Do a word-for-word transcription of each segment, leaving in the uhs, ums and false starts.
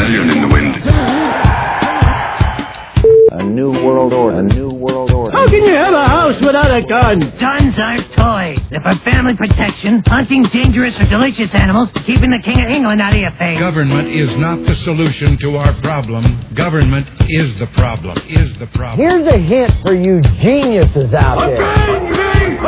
rebellion in the wind. A new world order. A new world order. How can you have a house without a gun? Guns are toys. They're for family protection, hunting dangerous or delicious animals, keeping the King of England out of your face. Government is not the solution to our problem. Government is the problem. Is the problem. Here's a hint for you geniuses out there.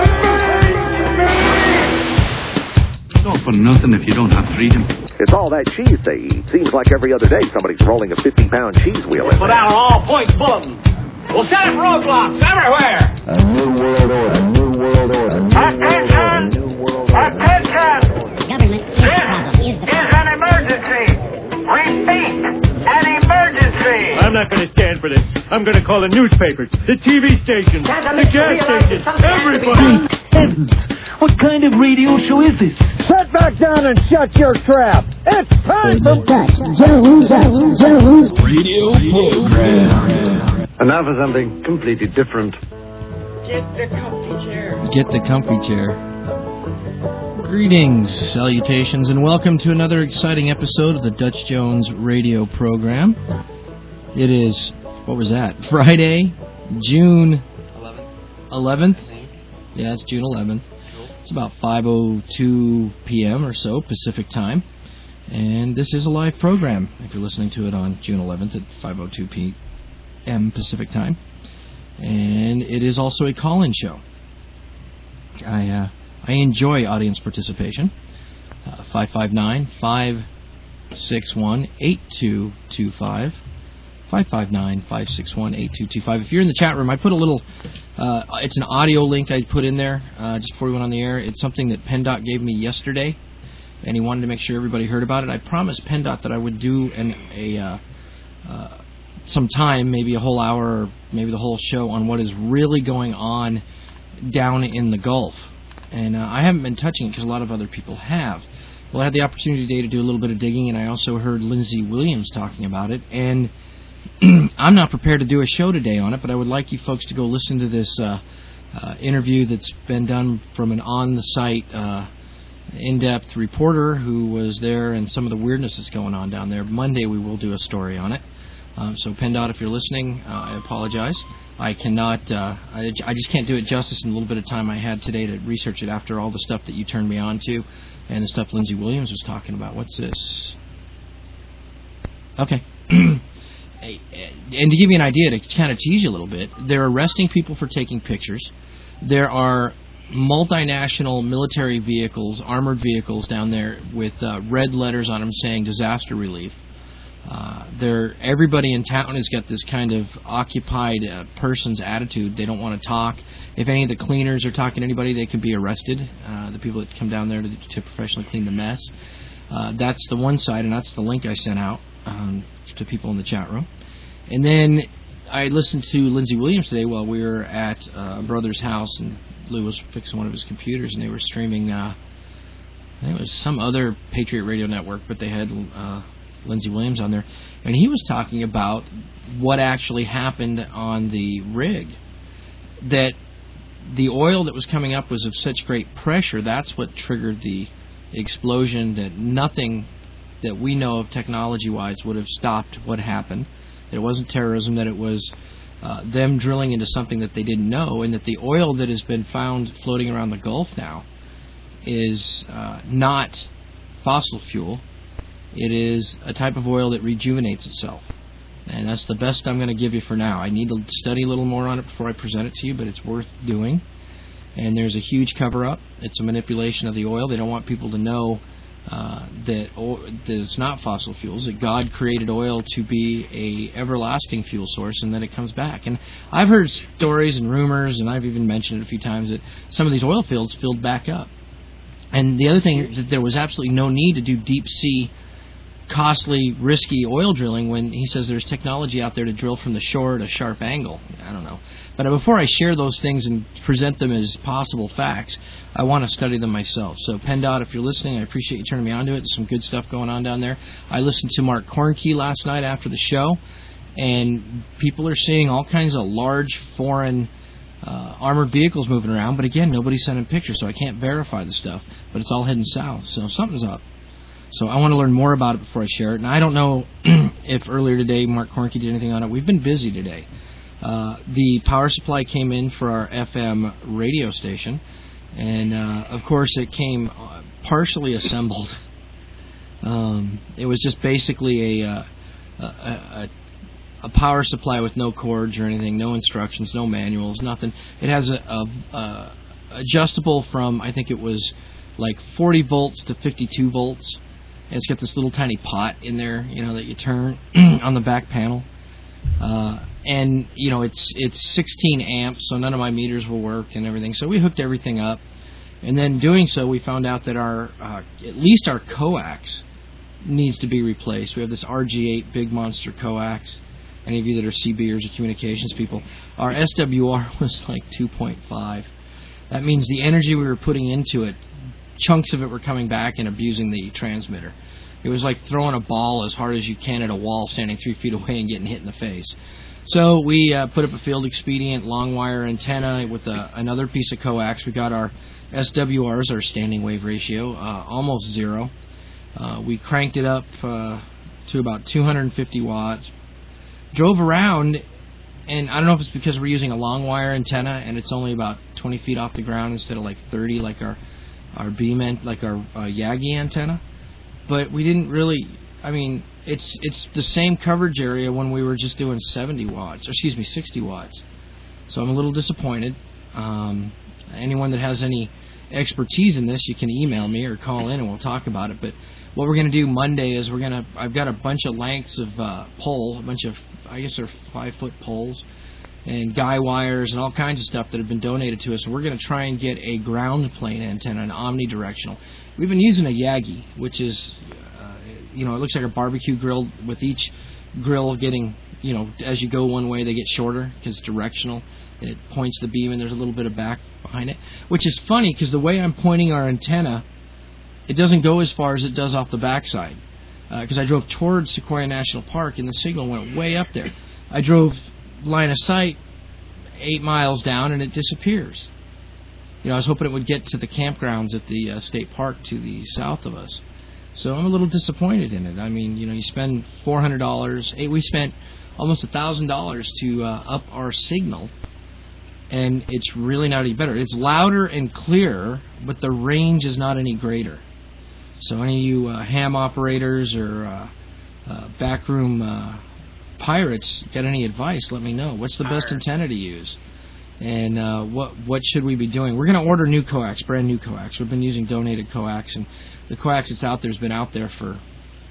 It's all for nothing if you don't have freedom. It's all that cheese they eat. Seems like every other day somebody's rolling a fifty-pound cheese wheel in Put there. out all points bulletin. We'll set up roadblocks everywhere. A new world order. A new world order. A new world order. A new world order. Attention! Government is the problem. Is the problem. Is an emergency. Repeat, an emergency. I'm not going to stand for this. I'm going to call the newspapers, the T V stations, the gas stations, everybody. Heavens! What kind of radio show is this? Sit back down and shut your trap. It's time for Dutch Jones, Dutch Jones radio program. And now for something completely different. Get the comfy chair. Get the comfy chair. Greetings, salutations, and welcome to another exciting episode of the Dutch Jones radio program. It is, what was that? Friday, June eleventh. Yeah, it's June eleventh. It's about five oh two p.m. or so Pacific time. And this is a live program if you're listening to it on June eleventh at five oh two p.m. Pacific time. And it is also a call-in show. I uh, I enjoy audience participation. Uh, five five nine, five six one, eight two two five. five five nine, five six one, eight two two five. If you're in the chat room, I put a little, uh, it's an audio link I put in there uh, just before we went on the air. It's something that PennDOT gave me yesterday, and he wanted to make sure everybody heard about it. I promised PennDOT that I would do an, a uh, uh, some time, maybe a whole hour, or maybe the whole show, on what is really going on down in the Gulf. And uh, I haven't been touching it because a lot of other people have. Well, I had the opportunity today to do a little bit of digging, and I also heard Lindsey Williams talking about it, and I'm not prepared to do a show today on it, but I would like you folks to go listen to this uh, uh, interview that's been done from an on-the-site, uh, in-depth reporter who was there, and some of the weirdness that's going on down there. Monday we will do a story on it. Um, so PennDOT, if you're listening, uh, I apologize. I cannot, uh, I, I just can't do it justice in a little bit of time I had today to research it after all the stuff that you turned me on to and the stuff Lindsey Williams was talking about. What's this? Okay. And to give you an idea, to kind of tease you a little bit, they're arresting people for taking pictures. There are multinational military vehicles, armored vehicles down there with uh, red letters on them saying disaster relief. Uh, they're, everybody in town has got this kind of occupied uh, person's attitude. They don't want to talk. If any of the cleaners are talking to anybody, they can be arrested. Uh, the people that come down there to, to professionally clean the mess. Uh, that's the one side, and that's the link I sent out um, to people in the chat room. And then I listened to Lindsey Williams today while we were at uh, a brother's house, and Lou was fixing one of his computers, and they were streaming, uh, I think it was some other Patriot Radio Network, but they had uh, Lindsey Williams on there. And he was talking about what actually happened on the rig, that the oil that was coming up was of such great pressure, that's what triggered the explosion, that nothing that we know of technology-wise would have stopped what happened. That it wasn't terrorism, that it was uh, them drilling into something that they didn't know, and that the oil that has been found floating around the Gulf now is uh, not fossil fuel. It is a type of oil that rejuvenates itself. And that's the best I'm going to give you for now. I need to study a little more on it before I present it to you, but it's worth doing. And there's a huge cover-up. It's a manipulation of the oil. They don't want people to know Uh, that, o- that it's not fossil fuels, that God created oil to be a everlasting fuel source, and then it comes back. And I've heard stories and rumors, and I've even mentioned it a few times, that some of these oil fields filled back up. And the other thing is that there was absolutely no need to do deep-sea, costly, risky oil drilling when he says there's technology out there to drill from the shore at a sharp angle. I don't know. But before I share those things and present them as possible facts, I want to study them myself. So PennDOT, if you're listening, I appreciate you turning me on to it. There's some good stuff going on down there. I listened to Mark Kornke last night after the show, and people are seeing all kinds of large foreign uh, armored vehicles moving around. But again, nobody's sending pictures, so I can't verify the stuff. But it's all heading south, so something's up. So I want to learn more about it before I share it. And I don't know if earlier today Mark Cornke did anything on it. We've been busy today. Uh, the power supply came in for our F M radio station, and uh, of course it came partially assembled. Um, it was just basically a, uh, a, a a power supply with no cords or anything, no instructions, no manuals, nothing. It has a, a, a adjustable from, I think it was like forty volts to fifty-two volts, and it's got this little tiny pot in there, you know, that you turn on the back panel. Uh, and you know, it's it's sixteen amps, so none of my meters will work and everything. So we hooked everything up, and then doing so, we found out that our uh, at least our coax needs to be replaced. We have this R G eight big monster coax. Any of you that are C Bers or communications people, our S W R was like two point five. That means the energy we were putting into it, chunks of it were coming back and abusing the transmitter. It was like throwing a ball as hard as you can at a wall standing three feet away and getting hit in the face. So we uh, put up a field expedient long wire antenna with a, another piece of coax. We got our S W Rs, our standing wave ratio, uh, almost zero. Uh, we cranked it up uh, to about two hundred fifty watts. Drove around, and I don't know if it's because we're using a long wire antenna and it's only about twenty feet off the ground instead of like thirty, like our our beam ant, like our uh, Yagi antenna. But we didn't really. I mean, it's it's the same coverage area when we were just doing seventy watts, or excuse me, sixty watts. So I'm a little disappointed. Um, anyone that has any expertise in this, you can email me or call in and we'll talk about it. But what we're going to do Monday is we're going to, I've got a bunch of lengths of uh, pole, a bunch of, I guess they're five foot poles, and guy wires and all kinds of stuff that have been donated to us. And we're going to try and get a ground plane antenna, an omnidirectional. We've been using a Yagi, which is, uh, you know, it looks like a barbecue grill with each grill getting, you know, as you go one way, they get shorter because it's directional. It points the beam and there's a little bit of back behind it, which is funny because the way I'm pointing our antenna, it doesn't go as far as it does off the backside. Because uh, I drove towards Sequoia National Park and the signal went way up there. I drove line of sight eight miles down and it disappears. You know, I was hoping it would get to the campgrounds at the uh, state park to the south of us. So I'm a little disappointed in it. I mean, you know, you spend four hundred dollars. Hey, we spent almost one thousand dollars to uh, up our signal, and it's really not any better. It's louder and clearer, but the range is not any greater. So any of you uh, ham operators or uh, uh, backroom uh, pirates got any advice, let me know. What's the best antenna to use? And uh, what what should we be doing? We're going to order new coax, brand new coax. We've been using donated coax, and the coax that's out there has been out there for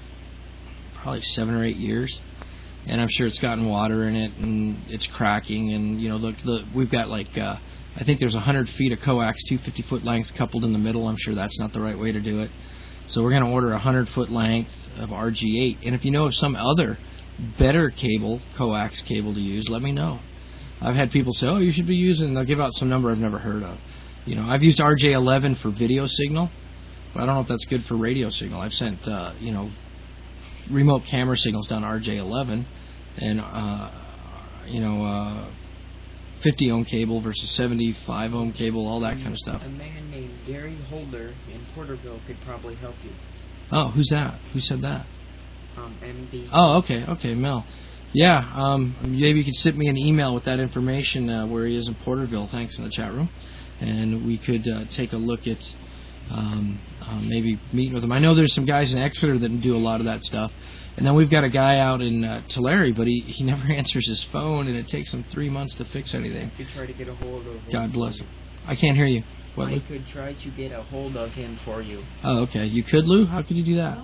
probably seven or eight years. And I'm sure it's gotten water in it, and it's cracking. And you know, look, the, we've got like uh, I think there's one hundred feet of coax, two fifty-foot lengths coupled in the middle. I'm sure that's not the right way to do it. So we're going to order a one hundred foot length of R G eight. And if you know of some other better cable, coax cable to use, let me know. I've had people say, oh, you should be using, and they'll give out some number I've never heard of. You know, I've used R J eleven for video signal, but I don't know if that's good for radio signal. I've sent, uh, you know, remote camera signals down R J eleven, and, uh, you know, uh, fifty ohm cable versus seventy-five ohm cable, all that kind of stuff. A man named Gary Holder in Porterville could probably help you. Oh, who's that? Who said that? Um, M D. Oh, okay, okay, Mel. Yeah, um, maybe you could send me an email with that information uh, where he is in Porterville. Thanks in the chat room, and we could uh, take a look at um, uh, maybe meeting with him. I know there's some guys in Exeter that do a lot of that stuff, and then we've got a guy out in uh, Tulare, but he, he never answers his phone, and it takes him three months to fix anything. You could try to get a hold of him. God bless him. I can't hear you. What, I Lou? could try to get a hold of him for you. Oh, okay. You could, Lou? How could you do that?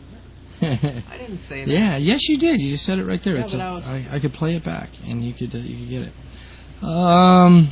I didn't say that. Yeah, yes, you did. You just said it right there. Yeah, it's but a, I, was... I, I could play it back, and you could uh, you could get it. Um,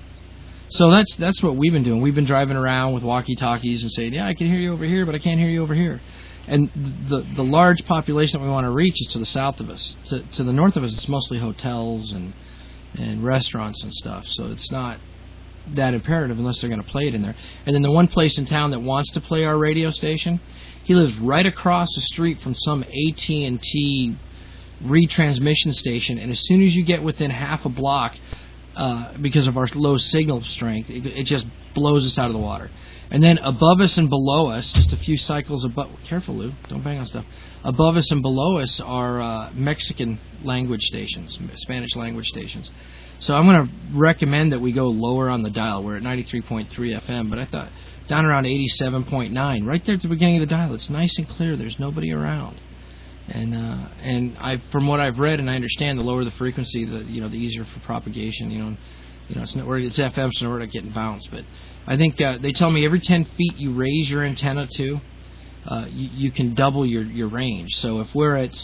so that's that's what we've been doing. We've been driving around with walkie-talkies and saying, yeah, I can hear you over here, but I can't hear you over here. And the the large population that we want to reach is to the south of us. To to the north of us, it's mostly hotels and and restaurants and stuff. So it's not that imperative unless they're going to play it in there. And then the one place in town that wants to play our radio station, he lives right across the street from some A T and T retransmission station, and as soon as you get within half a block, uh, because of our low signal strength, it, it just blows us out of the water. And then above us and below us, just a few cycles above... Careful, Lou. Don't bang on stuff. Above us and below us are uh, Mexican language stations, Spanish language stations. So I'm going to recommend that we go lower on the dial. We're at ninety-three point three F M, but I thought down around eighty-seven point nine, right there at the beginning of the dial. It's nice and clear. There's nobody around. And uh, and I, from what I've read and I understand, the lower the frequency, the you know the easier for propagation. You know, you know it's not it's F M, so we're not getting bounced. But I think uh, they tell me every ten feet you raise your antenna to, uh, you, you can double your, your range. So if we're at,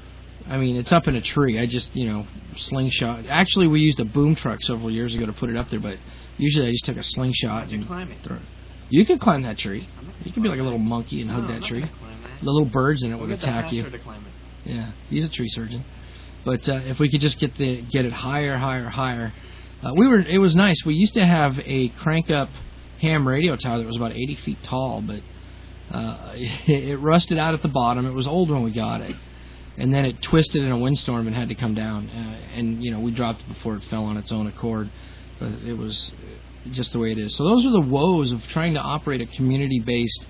I mean, it's up in a tree. I just you know slingshot. Actually, we used a boom truck several years ago to put it up there, but usually I just took a slingshot and climb it. throw it. You can climb that tree. You can be like a little monkey and hug no, that tree. That. The little birds in it we'll would attack you. To climb it. Yeah, he's a tree surgeon. But uh, if we could just get the get it higher, higher, higher, uh, we were. It was nice. We used to have a crank up ham radio tower that was about eighty feet tall, but uh, it, it rusted out at the bottom. It was old when we got it, and then it twisted in a windstorm and had to come down. Uh, and you know we dropped it before it fell on its own accord. But it was just the way it is. So those are the woes of trying to operate a community-based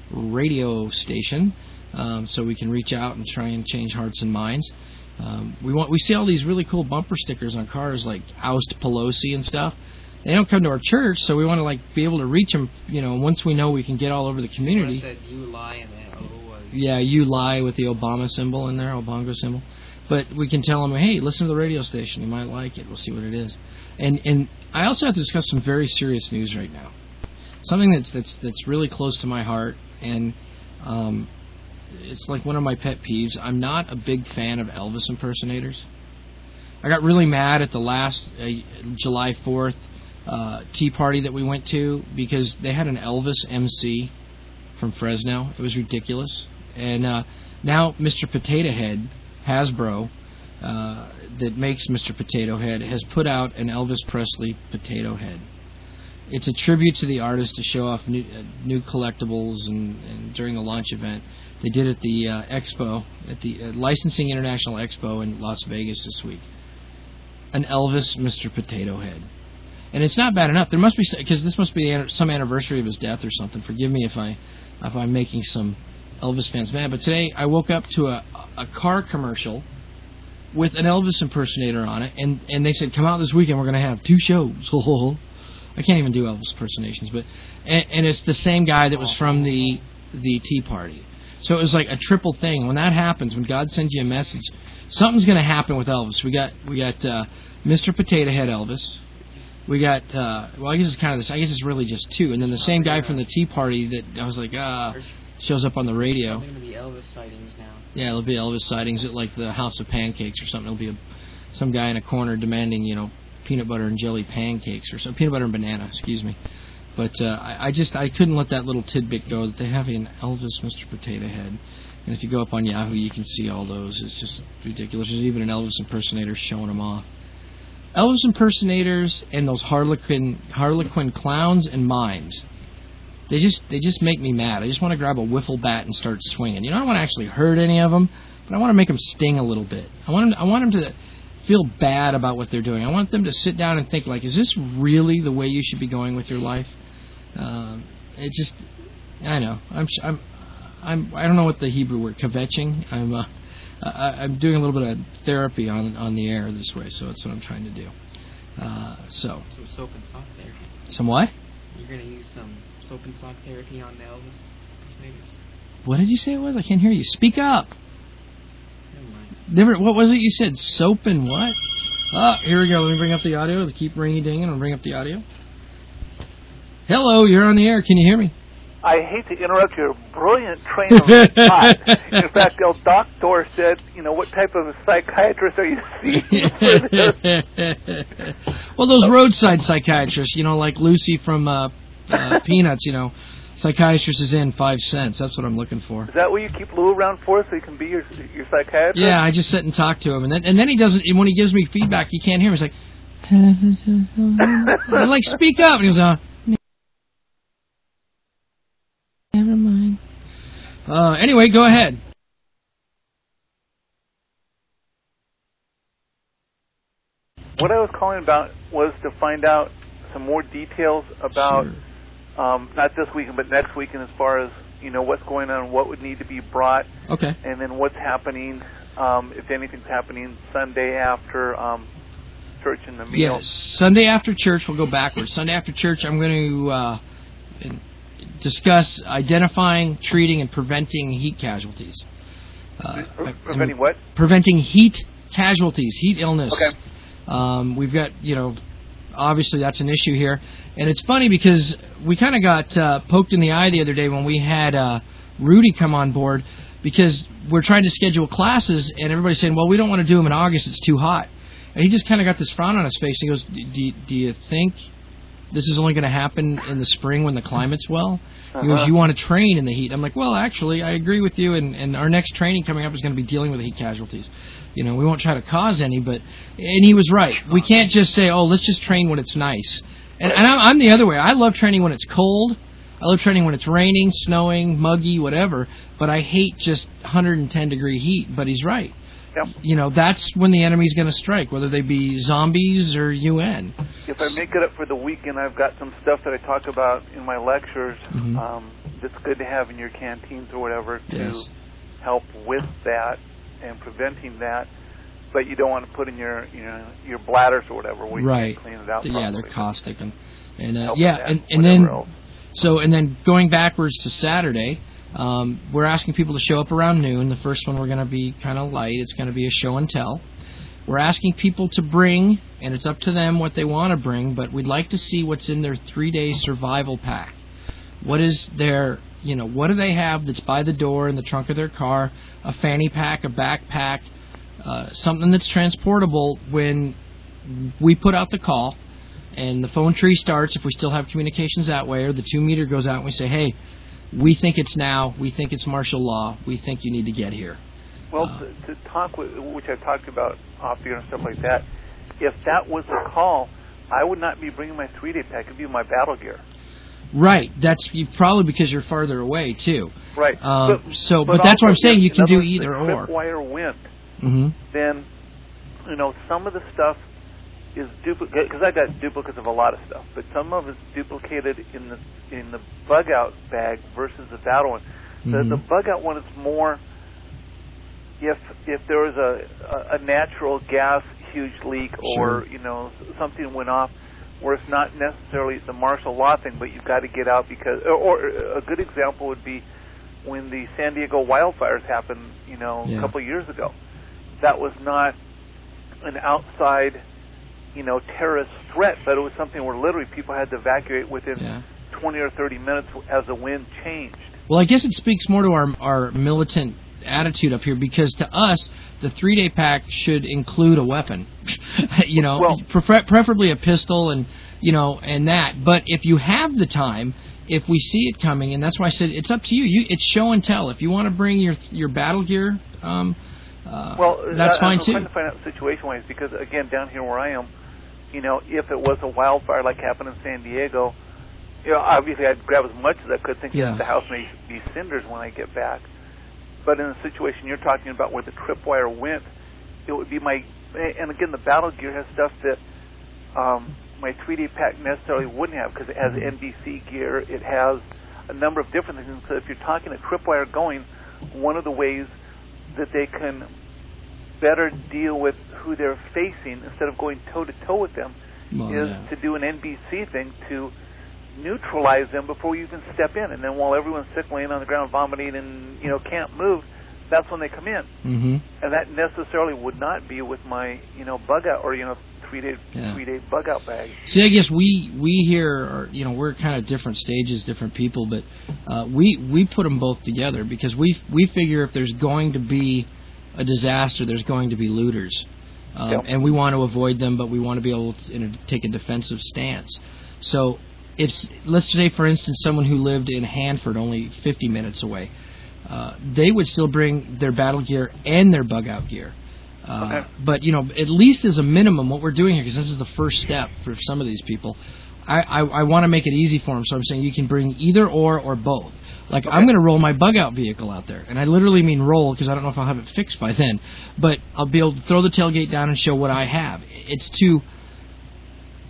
radio station, um, so we can reach out and try and change hearts and minds. Um, we want we see all these really cool bumper stickers on cars like "Oust Pelosi" and stuff. They don't come to our church, so we want to like be able to reach them. You know, once we know we can get all over the community. That you lie and that O was. Yeah, you lie with the Obama symbol in there, Obongo symbol. But we can tell them, hey, listen to the radio station. You might like it. We'll see what it is. And and I also have to discuss some very serious news right now. Something that's that's that's really close to my heart. And um, it's like one of my pet peeves. I'm not a big fan of Elvis impersonators. I got really mad at the last uh, July fourth uh, Tea Party that we went to because they had an Elvis M C from Fresno. It was ridiculous. And uh, now Mister Potato Head, Hasbro, uh, that makes Mister Potato Head, has put out an Elvis Presley Potato Head. It's a tribute to the artist to show off new, uh, new collectibles and, and during the launch event. They did it at the uh, Expo, at the uh, Licensing International Expo in Las Vegas this week. An Elvis Mister Potato Head. And it's not bad enough. There must be, because this must be some anniversary of his death or something. Forgive me if, I, if I'm making some Elvis fans mad. But today I woke up to a, a car commercial with an Elvis impersonator on it. And, and they said, come out this weekend, we're going to have two shows. I can't even do Elvis impersonations, but and, and it's the same guy that was from the the Tea Party. So it was like a triple thing. When that happens, when God sends you a message, something's going to happen with Elvis. We got we got uh, Mister Potato Head Elvis. We got uh, well, I guess it's kind of this. I guess it's really just two, and then the same guy from the Tea Party that I was like ah shows up on the radio. There's going to be Elvis sightings now. Yeah, there'll be Elvis sightings at like the House of Pancakes or something. There'll be a, some guy in a corner demanding, you know, peanut butter and jelly pancakes or some peanut butter and banana, excuse me. But uh, I, I just I couldn't let that little tidbit go that they have an Elvis Mister Potato Head. And if you go up on Yahoo, you can see all those. It's just ridiculous. There's even an Elvis impersonator showing them off. Elvis impersonators and those Harlequin Harlequin clowns and mimes. They just they just make me mad. I just want to grab a wiffle bat and start swinging. You know, I don't want to actually hurt any of them, but I want to make them sting a little bit. I want them, I want them to feel bad about what they're doing. I want them to sit down and think, like, is this really the way you should be going with your life? Um, it just, I know. I'm, I'm, I'm, I don't know what the Hebrew word, kvetching. I'm, uh, I, I'm doing a little bit of therapy on on the air this way, so that's what I'm trying to do. Uh, so. Some soap and sock therapy. Some what? You're going to use some soap and sock therapy on the Elvis impersonators. What did you say it was? I can't hear you. Speak up. Never, what was it you said? Soap and what? Oh, here we go. Let me bring up the audio. Keep ringy-dinging. I'll bring up the audio. Hello, you're on the air. Can you hear me? I hate to interrupt your brilliant train of thought. In fact, El Doctor said, you know, what type of psychiatrist are you seeing for this? Well, those roadside psychiatrists, you know, like Lucy from uh, uh, Peanuts, you know, psychiatrist is in five cents. That's what I'm looking for. Is that what you keep Lou around for, so he can be your your psychiatrist? Yeah, I just sit and talk to him, and then and then he doesn't. When he gives me feedback, you can't hear him. He's like, I'm like, speak up, and he goes, uh, never mind. Uh, anyway, go ahead. what I was calling about was to find out some more details about Sure. um, not this weekend but next weekend, as far as you know what's going on, what would need to be brought, Okay. and then what's happening, um, if anything's happening Sunday after um, church and the meal. Yes, Sunday after church, we'll go backwards. Sunday after church, I'm going to uh, discuss identifying, treating, and preventing heat casualties. Uh, Pre- preventing what? Preventing heat casualties, heat illness. Okay. Um, we've got, you know, obviously that's an issue here. And it's funny because we kind of got uh, poked in the eye the other day when we had uh, Rudy come on board, because we're trying to schedule classes and everybody's saying, well, we don't want to do them in August, it's too hot. And he just kind of got this frown on his face. He goes, do, do, do you think this is only going to happen in the spring when the climate's well? He goes, Uh-huh. you want to train in the heat. I'm like, well, actually, I agree with you, and, and our next training coming up is going to be dealing with the heat casualties. You know, we won't try to cause any, but, and he was right. We can't just say, oh, let's just train when it's nice. And, and I'm, I'm the other way. I love training when it's cold. I love training when it's raining, snowing, muggy, whatever, but I hate just one hundred ten degree heat. But he's right. Yep. You know, that's when the enemy's going to strike, whether they be zombies or U N. If I make it up for the weekend, I've got some stuff that I talk about in my lectures Mhm. um, that's good to have in your canteens or whatever to Yes. help with that and preventing that. But you don't want to put in your you know your bladders or whatever where you Right. can clean it out. Yeah, they're properly. caustic and and uh, Help yeah, with that, and and whatever then else. so and then going backwards to Saturday, um, we're asking people to show up around noon. The first one we're going to be kind of light. It's going to be a show and tell. We're asking people to bring, and it's up to them what they want to bring, but we'd like to see what's in their three-day survival pack. What is their, you know, what do they have that's by the door in the trunk of their car? A fanny pack, a backpack, uh, something that's transportable when we put out the call and the phone tree starts, if we still have communications that way, or the two meter goes out and we say, hey, we think it's now, we think it's martial law, we think you need to get here. Well, Uh, to, to talk with, which I've talked about off the air and stuff like that, if that was a call, I would not be bringing my three-day pack. It would be my battle gear. Right, that's you, probably because you're farther away too. Right. Um, But- so, but, but that's what I'm also, saying. in- You in can other do words, either the or. tripwire went, Mm-hmm. then, you know, some of the stuff is duplicate, because I got duplicates of a lot of stuff, but some of it's duplicated in the in the bug out bag versus the battle one. The, Mhm. the bug out one is more if if there was a, a, a natural gas huge leak or Sure. you know something went off, where it's not necessarily the martial law thing, but you've got to get out because. Or, or a good example would be when the San Diego wildfires happened, you know, Yeah. a couple of years ago. That was not an outside, you know, terrorist threat, but it was something where literally people had to evacuate within Yeah. twenty or thirty minutes as the wind changed. Well, I guess it speaks more to our our militant attitude up here, because to us the three day pack should include a weapon. you know, Well- prefer- preferably a pistol and you know and that. But if you have the time, if we see it coming, and that's why I said it's up to you. You it's show and tell. If you want to bring your your battle gear, um, uh, Well, that's I, fine I'm too. trying to find out situation-wise because, again, down here where I am, you know, if it was a wildfire like happened in San Diego, you know, obviously I'd grab as much as I could, thinking Yeah. that the house may be cinders when I get back. But in the situation you're talking about where the tripwire went, it would be my, and again, the battle gear has stuff that um, my three D pack necessarily wouldn't have because it has N B C gear, it has a number of different things. So if you're talking a tripwire going, one of the ways that they can better deal with who they're facing instead of going toe-to-toe with them Well, is yeah. to do an N B C thing to neutralize them before you even step in. And then while everyone's sick, laying on the ground, vomiting, and, you know, can't move, that's when they come in. Mm-hmm. And that necessarily would not be with my, you know, bug out or, you know, three-day Yeah. three-day bug out bag. See, I guess we we here are, you know, we're kind of different stages, different people, but uh, we we put them both together because we we figure if there's going to be a disaster, there's going to be looters, um, Yep. and we want to avoid them, but we want to be able to you know, take a defensive stance. So, if let's say, for instance, someone who lived in Hanford, only fifty minutes away, uh, they would still bring their battle gear and their bug out gear. Uh, Okay. But, you know, at least as a minimum, what we're doing here, because this is the first step for some of these people, I, I, I want to make it easy for them. So I'm saying you can bring either or or both. Like, Okay. I'm going to roll my bug-out vehicle out there. And I literally mean roll because I don't know if I'll have it fixed by then. But I'll be able to throw the tailgate down and show what I have. It's to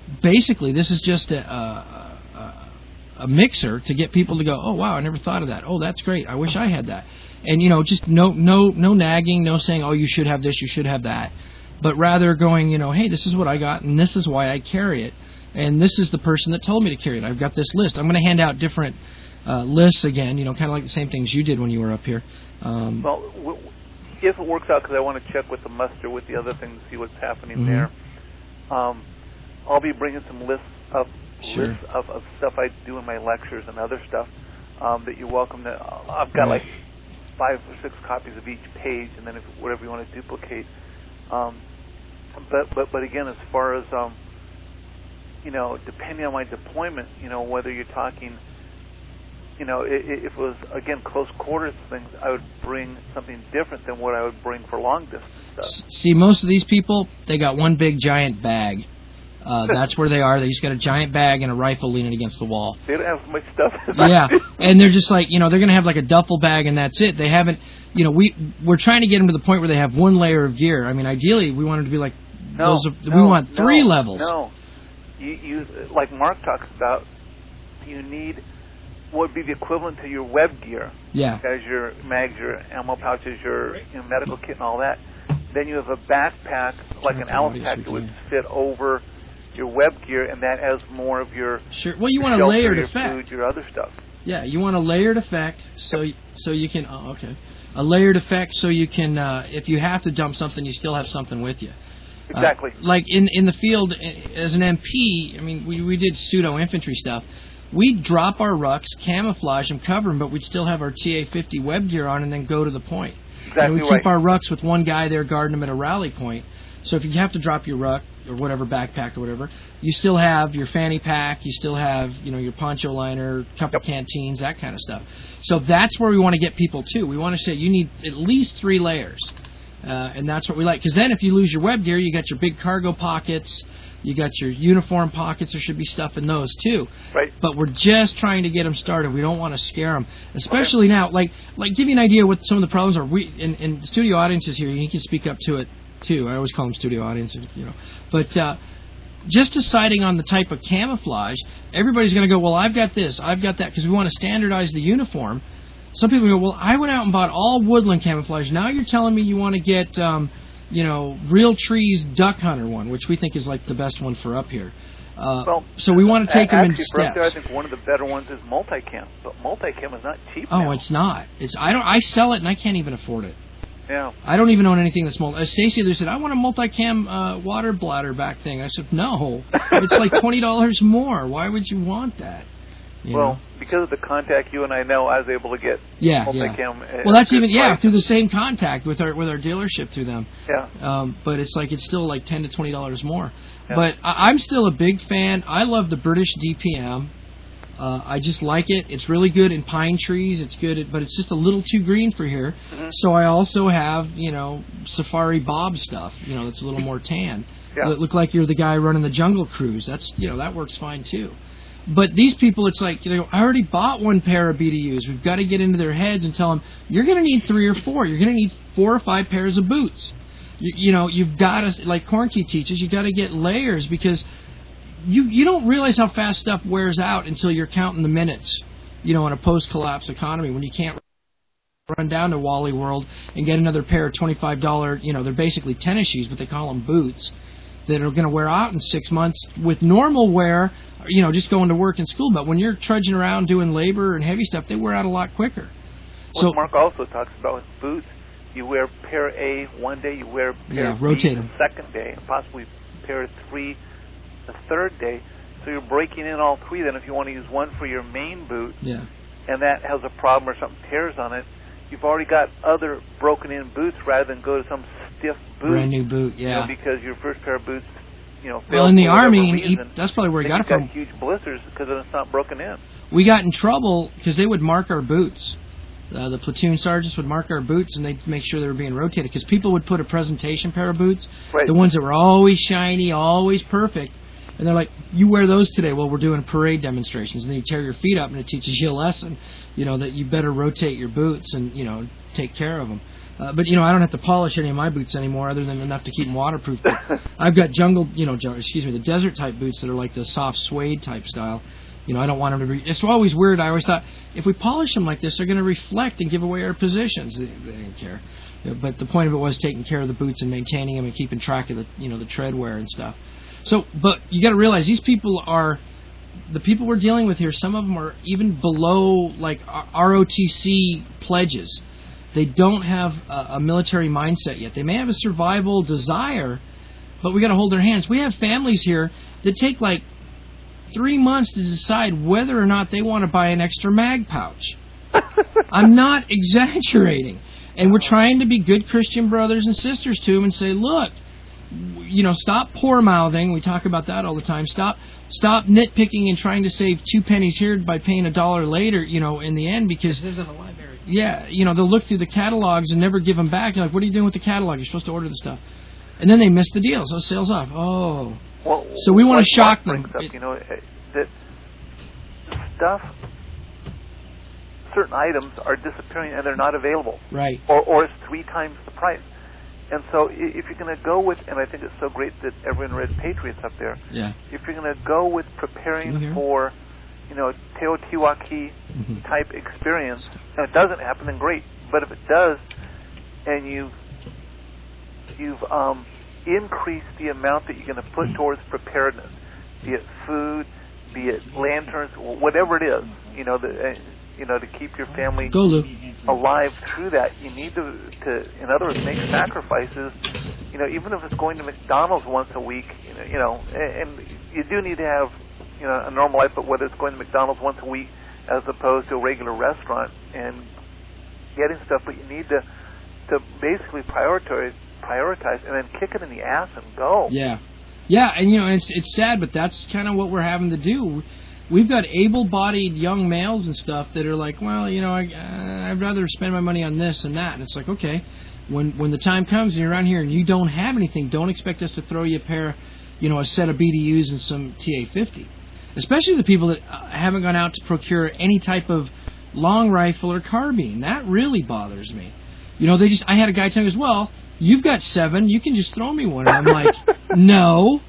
basically, this is just a, a, a, a mixer to get people to go, oh, wow, I never thought of that. Oh, that's great. I wish I had that. And, you know, just no no no nagging, no saying, oh, you should have this, you should have that. But rather going, you know, hey, this is what I got, and this is why I carry it. And this is the person that told me to carry it. I've got this list. I'm going to hand out different uh, lists again, you know, kind of like the same things you did when you were up here. Um, well, w- if it works out, because I want to check with the muster, with the other things, see what's happening mm-hmm. there. Um, I'll be bringing some lists of sure. lists of, of stuff I do in my lectures and other stuff um, that you're welcome to. I've got right. like five or six copies of each page, and then if whatever you want to duplicate. Um, but but but again, as far as um, you know, depending on my deployment, you know, whether you're talking, you know, if, if it was again close quarters things, I would bring something different than what I would bring for long distance stuff. See, most of these people, they got one big giant bag. Uh, that's where they are. They just got a giant bag and a rifle leaning against the wall. They don't have much stuff. Yeah, and they're just like, you know, they're going to have like a duffel bag and that's it. They haven't, you know, we, we're trying to get them to the point where they have one layer of gear. I mean, ideally, we want them to be like, no, those are, no, we want three no, levels. No, you, you, like Mark talks about, you need what would be the equivalent to your web gear. Yeah. As your mags, your ammo pouches, your you know, medical kit and all that. Then you have a backpack, like an Allen pack that would fit over your web gear, and that has more of your sure. Well, you want a shelter, layered your effect. Food, your other stuff. Yeah, you want a layered effect, so yep. so you can. Oh, okay. A layered effect, so you can, uh, if you have to dump something, you still have something with you. Exactly. Uh, like in in the field as an M P, I mean, we we did pseudo infantry stuff. We'd drop our rucks, camouflage them, cover them, but we'd still have our T A fifty web gear on, and then go to the point. Exactly and we right. keep our rucks with one guy there guarding them at a rally point. So if you have to drop your ruck or whatever, backpack or whatever, you still have your fanny pack, you still have, you know, your poncho liner, couple yep. canteens, that kind of stuff. So that's where we want to get people to. We want to say you need at least three layers, uh, and that's what we like. Because then if you lose your web gear, you got your big cargo pockets, you got your uniform pockets. There should be stuff in those too. Right. But we're just trying to get them started. We don't want to scare them, especially okay. now. Like, like give you an idea what some of the problems are. We in, in studio audiences here, you can speak up to it too. I always call them studio audiences, you know. But uh, just deciding on the type of camouflage, everybody's going to go, well, I've got this, I've got that, because we want to standardize the uniform. Some people go, well, I went out and bought all woodland camouflage. Now you're telling me you want to get, um, you know, Real Trees Duck Hunter one, which we think is like the best one for up here. Uh, well, so we want to take them in steps. steps. There, I think one of the better ones is multicam, but multicam is not cheap. Oh, now. it's not. It's I don't. I sell it and I can't even afford it. Yeah. I don't even own anything that's multi. Uh, Stacy there said, I want a multicam uh, water bladder back thing. I said, no, it's like twenty dollars more. Why would you want that? You well, know? Because of the contact you and I know, I was able to get yeah, multicam. Yeah. Well, that's even yeah price. through the same contact with our with our dealership through them. Yeah. Um, but it's like it's still like ten to twenty dollars more. Yeah. But I, I'm still a big fan. I love the British D P M. Uh, I just like it. It's really good in pine trees. It's good, at, but it's just a little too green for here. Mm-hmm. So I also have, you know, Safari Bob stuff. You know, that's a little more tan. Yeah. It look like you're the guy running the Jungle Cruise. That's, you know, that works fine too. But these people, it's like, you know, I already bought one pair of B D Us. We've got to get into their heads and tell them, you're going to need three or four. You're going to need four or five pairs of boots. You, you know, you've got to, like Cornkey teaches, you've got to get layers because you you don't realize how fast stuff wears out until you're counting the minutes, you know, in a post-collapse economy when you can't run down to Wally World and get another pair of twenty-five dollars, you know, they're basically tennis shoes, but they call them boots, that are going to wear out in six months with normal wear, you know, just going to work and school. But when you're trudging around doing labor and heavy stuff, they wear out a lot quicker. What so Mark also talks about with boots, you wear pair A one day, you wear pair yeah, B rotate the them. second day, and possibly pair three the third day. So you're breaking in all three. Then if you want to use one for your main boot, yeah. and that has a problem or something tears on it, you've already got other broken in boots rather than go to some stiff boot. Brand new boot, yeah. You know, because your first pair of boots, you know, well, in the for Army, reason, he, that's probably where he got it from. Got huge blisters because it's not broken in. We got in trouble because they would mark our boots. Uh, the platoon sergeants would mark our boots, and they'd make sure they were being rotated because people would put a presentation pair of boots, right. the ones that were always shiny, always perfect, and they're like, you wear those today? Well, we're doing parade demonstrations, and then you tear your feet up, and it teaches you a lesson, you know, that you better rotate your boots and, you know, take care of them. Uh, but, you know, I don't have to polish any of my boots anymore other than enough to keep them waterproof. But I've got jungle, you know, jungle, excuse me, the desert-type boots that are like the soft suede-type style. You know, I don't want them to be... It's always weird. I always thought, if we polish them like this, they're going to reflect and give away our positions. They, they didn't care. But the point of it was taking care of the boots and maintaining them and keeping track of the, you know, the tread wear and stuff. So, but you got to realize these people are... The people we're dealing with here, some of them are even below, like, R O T C pledges. They don't have a, a military mindset yet. They may have a survival desire, but we got to hold their hands. We have families here that take, like, three months to decide whether or not they want to buy an extra mag pouch. I'm not exaggerating. And we're trying to be good Christian brothers and sisters to them and say, look, you know, stop poor-mouthing. We talk about that all the time. Stop stop nitpicking and trying to save two pennies here by paying a dollar later, you know, in the end, because... This isn't a library. Yeah, you know, they'll look through the catalogs and never give them back. You're like, what are you doing with the catalog? You're supposed to order the stuff. And then they miss the deal, so sales off. Oh. Well, so we want to shock them. them. Up, you know, that stuff, certain items are disappearing and they're not available. Right. Or, or it's three times the price. And so if you're going to go with, and I think it's so great that everyone read Patriots up there. Yeah. If you're going to go with preparing for, you know, Teotihuacan mm-hmm. type experience, and it doesn't happen, then great. But if it does, and you you've um, increased the amount that you're going to put mm-hmm. towards preparedness, be it food, be it lanterns, whatever it is, you know, the, uh, you know, to keep your family Go, Lou. alive through that, you need to, to, in other words, make sacrifices. You know, even if it's going to McDonald's once a week, you know, you know, and, and you do need to have, you know, a normal life. But whether it's going to McDonald's once a week as opposed to a regular restaurant and getting stuff, but you need to, to basically prioritize, prioritize, and then kick it in the ass and go. Yeah, yeah, and you know, it's it's sad, but that's kind of what we're having to do. We've got able-bodied young males and stuff that are like, well, you know, I, uh, I'd rather spend my money on this and that. And it's like, okay, when when the time comes and you're around here and you don't have anything, don't expect us to throw you a pair, you know, a set of B D Us and some T A fifty. Especially the people that uh, haven't gone out to procure any type of long rifle or carbine. That really bothers me. You know, they just, I had a guy tell me, well, you've got seven, you can just throw me one. And I'm like, no.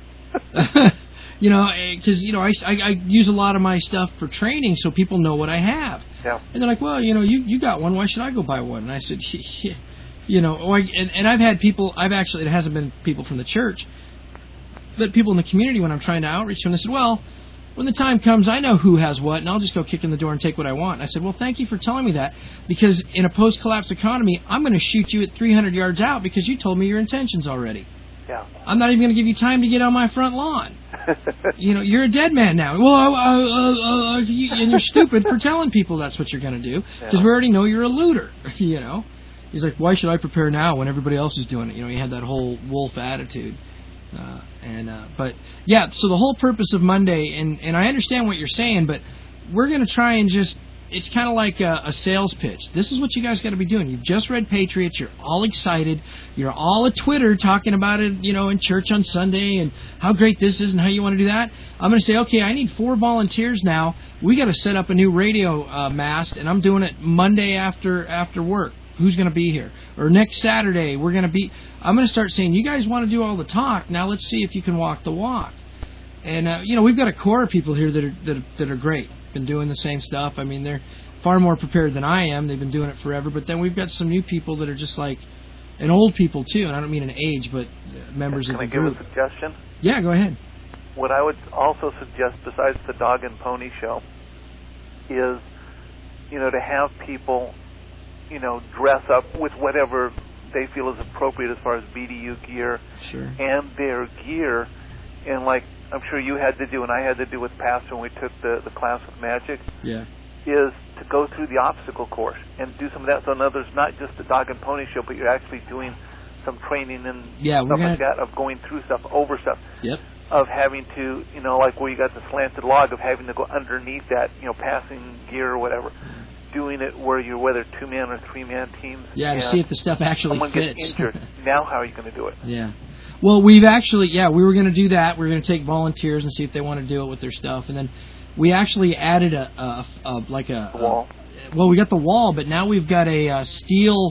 You know, because, you know, I, I, I use a lot of my stuff for training so people know what I have. Yeah. And they're like, well, you know, you, you got one. Why should I go buy one? And I said, yeah. You know, or I, and, and I've had people, I've actually, it hasn't been people from the church, but people in the community when I'm trying to outreach them, they said, well, when the time comes, I know who has what, and I'll just go kick in the door and take what I want. And I said, well, thank you for telling me that, because in a post-collapse economy, I'm going to shoot you at three hundred yards out because you told me your intentions already. Yeah. I'm not even going to give you time to get on my front lawn. You know, you're a dead man now. Well, uh, uh, uh, you, and you're stupid for telling people that's what you're going to do, because yeah. we already know you're a looter. You know, he's like, why should I prepare now when everybody else is doing it? You know, he had that whole wolf attitude. Uh, and uh, but yeah, so the whole purpose of Monday, and and I understand what you're saying, but we're going to try and just. It's kind of like a, a sales pitch. This is what you guys got to be doing. You've just read Patriots. You're all excited. You're all at Twitter talking about it, you know, in church on Sunday and how great this is and how you want to do that. I'm going to say, okay, I need four volunteers now. We got to set up a new radio uh, mast, and I'm doing it Monday after after work. Who's going to be here? Or next Saturday, we're going to be... I'm going to start saying, you guys want to do all the talk. Now let's see if you can walk the walk. And, uh, you know, we've got a core of people here that are, that are, that are great. Been doing the same stuff. I mean, they're far more prepared than I am. They've been doing it forever. But then we've got some new people that are just like, and old people too. And I don't mean in age, but members Can of the I give group. a suggestion? Yeah, go ahead. What I would also suggest, besides the Dog and Pony Show, is, you know, to have people, you know, dress up with whatever they feel is appropriate as far as B D U gear sure. and their gear, and like. I'm sure you had to do, and I had to do with Pastor when we took the, the class with Magic, yeah. is to go through the obstacle course and do some of that. So in other words, not just the Dog and Pony Show, but you're actually doing some training and yeah, stuff gonna... like that of going through stuff, over stuff. Yep. Of having to, you know, like where you got the slanted log, of having to go underneath that, you know, passing gear or whatever. Doing it where you're whether two-man or three-man teams. Yeah, to see if the stuff actually someone fits. Gets injured. Now how are you going to do it? Yeah. Well, we've actually, yeah, we were going to do that. We were going to take volunteers and see if they want to do it with their stuff. And then we actually added a, a, a like a, a wall. A, well, we got the wall, but now we've got a, a steel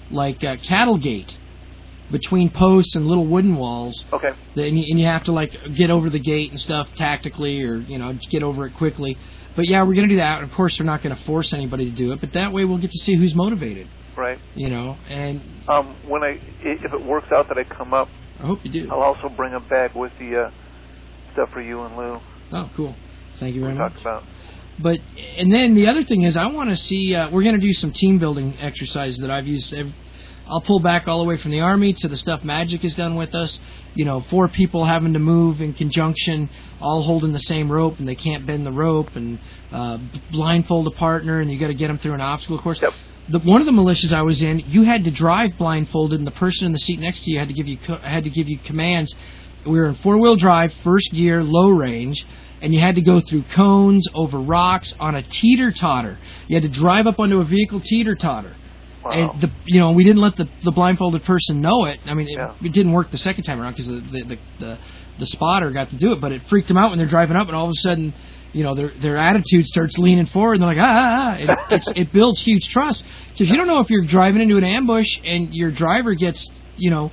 like uh, cattle gate between posts and little wooden walls. Okay. And you, and you have to like get over the gate and stuff tactically, or you know, just get over it quickly. But yeah, we're going to do that. Of course, we're not going to force anybody to do it, but that way we'll get to see who's motivated. Right. You know, and um, when I if it works out that I come up, I hope you do. I'll also bring a bag with the uh, stuff for you and Lou. Oh, cool. Thank you very we much. Talked about. But and then the other thing is, I want to see. Uh, we're going to do some team building exercises that I've used. Every, I'll pull back all the way from the Army to the stuff Magic has done with us. You know, four people having to move in conjunction, all holding the same rope, and they can't bend the rope, and uh, blindfold a partner, and you got to get them through an obstacle course. Yep. The, one of the militias I was in, you had to drive blindfolded, and the person in the seat next to you had to give you co- had to give you commands. We were in four-wheel drive, first gear, low range, and you had to go through cones, over rocks, on a teeter-totter. You had to drive up onto a vehicle teeter-totter. Wow. And the, you know, we didn't let the, the blindfolded person know it. I mean, it, Yeah. it didn't work the second time around because the the, the the the spotter got to do it, but it freaked them out when they're driving up, and all of a sudden, you know, their their attitude starts leaning forward, and they're like, ah, ah, ah. It, it's, it builds huge trust because you don't know if you're driving into an ambush and your driver gets, you know,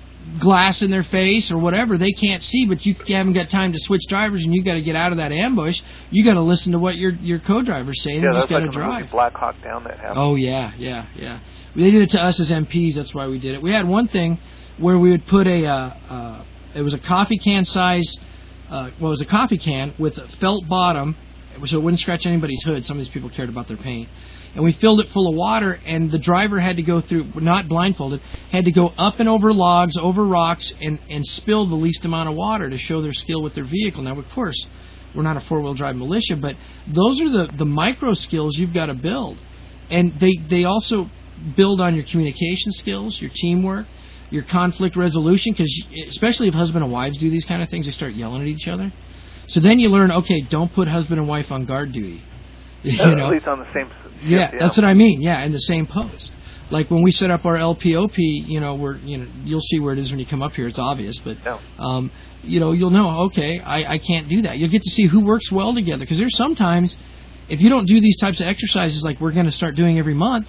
glass in their face or whatever, they can't see, but you haven't got time to switch drivers, and you got to get out of that ambush. You got to listen to what your your co-driver's saying. Yeah, and that's just got like to in the drive. movie Black Hawk Down that happened. Oh yeah, yeah, yeah. They did it to us as M Ps. That's why we did it. We had one thing where we would put a, uh, uh, it was a coffee can size, uh, well, it was a coffee can with a felt bottom, so it wouldn't scratch anybody's hood. Some of these people cared about their paint. And we filled it full of water, and the driver had to go through, not blindfolded, had to go up and over logs, over rocks, and, and spill the least amount of water to show their skill with their vehicle. Now, of course, we're not a four-wheel drive militia, but those are the, the micro skills you've got to build. And they, they also build on your communication skills, your teamwork, your conflict resolution, because especially if husband and wives do these kind of things, they start yelling at each other. So then you learn, okay, don't put husband and wife on guard duty. You uh, know? At least on the same shift, yeah, yeah, that's what I mean. Yeah, in the same post. Like when we set up our L P O P, you know, we're, you know, you'll see where it is when you come up here. It's obvious, but yeah. um, you know, you'll know. Okay, I, I can't do that. You'll get to see who works well together, because there's sometimes if you don't do these types of exercises like we're going to start doing every month,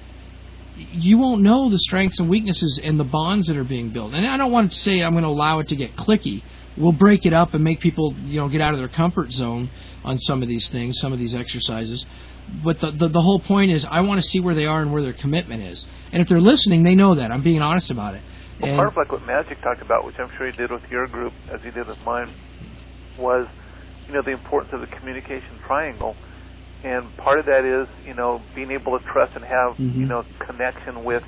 you won't know the strengths and weaknesses and the bonds that are being built. And I don't want to say I'm going to allow it to get cliquey. We'll break it up and make people, you know, get out of their comfort zone on some of these things, some of these exercises. But the, the the whole point is I want to see where they are and where their commitment is. And if they're listening, they know that. I'm being honest about it. Well, and part of like what Magic talked about, which I'm sure he did with your group, as he did with mine, was, you know, the importance of the communication triangle. And part of that is, you know, being able to trust and have, mm-hmm. you know, connection with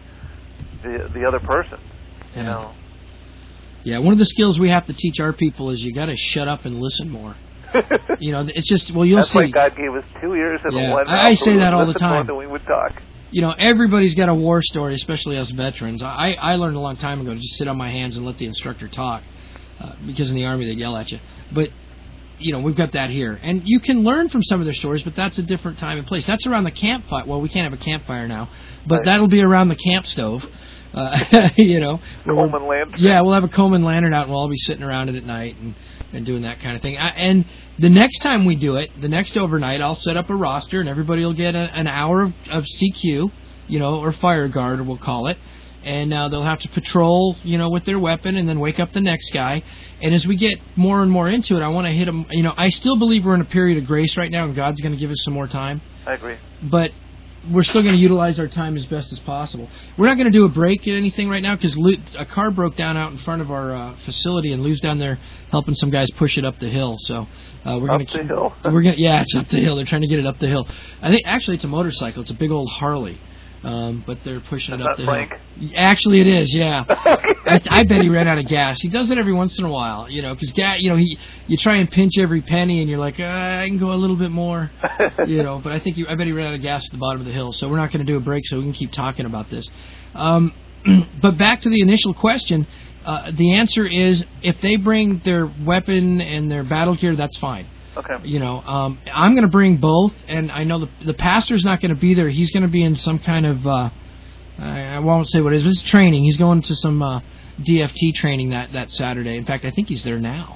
the the other person. You yeah. know. Yeah, one of the skills we have to teach our people is you got to shut up and listen more. You know, it's just, well, you'll That's see. why God gave us two ears and yeah. one mouth. I, I say so that all the listen more time. than we would talk. You know, everybody's got a war story, especially us veterans. I, I learned a long time ago to just sit on my hands and let the instructor talk, uh, because in the Army they yell at you. But, you know, we've got that here. And you can learn from some of their stories, but that's a different time and place. That's around the campfire. Well, we can't have a campfire now, but right. that'll be around the camp stove. Uh, you know, Coleman lantern. Yeah, we'll have a Coleman lantern out, and we'll all be sitting around it at night and, and doing that kind of thing. I, and the next time we do it, the next overnight, I'll set up a roster, and everybody will get a, an hour of, of C Q, you know, or fire guard, we'll call it. And uh, they'll have to patrol, you know, with their weapon, and then wake up the next guy. And as we get more and more into it, I want to hit them. You know, I still believe we're in a period of grace right now, and God's going to give us some more time. I agree. But we're still going to utilize our time as best as possible. We're not going to do a break in anything right now because a car broke down out in front of our uh, facility, and Lou's down there helping some guys push it up the hill. So uh, we're going to keep. Hill. we're going yeah, it's up the hill. They're trying to get it up the hill. I think actually it's a motorcycle. It's a big old Harley. Um, but they're pushing That's it up not the Frank. hill. Actually, it is. Yeah, I, I bet he ran out of gas. He does it every once in a while, you know, because ga- you know he you try and pinch every penny, and you're like, uh, I can go a little bit more, you know. But I think he, I bet he ran out of gas at the bottom of the hill. So we're not going to do a break, so we can keep talking about this. Um, but back to the initial question, uh, the answer is if they bring their weapon and their battle gear, that's fine. Okay. You know, um, I'm going to bring both, and I know the the pastor's not going to be there. He's going to be in some kind of, uh, I, I won't say what it is, but it's training. He's going to some uh, D F T training that, that Saturday. In fact, I think he's there now.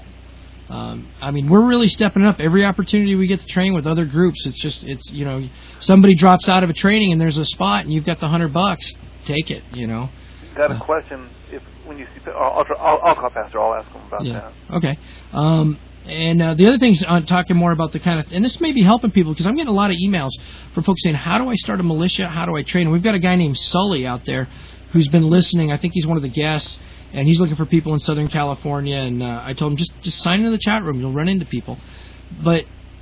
Um, I mean, we're really stepping up every opportunity we get to train with other groups. It's just, it's, you know, somebody drops out of a training and there's a spot and you've got the hundred bucks. take it, you know. Got a Uh, question? If when you see, I'll, I'll, I'll call Pastor. I'll ask him about yeah. that. Okay. Um, and uh, the other thing's uh, talking more about the kind of, and this may be helping people because I'm getting a lot of emails from folks saying, how do I start a militia? How do I train? And we've got a guy named Sully out there who's been listening. I think he's one of the guests, and he's looking for people in Southern California. And uh, I told him, just, just sign into the chat room. You'll run into people. But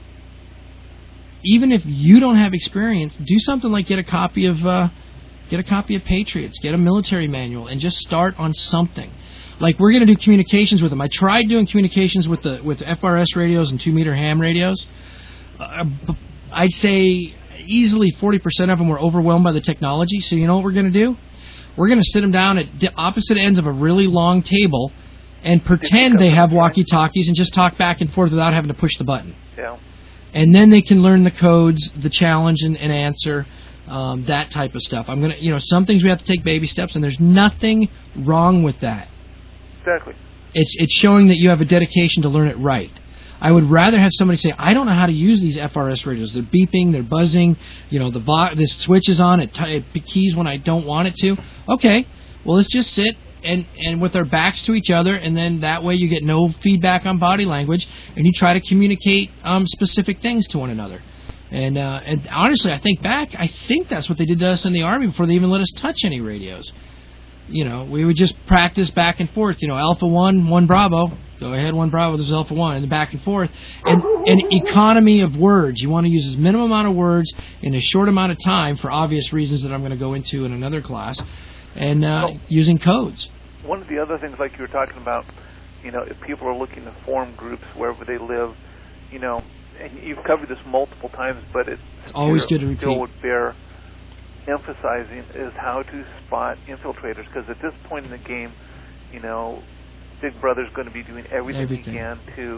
even if you don't have experience, do something like get a copy of uh, get a copy of Patriots, get a military manual, and just start on something. Like we're going to do communications with them. I tried doing communications with the with F R S radios and two meter ham radios. Uh, I'd say easily forty percent of them were overwhelmed by the technology. So you know what we're going to do? We're going to sit them down at the opposite ends of a really long table and pretend they have walkie-talkies and just talk back and forth without having to push the button. Yeah. And then they can learn the codes, the challenge and, and answer, um, that type of stuff. I'm gonna, you know, some things we have to take baby steps, and there's nothing wrong with that. Exactly. It's it's showing that you have a dedication to learn it right. I would rather have somebody say, I don't know how to use these F R S radios. They're beeping, they're buzzing, you know, the vo- this switch is on, it, t- it keys when I don't want it to. Okay, well, let's just sit and, and with our backs to each other, and then that way you get no feedback on body language, and you try to communicate um, specific things to one another. And, uh, and honestly, I think back, I think that's what they did to us in the Army before they even let us touch any radios. You know, we would just practice back and forth. You know, Alpha one, one Bravo. Go ahead, one Bravo, this is Alpha one, and then back and forth. And an economy of words. You want to use as minimum amount of words in a short amount of time for obvious reasons that I'm going to go into in another class, and uh, well, using codes. One of the other things, like you were talking about, you know, if people are looking to form groups wherever they live, you know, and you've covered this multiple times, but it's, it's always good to repeat. Still would bear emphasizing is how to spot infiltrators, because at this point in the game, you know, Big Brother's going to be doing everything, everything. he can to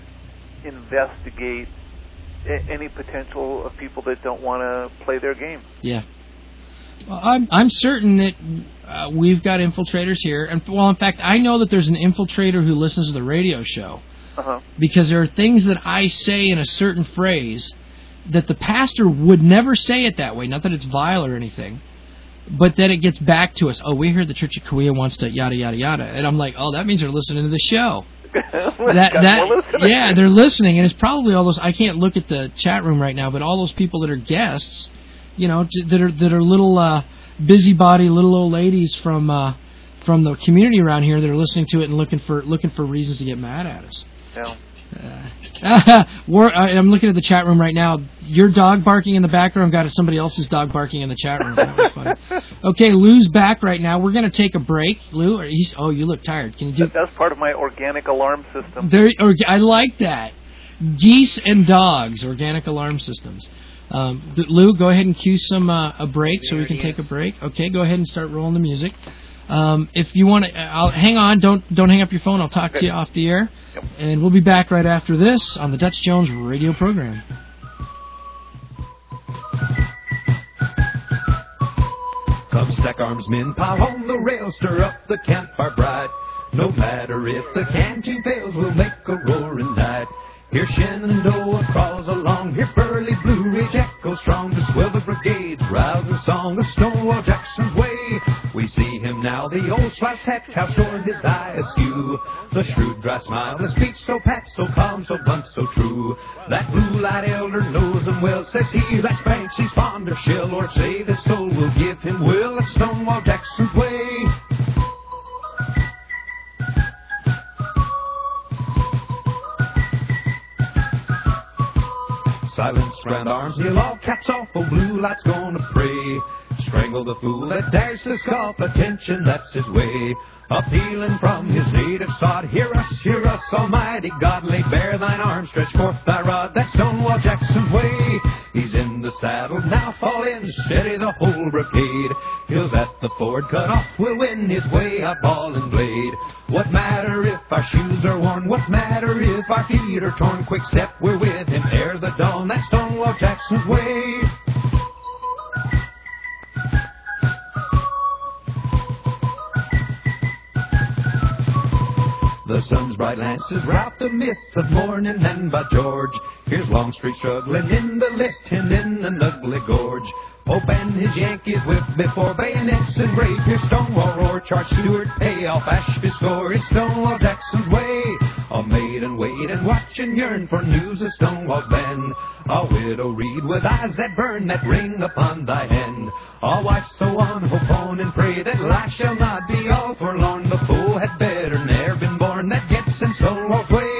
investigate a- any potential of people that don't want to play their game. Yeah. Well, I'm I'm certain that uh, we've got infiltrators here, and well, in fact, I know that there's an infiltrator who listens to the radio show, uh-huh. because there are things that I say in a certain phrase that the pastor would never say it that way. Not that it's vile or anything, but then it gets back to us. Oh, we heard the Church of Kauai wants to yada yada yada, and I'm like, oh, that means they're listening to the show. that that yeah, they're listening, and it's probably all those. I can't look at the chat room right now, but all those people that are guests, you know, that are that are little uh, busybody, little old ladies from uh, from the community around here that are listening to it and looking for looking for reasons to get mad at us. Yeah. Uh, we're, I'm looking at the chat room right now. Your dog barking in the background got somebody else's dog barking in the chat room. That was funny. Okay, Lou's back right now. We're going to take a break. Lou, he's, oh, you look tired. Can you do? That's part of my organic alarm system. There, or, I like that. Geese and dogs, organic alarm systems. Um, Lou, go ahead and cue some uh, a break so we can take a break. Okay, go ahead and start rolling the music. Um, if you want to, I'll hang on. Don't don't hang up your phone. I'll talk to you off the air, yep. And we'll be back right after this on the Dutch Jones radio program. Come stack arms, men, pile on the rail, stir up the campfire bright. No matter if the canteen fails, we'll make a roaring night. Here Shenandoah crawls along, here Burley Blue Ridge echoes strong to swell the brigade's rousing song of Stonewall Jackson's way. We see him now, the old sliced hat, cow stored his eye askew. The shrewd, dry smile, the speech so pat, so calm, so blunt, so true. That blue-eyed elder knows him well, says he, that's Banks, he's fond of shell, Lord save his soul, will give him will, that's Stonewall Jackson's way. Silence, ground arms, he'll all caps off, oh blue light's gonna pray. Strangle the fool that dares to scoff, attention, that's his way. Appealing from his native sod, hear us, hear us, almighty God, lay bare thine arm, stretch forth thy rod, that's Stonewall Jackson's way. He's in the saddle, now fall in, steady the whole brigade. Hills at the ford, cut off, we'll win his way, up ball and blade. What matter if our shoes are worn, what matter if our feet are torn, quick step, we're with him ere the dawn, that's Stonewall Jackson's way. The sun's bright lances rout the mists of morning, and by George, here's Longstreet struggling in the list and in an ugly gorge. Pope and his Yankees whip before bayonets engraved. Here's Stonewall roar, charge Stewart, pay off Ashby score. It's Stonewall Jackson's way. A maiden wait and watch and yearn for news of Stonewall's bend. A widow read with eyes that burn, that ring upon thy hand. A wife so on, hope on and pray that life shall not be all forlorn. The fool had better ne'er been born that gets in Stonewall's way.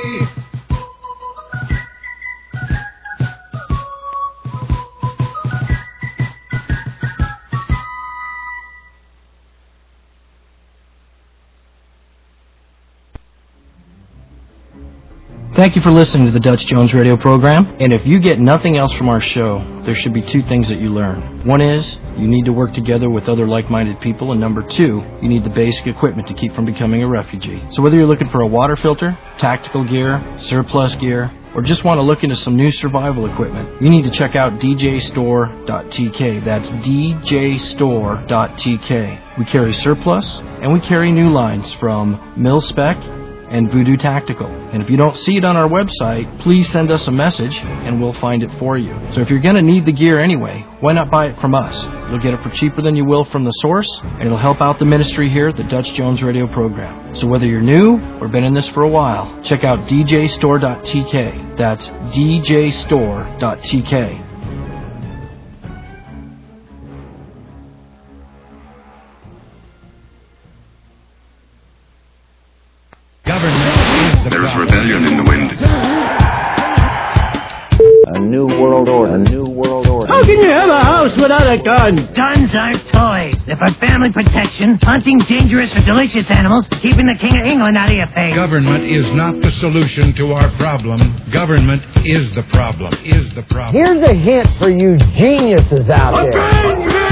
Thank you for listening to the Dutch Jones radio program. And if you get nothing else from our show, there should be two things that you learn. One is, you need to work together with other like-minded people. And number two, you need the basic equipment to keep from becoming a refugee. So whether you're looking for a water filter, tactical gear, surplus gear, or just want to look into some new survival equipment, you need to check out d j store dot t k. That's d j store dot t k. We carry surplus, and we carry new lines from Mil-Spec and Voodoo Tactical. And if you don't see it on our website, please send us a message and we'll find it for you. So if you're going to need the gear anyway, why not buy it from us? You'll get it for cheaper than you will from the source, and it'll help out the ministry here at the Dutch Jones radio program. So whether you're new or been in this for a while, check out d j store dot t k. That's d j store dot t k. There is rebellion in the wind. A new world order. A new world order. How can you have a house without a gun? Guns aren't toys. They're for family protection, hunting dangerous or delicious animals, keeping the King of England out of your face. Government is not the solution to our problem. Government is the problem. Is the problem. Here's a hint for you geniuses out there.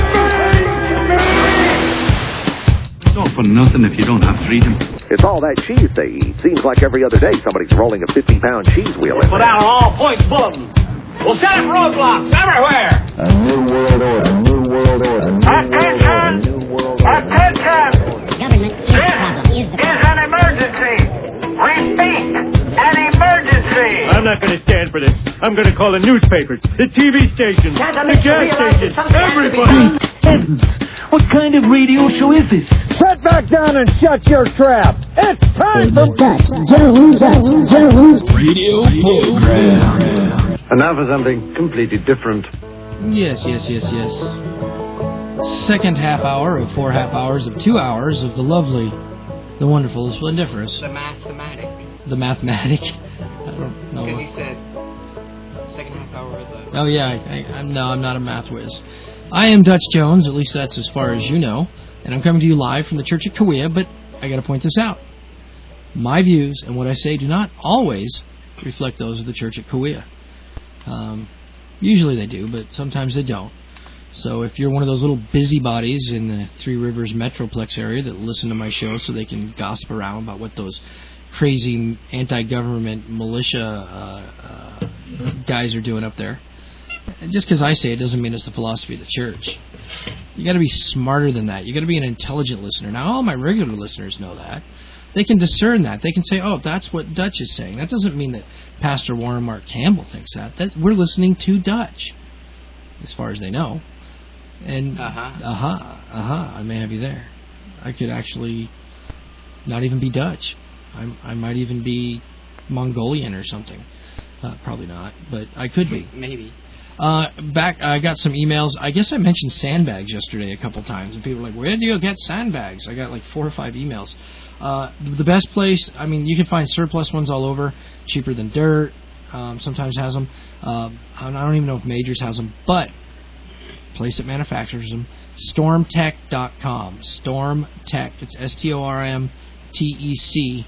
Not for nothing if you don't have freedom. It's all that cheese they eat. Seems like every other day somebody's rolling a fifty-pound cheese wheel in Put there. out all points bulletin. We'll set up roadblocks everywhere. A new world order. A new world order. A new world order. A new world order. Attention! Government is the problem. Is the This is an emergency. Repeat, an emergency. I'm not going to stand for this. I'm going to call the newspapers, the T V stations, the gas stations, everybody. What kind of radio show is this? Sit back down and shut your trap. It's time for Dutch Jones. Dutch Jones radio program. And now for something completely different. Yes, yes, yes, yes. Second half hour of four half hours of two hours of the lovely, the wonderful, the splendiferous. The mathematic. The mathematic. I don't know. Because he said second half hour of the... Oh, yeah. I, I, I'm, no, I'm not a math whiz. I am Dutch Jones, at least that's as far as you know, and I'm coming to you live from the Church of Kauai, but I got to point this out. My views and what I say do not always reflect those of the Church at Kauai. Um, usually they do, but sometimes they don't. So if you're one of those little busybodies in the Three Rivers Metroplex area that listen to my show so they can gossip around about what those crazy anti-government militia uh, uh, guys are doing up there, just because I say it doesn't mean it's the philosophy of the church. You got to be smarter than that. You got to be an intelligent listener. Now, all my regular listeners know that. They can discern that. They can say, "Oh, that's what Dutch is saying." That doesn't mean that Pastor Warren Mark Campbell thinks that. That's, we're listening to Dutch, as far as they know. And uh-huh, uh-huh, uh-huh. I may have you there. I could actually not even be Dutch. I, I might even be Mongolian or something. Uh, probably not, but I could be. Maybe. Uh, back, I got some emails. I guess I mentioned sandbags yesterday a couple times, and people were like, "Where do you get sandbags?" I got like four or five emails. Uh, the best place, I mean, you can find surplus ones all over, cheaper than dirt. Um, sometimes has them. Uh, I don't even know if Majors has them, but place that manufactures them, storm tech dot com. StormTech. It's S T O R M T E C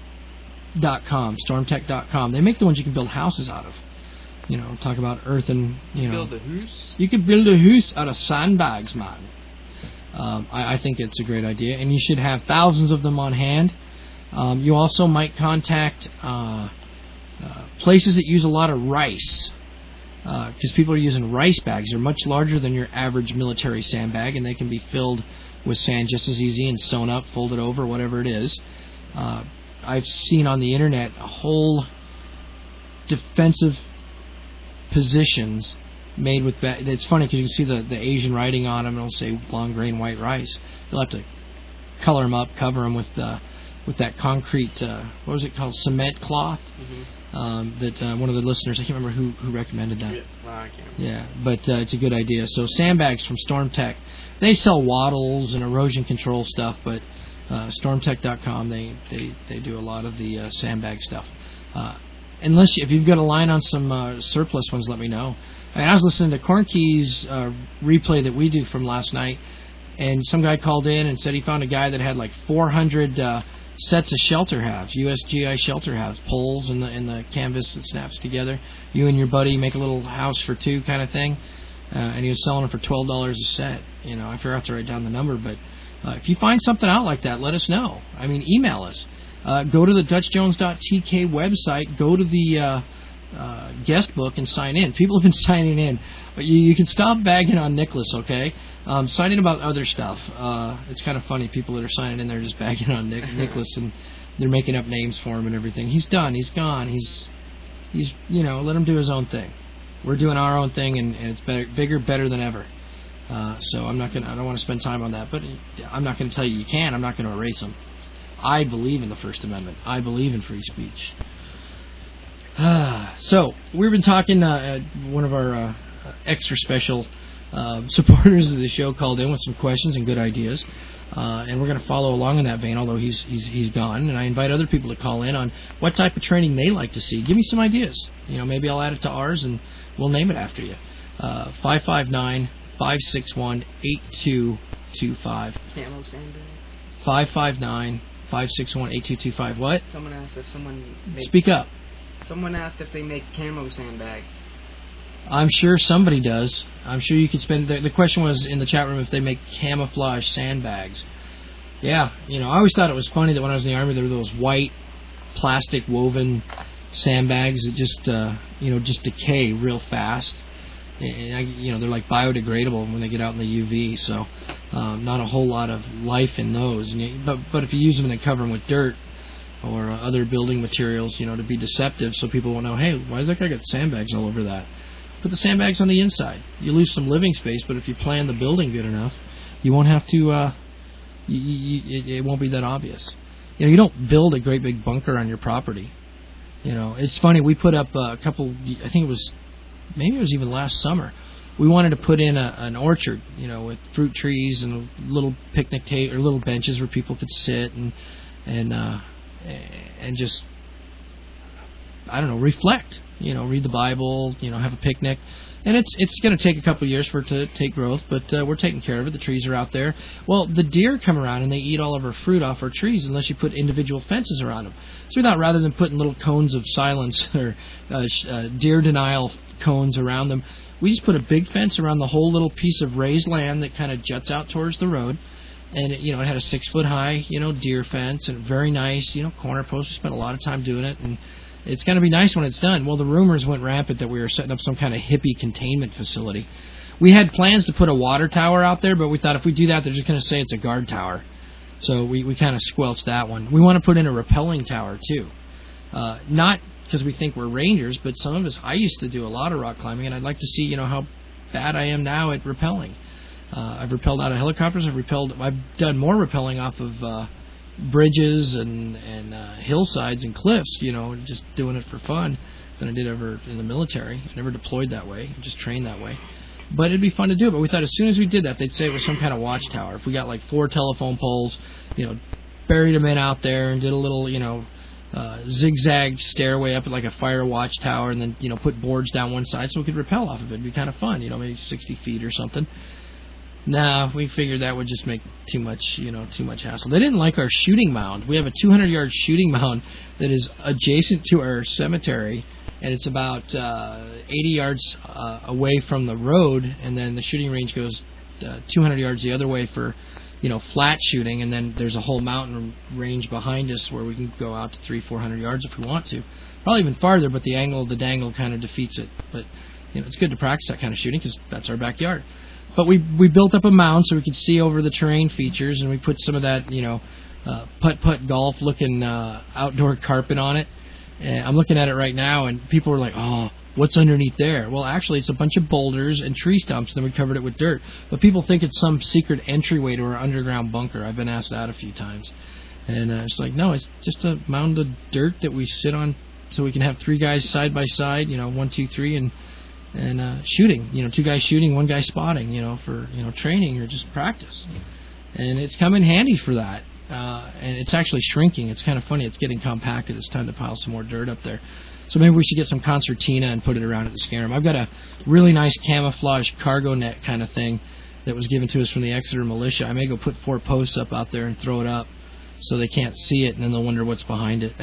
dot com. storm tech dot com. They make the ones you can build houses out of. You know, talk about earth and, you know. Build a house? You could build a house out of sandbags, man. Um, I, I think it's a great idea, and you should have thousands of them on hand. Um, you also might contact uh, uh, places that use a lot of rice, because uh, people are using rice bags. They're much larger than your average military sandbag, and they can be filled with sand just as easy and sewn up, folded over, whatever it is. Uh, I've seen on the internet a whole defensive positions made with. Ba- it's funny because you can see the, the Asian writing on them. It'll say long grain white rice. You'll have to color them up, cover them with uh, with that concrete. Uh, what was it called? Cement cloth. Mm-hmm. Um, that uh, one of the listeners, I can't remember who who recommended that. Yeah, well, I can't. Yeah, but uh, it's a good idea. So sandbags from StormTech. They sell wattles and erosion control stuff, but uh, stormtech dot com they, they they do a lot of the uh, sandbag stuff. Uh, unless you, if you've got a line on some uh, surplus ones, let me know. I, mean, I was listening to Corn Key's uh, replay that we do from last night, and some guy called in and said he found a guy that had like four hundred uh, sets of shelter halves, U S G I shelter halves, poles in the in the canvas that snaps together. You and your buddy make a little house for two kind of thing. Uh, and he was selling them for twelve dollars a set. You know, I forgot to write down the number, but uh, if you find something out like that, let us know. I mean, email us. Uh, go to the Dutch Jones dot T K website. Go to the uh, uh, guest book and sign in. People have been signing in. But you, you can stop bagging on Nicholas, okay? Um, sign in about other stuff. Uh, it's kind of funny. People that are signing in, they're just bagging on Nick, Nicholas, and they're making up names for him and everything. He's done. He's gone. He's, he's you know, let him do his own thing. We're doing our own thing, and, and it's better, bigger, better than ever. Uh, so I'm not gonna. I don't want to spend time on that. But I'm not going to tell you you can. I'm not going to erase them. I believe in the First Amendment. I believe in free speech. So we've been talking. Uh, one of our uh, extra special uh, supporters of the show called in with some questions and good ideas, uh, and we're going to follow along in that vein. Although he's he's he's gone, and I invite other people to call in on what type of training they like to see. Give me some ideas. You know, maybe I'll add it to ours, and we'll name it after you. Uh, five five nine, five six one, eight two two five. Camo sandbags. five five nine, five six one, eight two two five. What? Someone asked if someone makes, Speak up. Someone asked if they make camo sandbags. I'm sure somebody does. I'm sure you could spend... The, the question was in the chat room if they make camouflage sandbags. Yeah, you know, I always thought it was funny that when I was in the Army there were those white plastic woven sandbags that just, uh, you know, just decay real fast. And, I, you know, they're like biodegradable when they get out in the U V, so um, not a whole lot of life in those. And you, but, but if you use them and then cover them with dirt or uh, other building materials, you know, to be deceptive so people won't know, hey, why does that guy got sandbags all over that? Put the sandbags on the inside. You lose some living space, but if you plan the building good enough, you won't have to, uh, you, you, it, it won't be that obvious. You know, you don't build a great big bunker on your property. You know, it's funny, we put up a couple, I think it was, maybe it was even last summer, we wanted to put in a, an orchard, you know, with fruit trees and little picnic ta- or little benches where people could sit and, and, uh, and just, I don't know, reflect. You know, read the Bible, you know, have a picnic. And it's it's going to take a couple of years for it to take growth, but uh, we're taking care of it. The trees are out there. Well, the deer come around and they eat all of our fruit off our trees unless you put individual fences around them. So we thought rather than putting little cones of silence or uh, uh, deer denial cones around them, we just put a big fence around the whole little piece of raised land that kind of juts out towards the road. And, it, you know, it had a six-foot-high, you know, deer fence and very nice, you know, corner post. We spent a lot of time doing it, and it's going to be nice when it's done. Well, the rumors went rampant that we were setting up some kind of hippie containment facility. We had plans to put a water tower out there, but we thought if we do that, they're just going to say it's a guard tower. So we, we kind of squelched that one. We want to put in a rappelling tower, too. Uh, not because we think we're rangers, but some of us, I used to do a lot of rock climbing, and I'd like to see, you know, how bad I am now at rappelling. Uh, I've rappelled out of helicopters. I've rappelled. I've done more rappelling off of uh, bridges and and uh, hillsides and cliffs. You know, just doing it for fun than I did ever in the military. I never deployed that way. I just trained that way. But it'd be fun to do. But we thought as soon as we did that, they'd say it was some kind of watchtower. If we got like four telephone poles, you know, buried them in out there and did a little, you know, uh, zigzag stairway up at like a fire watchtower, and then you know put boards down one side so we could rappel off of it. It'd be kind of fun. You know, maybe sixty feet or something. Nah, we figured that would just make too much, you know, too much hassle. They didn't like our shooting mound. We have a two hundred yard shooting mound that is adjacent to our cemetery, and it's about uh, eighty yards uh, away from the road, and then the shooting range goes uh, two hundred yards the other way for, you know, flat shooting, and then there's a whole mountain range behind us where we can go out to three, four hundred yards if we want to. Probably even farther, but the angle of the dangle kind of defeats it. But, you know, it's good to practice that kind of shooting because that's our backyard. But we we built up a mound so we could see over the terrain features, and we put some of that, you know, uh, putt-putt golf-looking uh, outdoor carpet on it. And I'm looking at it right now, and people were like, oh, what's underneath there? Well, actually, it's a bunch of boulders and tree stumps, and then we covered it with dirt. But people think it's some secret entryway to our underground bunker. I've been asked that a few times. And uh, it's like, no, it's just a mound of dirt that we sit on so we can have three guys side by side, you know, one, two, three, and and uh, shooting. You know, two guys shooting, one guy spotting, you know, for, you know, training or just practice. And it's come in handy for that. Uh, and it's actually shrinking. It's kind of funny. It's getting compacted. It's time to pile some more dirt up there. So maybe we should get some concertina and put it around it to scare them. I've got a really nice camouflage cargo net kind of thing that was given to us from the Exeter Militia. I may go put four posts up out there and throw it up so they can't see it, and then they'll wonder what's behind it.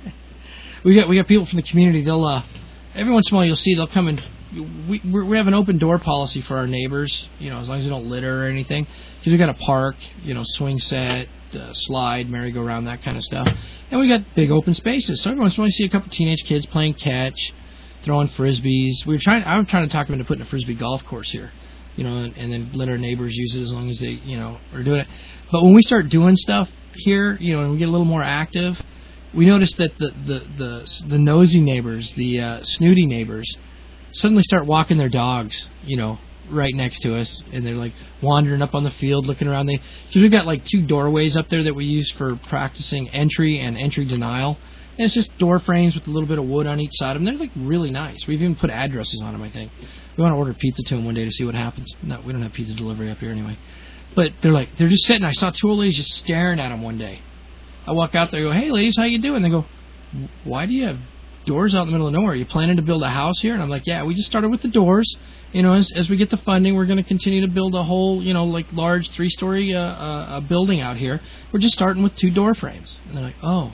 we got we got people from the community. They'll uh, every once in a while you'll see they'll come and we we have an open door policy for our neighbors. You know, as long as they don't litter or anything, because we got a park, you know, swing set, uh, slide, merry-go-round, that kind of stuff, and we got big open spaces. So every once in a while you see a couple teenage kids playing catch, throwing frisbees. We were trying. I'm trying to talk them into putting a frisbee golf course here. You know, and, and then let our neighbors use it as long as they, you know, are doing it. But when we start doing stuff here, you know, and we get a little more active, we notice that the the the, the nosy neighbors, the uh, snooty neighbors, suddenly start walking their dogs, you know, right next to us, and they're like wandering up on the field, looking around. They, so we've got like two doorways up there that we use for practicing entry and entry denial. And it's just door frames with a little bit of wood on each side of them. They're like really nice. We've even put addresses on them, I think. We want to order pizza to them one day to see what happens. No, we don't have pizza delivery up here anyway. But they're like, they're just sitting. I saw two old ladies just staring at them one day. I walk out there and go, hey, ladies, how you doing? They go, why do you have doors out in the middle of nowhere? Are you planning to build a house here? And I'm like, yeah, we just started with the doors. You know, as, as we get the funding, we're going to continue to build a whole, you know, like large three-story uh, uh, building out here. We're just starting with two door frames. And they're like, oh.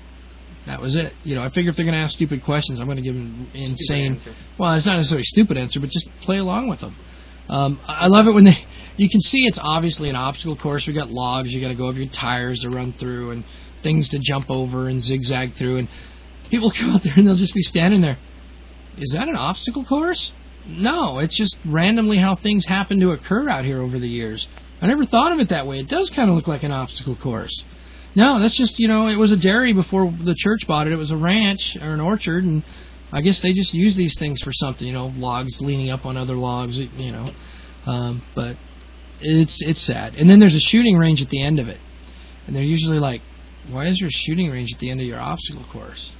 That was it. You know, I figure if they're going to ask stupid questions, I'm going to give them insane. Well, it's not necessarily a stupid answer, but just play along with them. Um, I love it when they. You can see it's obviously an obstacle course. We got logs. You got to go over your tires to run through, and things to jump over and zigzag through. And people come out there and they'll just be standing there. Is that an obstacle course? No, it's just randomly how things happen to occur out here over the years. I never thought of it that way. It does kind of look like an obstacle course. No, that's just, you know, it was a dairy before the church bought it. It was a ranch or an orchard, and I guess they just use these things for something, you know, logs leaning up on other logs, you know. Um, but it's it's sad. And then there's a shooting range at the end of it. And they're usually like, why is there a shooting range at the end of your obstacle course?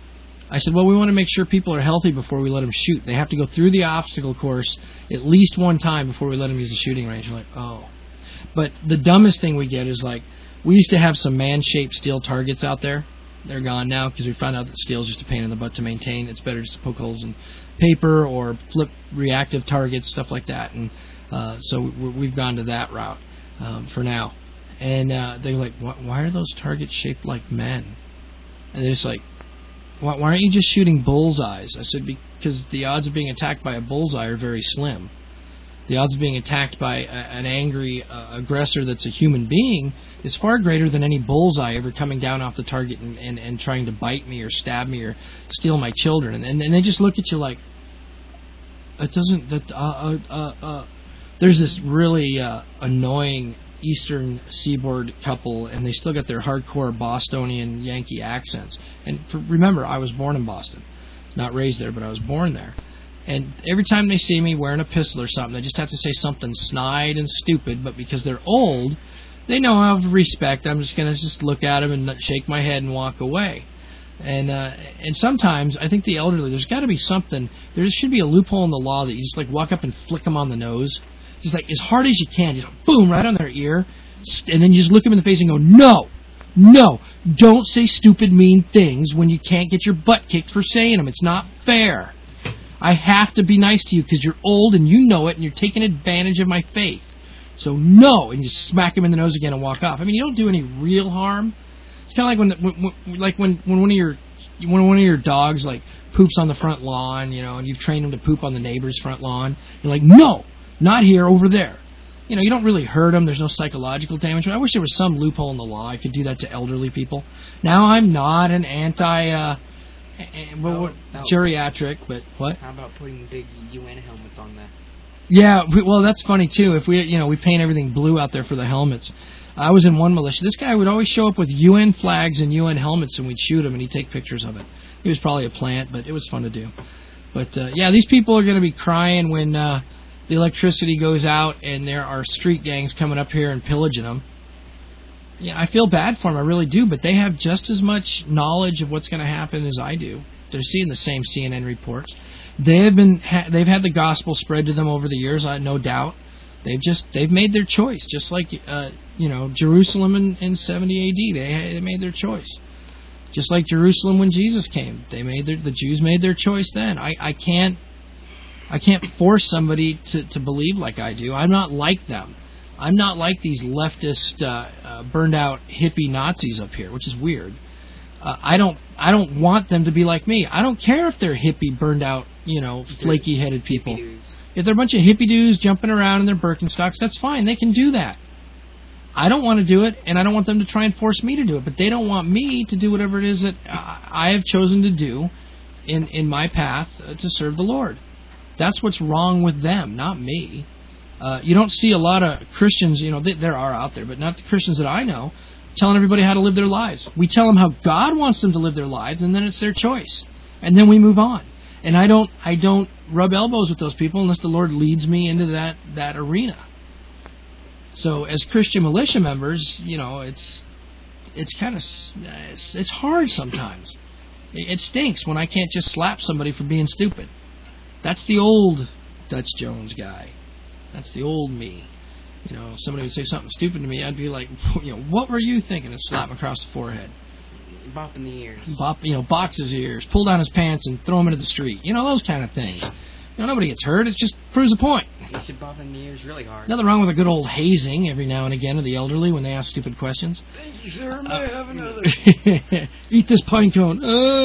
I said, well, we want to make sure people are healthy before we let them shoot. They have to go through the obstacle course at least one time before we let them use the shooting range. I'm like, oh. But the dumbest thing we get is like, we used to have some man-shaped steel targets out there. They're gone now because we found out that steel is just a pain in the butt to maintain. It's better just to poke holes in paper or flip reactive targets, stuff like that. And uh, so we've gone to that route um, for now. And uh, they're like, why are those targets shaped like men? And they're just like, why aren't you just shooting bullseyes? I said, because the odds of being attacked by a bullseye are very slim. The odds of being attacked by a, an angry uh, aggressor that's a human being is far greater than any bullseye ever coming down off the target and, and, and trying to bite me or stab me or steal my children. And, and, and they just look at you like, it doesn't, that, uh, uh, uh, uh. There's this really uh, annoying Eastern Seaboard couple, and they still got their hardcore Bostonian Yankee accents. And for, remember, I was born in Boston. Not raised there, but I was born there. And every time they see me wearing a pistol or something, they just have to say something snide and stupid. But because they're old, they know how to respect. I'm just going to just look at them and shake my head and walk away. And uh, and sometimes I think the elderly, there's got to be something. There should be a loophole in the law that you just like walk up and flick them on the nose, just like as hard as you can, just boom right on their ear, and then you just look them in the face and go, no, no, don't say stupid, mean things when you can't get your butt kicked for saying them. It's not fair. I have to be nice to you because you're old and you know it and you're taking advantage of my faith. So no, and you smack him in the nose again and walk off. I mean, you don't do any real harm. It's kind of like when, when like when, when one of your when one of your dogs like poops on the front lawn, you know, and you've trained him to poop on the neighbor's front lawn. You're like, no, not here, over there. You know, you don't really hurt them. There's no psychological damage. I wish there was some loophole in the law I could do that to elderly people. Now I'm not an anti. Uh, Well, what, no, no. Geriatric, but what? How about putting big U N helmets on that? Yeah, we, well, that's funny too. If we, you know, we paint everything blue out there for the helmets. I was in one militia. This guy would always show up with U N flags and U N helmets, and we'd shoot him, and he'd take pictures of it. He was probably a plant, but it was fun to do. But, uh, yeah, these people are going to be crying when uh, the electricity goes out and there are street gangs coming up here and pillaging them. Yeah, I feel bad for them, I really do, but they have just as much knowledge of what's going to happen as I do. They're seeing the same C N N reports. They have been, ha- they've had the gospel spread to them over the years, I no doubt. They've just, they've made their choice, just like, uh, you know, Jerusalem in, in seventy A D. They, they made their choice. Just like Jerusalem when Jesus came, they made their, the Jews made their choice then. I, I can't, I can't force somebody to, to believe like I do. I'm not like them. I'm not like these leftist, uh, uh, burned-out hippie Nazis up here, which is weird. Uh, I don't, I don't want them to be like me. I don't care if they're hippie, burned-out, you know, flaky-headed people. If they're a bunch of hippie dudes jumping around in their Birkenstocks, that's fine. They can do that. I don't want to do it, and I don't want them to try and force me to do it. But they don't want me to do whatever it is that I have chosen to do in in my path uh, to serve the Lord. That's what's wrong with them, not me. Uh, you don't see a lot of Christians, you know, they, there are out there, but not the Christians that I know, telling everybody how to live their lives. We tell them how God wants them to live their lives, and then it's their choice. And then we move on. And I don't I don't rub elbows with those people unless the Lord leads me into that, that arena. So as Christian militia members, you know, it's it's kind of it's, it's hard sometimes. It, it stinks when I can't just slap somebody for being stupid. That's the old Dutch Jones guy. That's the old me. You know, if somebody would say something stupid to me, I'd be like, you know, what were you thinking? And slap him across the forehead. Bop in the ears. Bop, you know, box his ears, pull down his pants and throw him into the street. You know, those kind of things. You know, nobody gets hurt. It just proves a point. You should bop in the ears really hard. Nothing wrong with a good old hazing every now and again of the elderly when they ask stupid questions. Thank you, sir. May I have another? Eat this pine cone.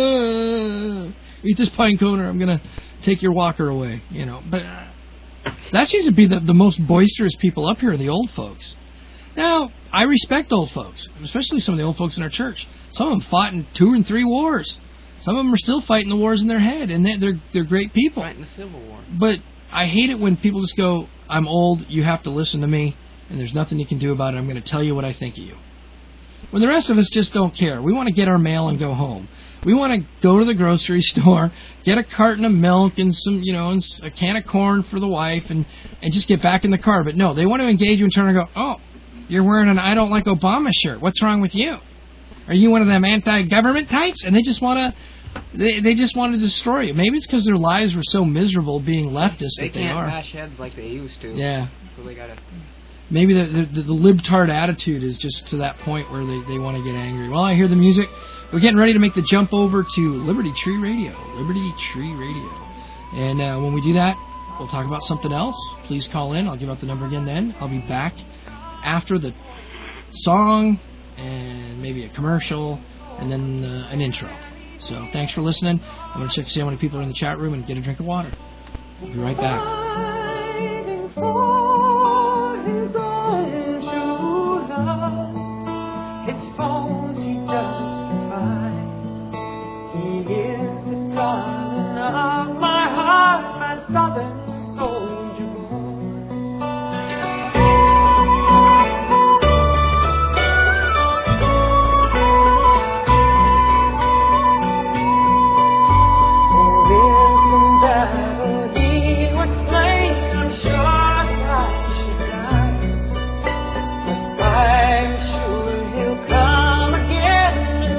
Uh, eat this pine cone or I'm going to take your walker away. You know, but uh, that seems to be the, the most boisterous people up here are the old folks. Now, I respect old folks, especially some of the old folks in our church. Some of them fought in two and three wars. Some of them are still fighting the wars in their head, and they're, they're, they're great people. Fighting the Civil War. But I hate it when people just go, I'm old, you have to listen to me, and there's nothing you can do about it. I'm going to tell you what I think of you. When the rest of us just don't care. We want to get our mail and go home. We want to go to the grocery store, get a carton of milk and some, you know, and a can of corn for the wife, and, and just get back in the car. But no, they want to engage you and turn and go, oh, you're wearing an I don't like Obama shirt. What's wrong with you? Are you one of them anti-government types? And they just want to, they they just want to destroy you. Maybe it's because their lives were so miserable being leftists they that they are. They can't bash heads like they used to. Yeah. So they gotta. Maybe the, the the libtard attitude is just to that point where they, they want to get angry. Well, I hear the music. We're getting ready to make the jump over to Liberty Tree Radio. Liberty Tree Radio. And uh, when we do that, we'll talk about something else. Please call in. I'll give out the number again then. I'll be back after the song and maybe a commercial and then uh, an intro. So thanks for listening. I'm going to check to see how many people are in the chat room and get a drink of water. We'll be right back. His foes he does defy. He is the darling of my heart, my southern soldier boy. For in battle he was slain, I'm sure that I should die. But I'm sure he'll come again.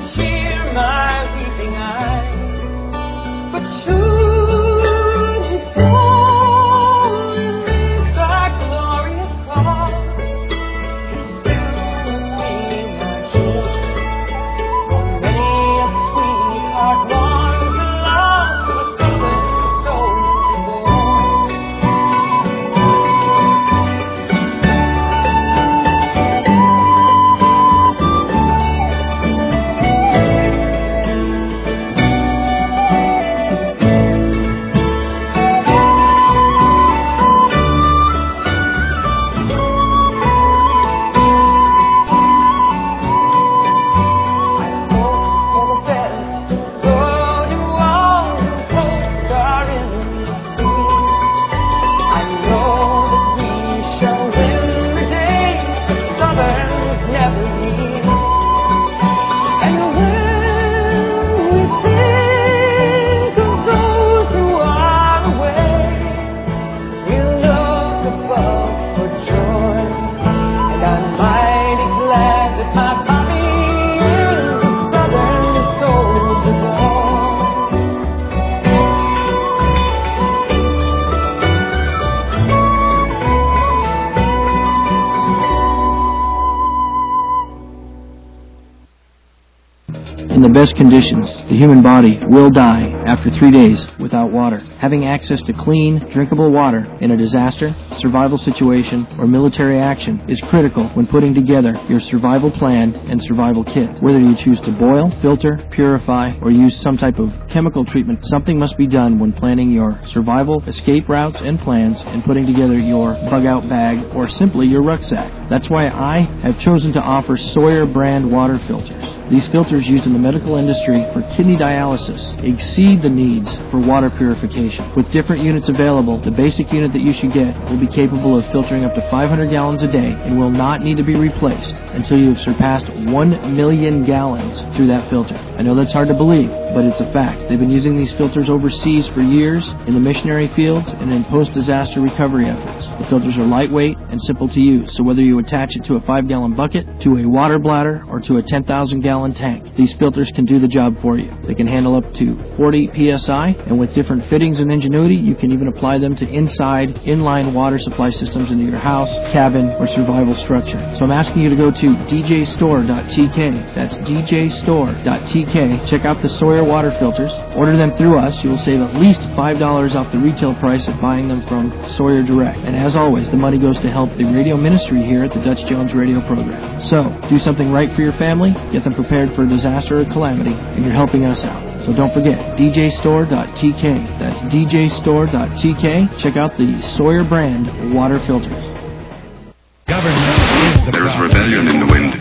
In the best conditions, the human body will die after three days without water. Having access to clean, drinkable water in a disaster, survival situation, or military action is critical when putting together your survival plan and survival kit. Whether you choose to boil, filter, purify, or use some type of chemical treatment, something must be done when planning your survival, escape routes, and plans, and putting together your bug-out bag or simply your rucksack. That's why I have chosen to offer Sawyer brand water filters. These filters used in the medical industry for kidney dialysis exceed the needs for water purification. With different units available, the basic unit that you should get will be capable of filtering up to five hundred gallons a day and will not need to be replaced until you have surpassed one million gallons through that filter. I know that's hard to believe, but it's a fact. They've been using these filters overseas for years in the missionary fields and in post-disaster recovery efforts. The filters are lightweight and simple to use, so whether you attach it to a five-gallon bucket, to a water bladder, or to a ten thousand gallon tank, these filters can do the job for you. They can handle up to forty P S I, and with different fittings and ingenuity, you can even apply them to inside, inline water supply systems into your house, cabin, or survival structure. So I'm asking you to go to d j store dot t k. That's d j store dot t k. Check out the Sawyer water filters. Order them through us. You will save at least five dollars off the retail price of buying them from Sawyer Direct. And as always, the money goes to help the radio ministry here at the Dutch Jones Radio Program. So, do something right for your family, get them prepared for a disaster or calamity, and you're helping us out. So don't forget, d j store dot t k. That's d j store dot t k. Check out the Sawyer brand water filters. Government is the There's problem. rebellion in the wind.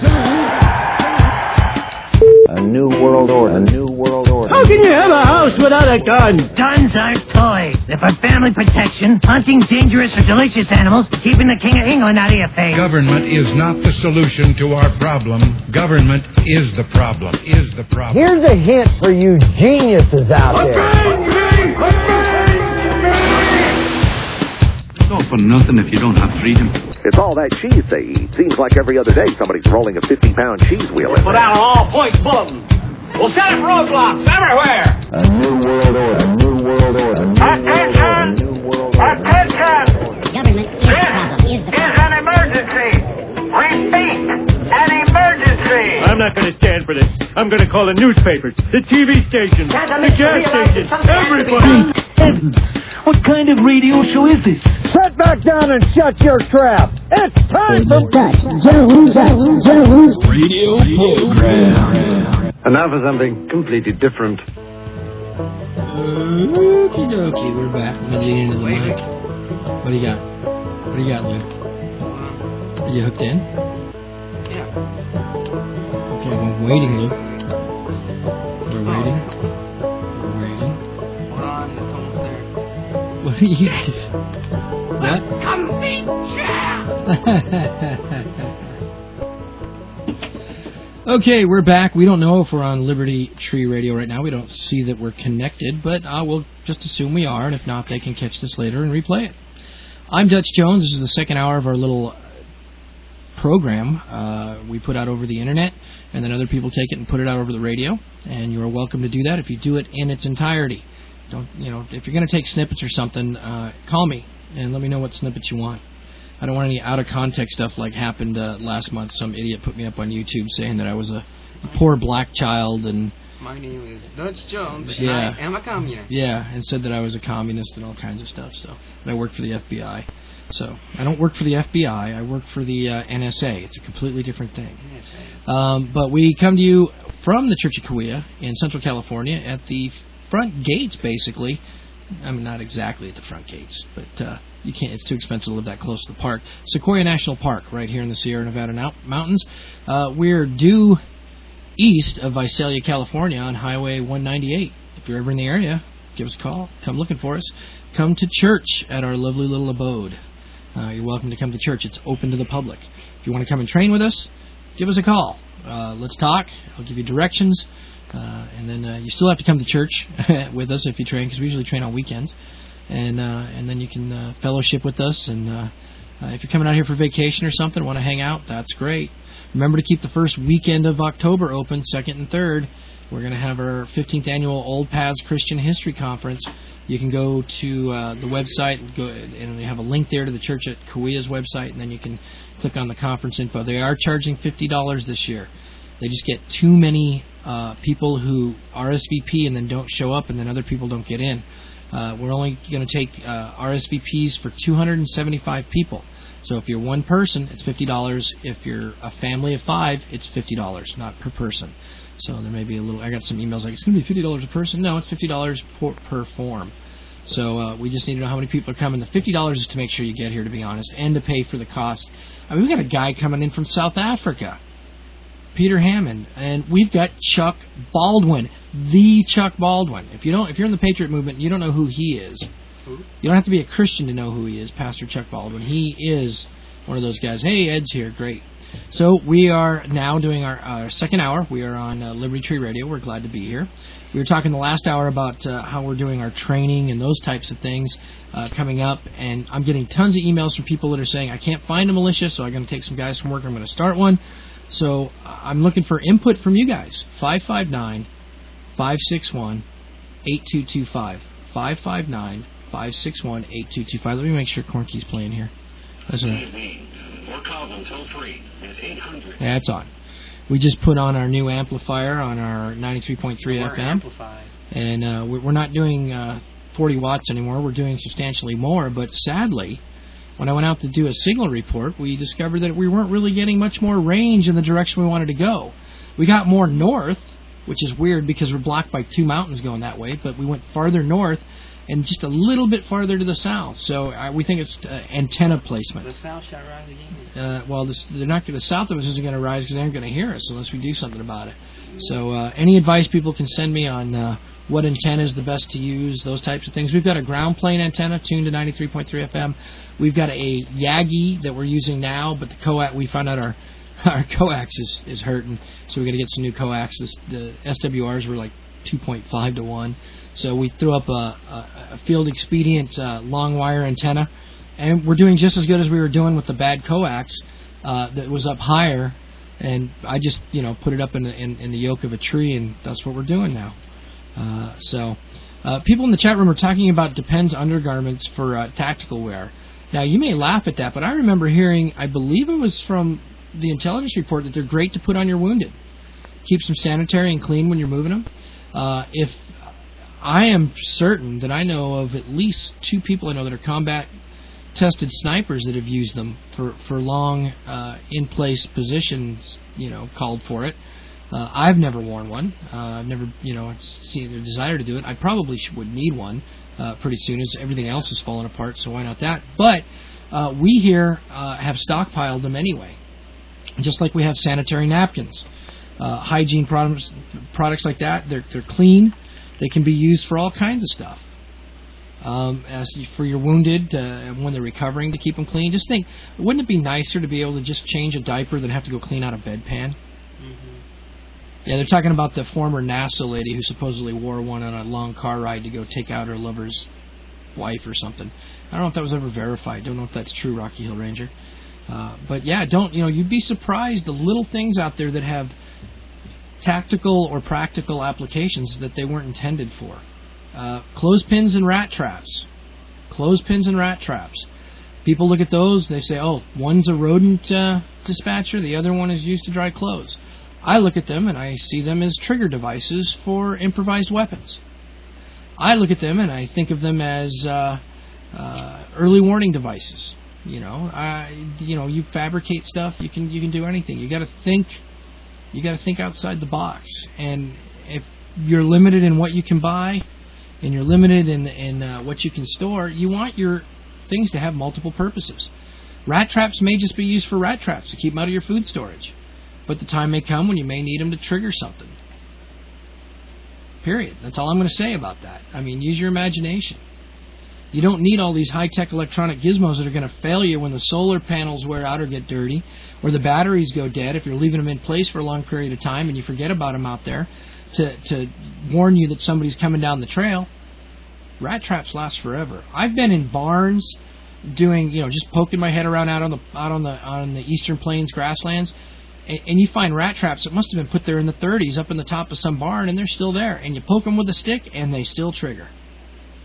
A new world order. A new world order. How can you have a house without a gun? Guns are toys. They're for family protection, hunting dangerous or delicious animals, keeping the King of England out of your face. Government is not the solution to our problem. Government is the problem. Is the problem. Here's a hint for you geniuses out there. It's all for nothing if you don't have freedom. It's all that cheese they eat. Seems like every other day somebody's rolling a fifty-pound cheese wheel in Put there. out an all-points bulletin. We'll set up roadblocks everywhere. A new world order. A new world order. A new world order. A new world order. Attention! Government is the problem. Is the This is problem. an emergency. Repeat, an emergency. I'm not going to stand for this. I'm going to call the newspapers, the T V stations, the gas stations, everybody. Heavens, what kind of radio show is this? Sit back down and shut your trap. It's time for Dutch Jones. Dutch Jones. Radio program. And now for something completely different. Okie dokie, we're back. Let me lean into the mic. What do you got? What do you got, Lou? Are you hooked in? Yeah. Okay, I'm waiting, Lou. We're waiting. We're waiting. Hold on, it's almost there. What are you just... What? Comfy chair. Okay, we're back. We don't know if we're on Liberty Tree Radio right now. We don't see that we're connected, but uh, we'll just assume we are, and if not, they can catch this later and replay it. I'm Dutch Jones. This is the second hour of our little program uh, we put out over the internet, and then other people take it and put it out over the radio, and you're welcome to do that if you do it in its entirety. Don't, you know, if you're going to take snippets or something, uh, call me and let me know what snippets you want. I don't want any out-of-context stuff like happened uh, last month. Some idiot put me up on YouTube saying that I was a, a poor black child and... My name is Dutch Jones, Yeah. and I am a communist. Yeah, and said that I was a communist and all kinds of stuff. So, and I worked for the F B I. So, I don't work for the F B I. I work for the uh, N S A. It's a completely different thing. Um, but we come to you from the Church of Cahuilla in Central California at the front gates, basically. I mean, not exactly at the front gates, but uh, you can't. It's too expensive to live that close to the park. Sequoia National Park, right here in the Sierra Nevada now- mountains. Uh, we're due east of Visalia, California, on Highway one ninety-eight. If you're ever in the area, give us a call. Come looking for us. Come to church at our lovely little abode. Uh, you're welcome to come to church. It's open to the public. If you want to come and train with us, give us a call. Uh, let's talk. I'll give you directions. Uh, and then uh, you still have to come to church with us if you train, because we usually train on weekends. And uh, and then you can uh, fellowship with us. And uh, uh, if you're coming out here for vacation or something, want to hang out, that's great. Remember to keep the first weekend of October open, second and third. We're going to have our fifteenth annual Old Paths Christian History Conference. You can go to uh, the website, go, and we have a link there to the Church at Cahuilla's website, and then you can click on the conference info. They are charging fifty dollars this year. They just get too many uh, people who R S V P and then don't show up, and then other people don't get in. Uh, we're only going to take uh, R S V Ps for two hundred seventy-five people. So if you're one person, it's fifty dollars. If you're a family of five, it's fifty dollars, not per person. So there may be a little. I got some emails like it's going to be fifty dollars a person. No, it's fifty dollars per, per form. So uh, we just need to know how many people are coming. The fifty dollars is to make sure you get here, to be honest, and to pay for the cost. I mean, we got a guy coming in from South Africa, Peter Hammond, and we've got Chuck Baldwin, the Chuck Baldwin. If you don't, if you're in the Patriot movement, you don't know who he is. Who? You don't have to be a Christian to know who he is, Pastor Chuck Baldwin. He is one of those guys. Hey, Ed's here, great. So we are now doing our, our second hour. We are on uh, Liberty Tree Radio. We're glad to be here. We were talking the last hour about uh, how we're doing our training and those types of things uh, coming up, and I'm getting tons of emails from people that are saying, I can't find a militia, so I'm going to take some guys from work. I'm going to start one. So I'm looking for input from you guys. five five nine, five six one, eight two two five. five five nine, five six one, eight two two five. Let me make sure Cornky's playing here. That's right. Or call them toll free at eight hundred. Yeah, it's on. We just put on our new amplifier on our ninety-three point three We're F M. Amplified. And uh, we're not doing uh, forty watts anymore. We're doing substantially more. But sadly, when I went out to do a signal report, we discovered that we weren't really getting much more range in the direction we wanted to go. We got more north, which is weird because we're blocked by two mountains going that way, but we went farther north and just a little bit farther to the south. So uh, we think it's uh, antenna placement. The south shall rise again. Uh, well, this, they're not. The south of us isn't going to rise because they aren't going to hear us unless we do something about it. So uh, any advice people can send me on uh, what antenna is the best to use, those types of things. We've got a ground plane antenna tuned to ninety-three point three F M. We've got a Yagi that we're using now, but the coax, we found out our our coax is, is hurting, so we're going to get some new coax. This, the S W Rs were like two point five to one. So we threw up a, a, a field expedient uh, long wire antenna, and we're doing just as good as we were doing with the bad coax uh, that was up higher. And I just, you know, put it up in the, in, in the yoke of a tree, and that's what we're doing now. Uh, so uh, people in the chat room are talking about Depends undergarments for uh, tactical wear. Now, you may laugh at that, but I remember hearing, I believe it was from the intelligence report, that they're great to put on your wounded. Keeps them sanitary and clean when you're moving them. Uh, if I am certain that I know of at least two people I know that are combat-tested snipers that have used them for, for long uh, in-place positions, you know, called for it. Uh, I've never worn one. Uh, I've never, you know, seen a desire to do it. I probably should, would need one uh, pretty soon, as everything else is falling apart, so why not that? But uh, we here uh, have stockpiled them anyway, just like we have sanitary napkins. Uh, hygiene products, products like that, they're, they're clean. They can be used for all kinds of stuff. Um, as for your wounded, uh, when they're recovering, to keep them clean, just think, wouldn't it be nicer to be able to just change a diaper than have to go clean out a bedpan? Mm-hmm. Yeah, they're talking about the former NASA lady who supposedly wore one on a long car ride to go take out her lover's wife or something. I don't know if that was ever verified. Don't know if that's true, Rocky Hill Ranger. Uh, but yeah, don't, you know, you'd be surprised the little things out there that have tactical or practical applications that they weren't intended for. Uh, clothespins and rat traps. Clothespins and rat traps. People look at those, they say, oh, one's a rodent uh, dispatcher, the other one is used to dry clothes. I look at them and I see them as trigger devices for improvised weapons. I look at them and I think of them as uh, uh, early warning devices. You know, I, you know, you fabricate stuff, you can you can do anything. You got to think. You got to think outside the box, and if you're limited in what you can buy, and you're limited in in uh, what you can store, you want your things to have multiple purposes. Rat traps may just be used for rat traps to keep them out of your food storage, but the time may come when you may need them to trigger something. Period. That's all I'm going to say about that. I mean, use your imagination. You don't need all these high-tech electronic gizmos that are going to fail you when the solar panels wear out or get dirty, or the batteries go dead if you're leaving them in place for a long period of time and you forget about them out there to, to warn you that somebody's coming down the trail. Rat traps last forever. I've been in barns doing, you know, just poking my head around out on the out on the on the Eastern Plains grasslands, and, and you find rat traps that must have been put there in the thirties up in the top of some barn, and they're still there. And you poke them with a stick, and they still trigger.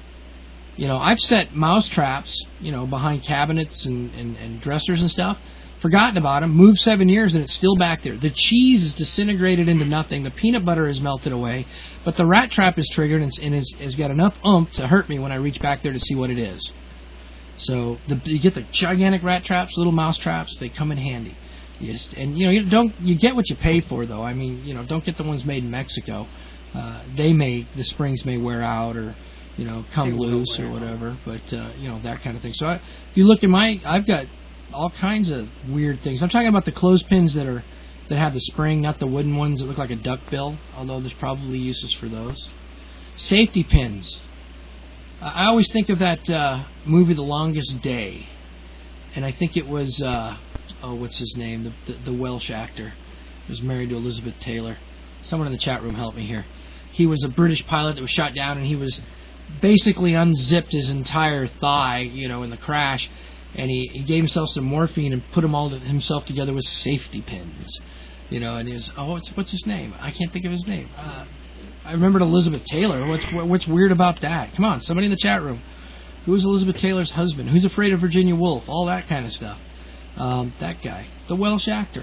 You know, I've set mouse traps, you know, behind cabinets and, and, and dressers and stuff forgotten about them, moved seven years, and it's still back there. The cheese is disintegrated into nothing. The peanut butter is melted away. But the rat trap is triggered and, and is, has got enough oomph to hurt me when I reach back there to see what it is. So the, you get the gigantic rat traps, little mouse traps. They come in handy. You just, and you know you don't you get what you pay for though. I mean you know don't get the ones made in Mexico. Uh, they may the springs may wear out or you know come loose or whatever. But uh, you know that kind of thing. So I, if you look at my, I've got all kinds of weird things. I'm talking about the clothespins that are that have the spring, not the wooden ones that look like a duck bill. Although there's probably uses for those. Safety pins. I always think of that uh, movie, The Longest Day, and I think it was, uh, oh, what's his name, the, the the Welsh actor who was married to Elizabeth Taylor. Someone in the chat room help me here. He was a British pilot that was shot down, and he was basically unzipped his entire thigh, you know, in the crash, and he, he gave himself some morphine and put them all to himself together with safety pins, you know, and he was, oh, what's, what's his name? I can't think of his name. Uh, I remembered Elizabeth Taylor. What's what's weird about that? Come on, somebody in the chat room. Who is Elizabeth Taylor's husband? Who's afraid of Virginia Woolf? All that kind of stuff. Um, that guy. The Welsh actor.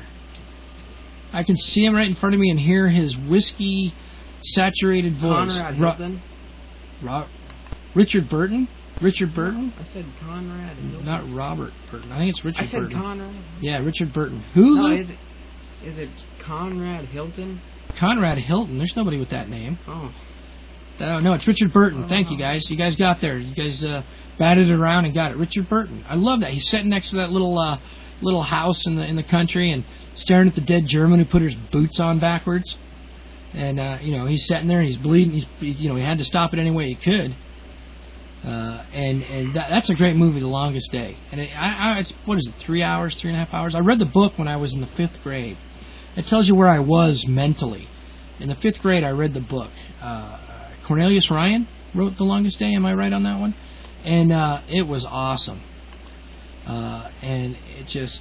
I can see him right in front of me and hear his whiskey-saturated voice. Conrad Ro- Hilton? Ro- Richard Burton? Richard Burton? I said Conrad Hilton. Not Robert Burton. I think it's Richard I said Burton. Conrad. Yeah, Richard Burton. Who? No, is it, is it Conrad Hilton? Conrad Hilton. There's nobody with that name. Oh. Uh, no, it's Richard Burton. Thank you, guys. You guys got there. You guys uh, batted it around and got it. Richard Burton. I love that. He's sitting next to that little uh, little house in the in the country and staring at the dead German who put his boots on backwards. And uh, you know he's sitting there and he's bleeding. He's, he's you know he had to stop it any way he could. Uh, and and that, that's a great movie, The Longest Day. And it, I, I, it's what is it? Three hours, three and a half hours. I read the book when I was in the fifth grade. It tells you where I was mentally. In the fifth grade, I read the book. Uh, Cornelius Ryan wrote The Longest Day. Am I right on that one? And uh, it was awesome. Uh, and it just,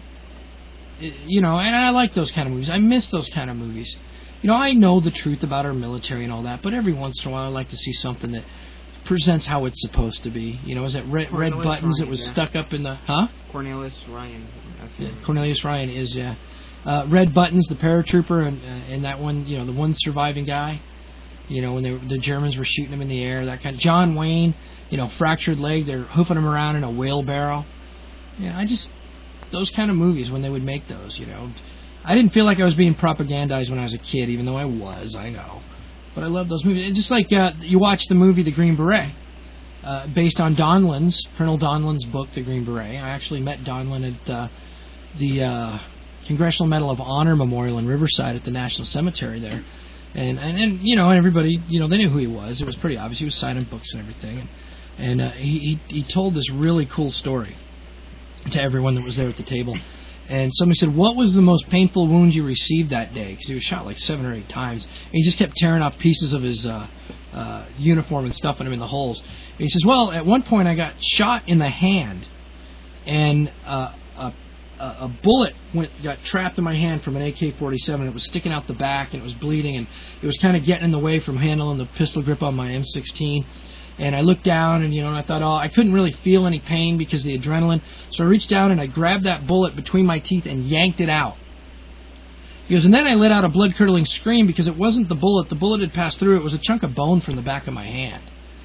it, you know, and I like those kind of movies. I miss those kind of movies. You know, I know the truth about our military and all that, but every once in a while I like to see something that presents how it's supposed to be. You know, is it Red, red Buttons Ryan, that was yeah. stuck up in the, huh? Cornelius Ryan. That's Yeah, it. Cornelius Ryan is, yeah. Uh, Red Buttons, the paratrooper, and, uh, and that one, you know, the one surviving guy. You know, when they, the Germans were shooting him in the air, that kind of. John Wayne, you know, fractured leg, they're hoofing him around in a wheelbarrow. Yeah, I just, those kind of movies, when they would make those, you know. I didn't feel like I was being propagandized when I was a kid, even though I was, I know. But I love those movies. It's just like uh, you watch the movie The Green Beret, uh, based on Donlan's, Colonel Donlan's book, The Green Beret. I actually met Donlan at uh, the uh, Congressional Medal of Honor Memorial in Riverside at the National Cemetery there. And, and, and you know, and everybody, you know, they knew who he was. It was pretty obvious. He was signing books and everything. And, and uh, he, he, he told this really cool story to everyone that was there at the table. And somebody said, what was the most painful wound you received that day? Because he was shot like seven or eight times. And he just kept tearing off pieces of his uh, uh, uniform and stuffing them in the holes. And he says, well, at one point I got shot in the hand. And uh, a, a bullet went got trapped in my hand from an A K forty-seven. It was sticking out the back and it was bleeding. And it was kind of getting in the way from handling the pistol grip on my M sixteen. And I looked down, and you know, and I thought, oh, I couldn't really feel any pain because of the adrenaline. So I reached down and I grabbed that bullet between my teeth and yanked it out. He goes, and then I let out a blood-curdling scream because it wasn't the bullet. The bullet had passed through. It was a chunk of bone from the back of my hand.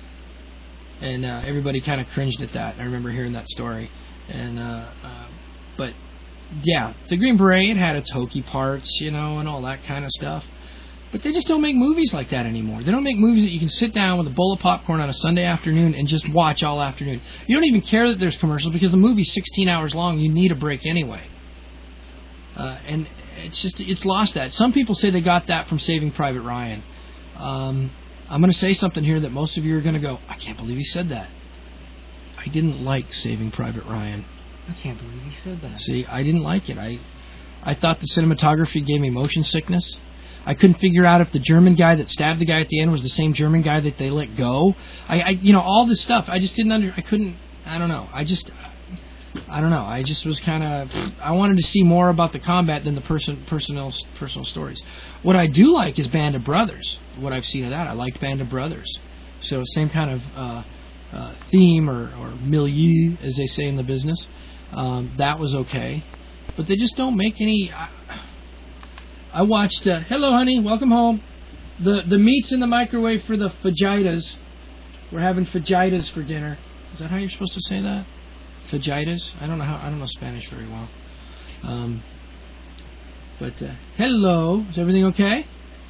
And uh, everybody kind of cringed at that. I remember hearing that story. And uh, uh, but yeah, the Green Beret, it had its hokey parts, you know, and all that kind of stuff. But they just don't make movies like that anymore. They don't make movies that you can sit down with a bowl of popcorn on a Sunday afternoon and just watch all afternoon. You don't even care that there's commercials because the movie's sixteen hours long. You need a break anyway. Uh, and it's just, it's lost that. Some people say they got that from Saving Private Ryan. Um, I'm going to say something here that most of you are going to go, I can't believe he said that. I didn't like Saving Private Ryan. I can't believe he said that. See, I didn't like it. I, I thought the cinematography gave me motion sickness. I couldn't figure out if the German guy that stabbed the guy at the end was the same German guy that they let go. I, I you know, all this stuff. I just didn't under. I couldn't. I don't know. I just. I don't know. I just was kind of. I wanted to see more about the combat than the person, personal, personal stories. What I do like is Band of Brothers. What I've seen of that, I liked Band of Brothers. So same kind of uh, uh, theme or, or milieu, as they say in the business. Um, that was okay. but they just don't make any. I, I watched. Uh, Hello, honey. Welcome home. The the meat's in the microwave for the fajitas. We're having fajitas for dinner. Is that how you're supposed to say that? Fajitas? I don't know how. I don't know Spanish very well. Um, but uh, hello. Is everything okay?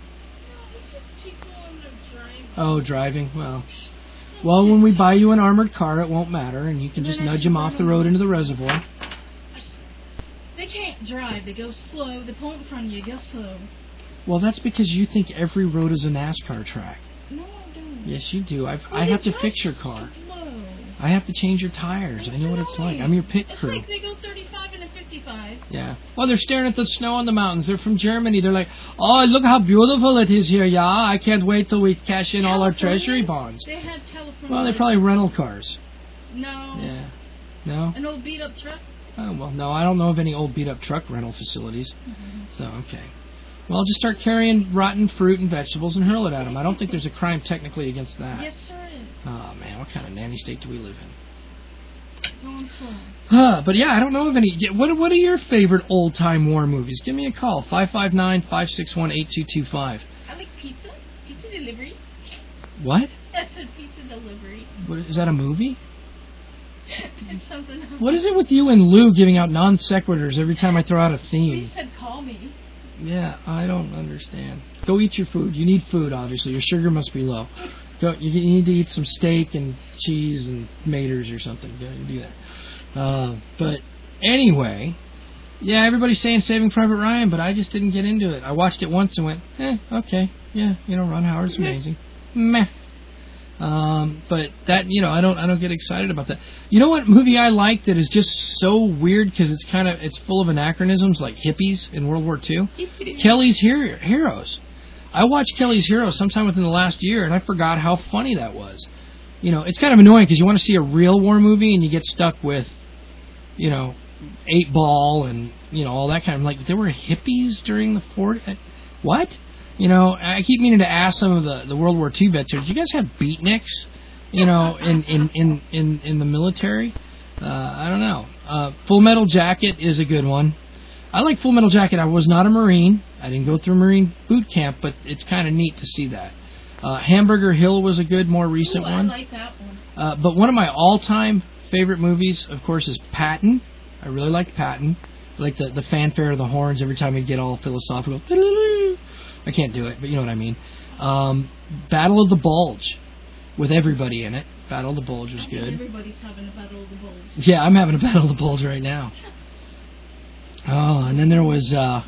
Oh, driving. Well, well, when we buy you an armored car, it won't matter, and you can just nudge them off the road into the reservoir. They can't drive. They go slow. They pull in front of you. Go slow. Well, that's because you think every road is a NASCAR track. No, I don't. Yes, you do. I've, Well, I they have to drive fix your so car. slow. I have to change your tires. I know what it's like. I'm your pit It's crew. like they go thirty-five and a fifty-five. Yeah. Well, they're staring at the snow on the mountains. They're from Germany. They're like, oh, look how beautiful it is here. Yeah, I can't wait till we cash in all our treasury bonds. They had telephone. Well, they're probably rental cars. No. Yeah. No? An old beat-up truck. Oh, well, no, I don't know of any old beat-up truck rental facilities. Mm-hmm. So, okay. Well, just start carrying rotten fruit and vegetables and hurl it at them. I don't think there's a crime technically against that. Yes, there is. Oh, man, what kind of nanny state do we live in? Going slow. Huh, but yeah, I don't know of any. What What are your favorite old-time war movies? Give me a call, five five nine, five six one, eight two two five. I like pizza. Pizza delivery. What? I said pizza delivery. What? Is that a movie? It's something else. What is it with you and Lou giving out non sequiturs every time I throw out a He theme? said call me. Yeah, I don't understand. Go eat your food. You need food, obviously. Your sugar must be low. Go. You need to eat some steak and cheese and maters or something. Go do that. Uh, but anyway, yeah, everybody's saying Saving Private Ryan, but I just didn't get into it. I watched it once and went, eh, okay, yeah, you know, Ron Howard's amazing. Meh. Um, but that, you know, I don't, I don't get excited about that. You know what movie I like that is just so weird because it's kind of, it's full of anachronisms like hippies in World War Two? Kelly's Hero- Heroes. I watched Kelly's Heroes sometime within the last year, and I forgot how funny that was. You know, it's kind of annoying because you want to see a real war movie, and you get stuck with, you know, Eight Ball and, you know, all that kind of, like, there were hippies during the forties? What? You know, I keep meaning to ask some of the, the World War Two vets here, did you guys have beatniks, you know, in, in, in, in, in the military? Uh, I don't know. Uh, Full Metal Jacket is a good one. I like Full Metal Jacket. I was not a Marine. I didn't go through Marine boot camp, but it's kind of neat to see that. Uh, Hamburger Hill was a good, more recent Ooh, I one. like that one. Uh, but one of my all-time favorite movies, of course, is Patton. I really liked Patton. I like the, the fanfare of the horns every time he'd get all philosophical. I can't do it, but you know what I mean. Um, Battle of the Bulge, with everybody in it. Battle of the Bulge was good. Everybody's having a Battle of the Bulge. Yeah, I'm having a Battle of the Bulge right now. Oh, and then there was, uh,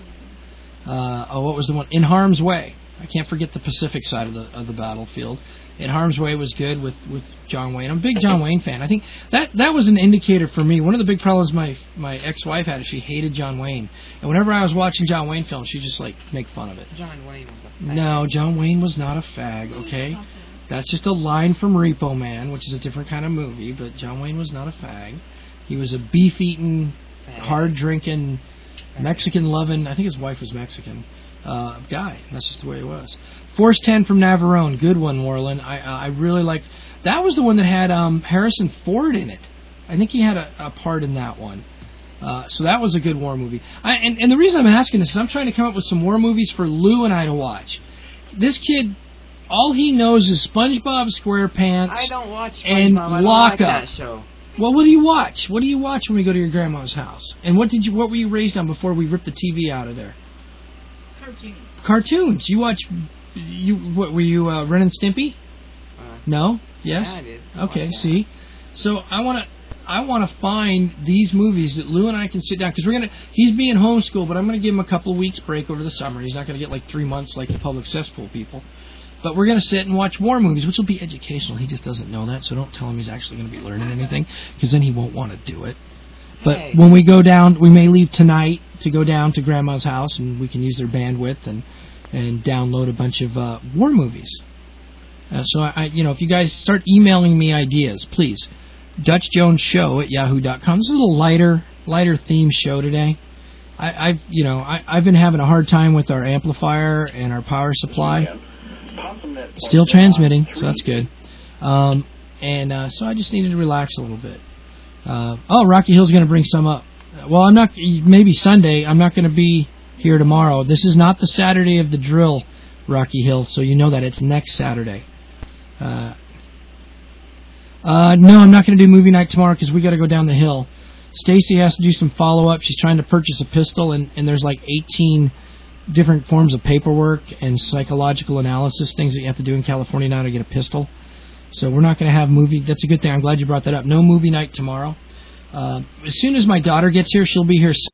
uh, oh, what was the one? In Harm's Way. I can't forget the Pacific side of the of the battlefield. In Harm's Way was good with, with John Wayne. I'm a big John Wayne fan. I think that that was an indicator for me. One of the big problems my my ex-wife had is she hated John Wayne. And whenever I was watching John Wayne films, she just, like, make fun of it. John Wayne was a fag. No, John Wayne was not a fag, okay? That's just a line from Repo Man, which is a different kind of movie, but John Wayne was not a fag. He was a beef-eating, hard-drinking, Mexican-loving, I think his wife was Mexican, uh, guy. That's just the way it was. Force ten from Navarone, good one, Warland. I uh, I really liked... That was the one that had um, Harrison Ford in it. I think he had a, a part in that one. Uh, so that was a good war movie. I, and, and the reason I'm asking this is I'm trying to come up with some war movies for Lou and I to watch. This kid... All he knows is SpongeBob SquarePants I don't watch SpongeBob. and I don't Lock like Up. that show. Well, what do you watch? What do you watch when we go to your grandma's house? And what did you? What were you raised on before we ripped the T V out of there? Cartoons. Cartoons. You watch? You what? Were you uh, Ren and Stimpy? Uh, No. Yes. Yeah, I did. I Okay. watched that. See. So I want to. I want to find these movies that Lou and I can sit down because we're gonna. He's being homeschooled, but I'm gonna give him a couple of weeks break over the summer. He's not gonna get like three months like the public cesspool people. But we're going to sit and watch war movies, which will be educational. He just doesn't know that, so don't tell him he's actually going to be learning anything, because then he won't want to do it. But Hey. when we go down, we may leave tonight to go down to Grandma's house, and we can use their bandwidth and and download a bunch of uh, war movies. Uh, so, I, I, you know, if you guys start emailing me ideas, please, Dutch Jones Show at yahoo dot com. This is a little lighter, lighter theme show today. I, I've, you know, I, I've been having a hard time with our amplifier and our power supply. Still transmitting, so that's good. Um, and uh, so I just needed to relax a little bit. Uh, oh, Rocky Hill's going to bring some up. Well, I'm not. Maybe Sunday. I'm not going to be here tomorrow. This is not the Saturday of the drill, Rocky Hill. So you know that it's next Saturday. Uh, uh, no, I'm not going to do movie night tomorrow because we got to go down the hill. Stacy has to do some follow up. She's trying to purchase a pistol, and, and there's like eighteen different forms of paperwork and psychological analysis things that you have to do in California now to get a pistol. So we're not going to have movie. That's a good thing. I'm glad you brought that up. No movie night tomorrow. Uh, as soon as my daughter gets here, she'll be here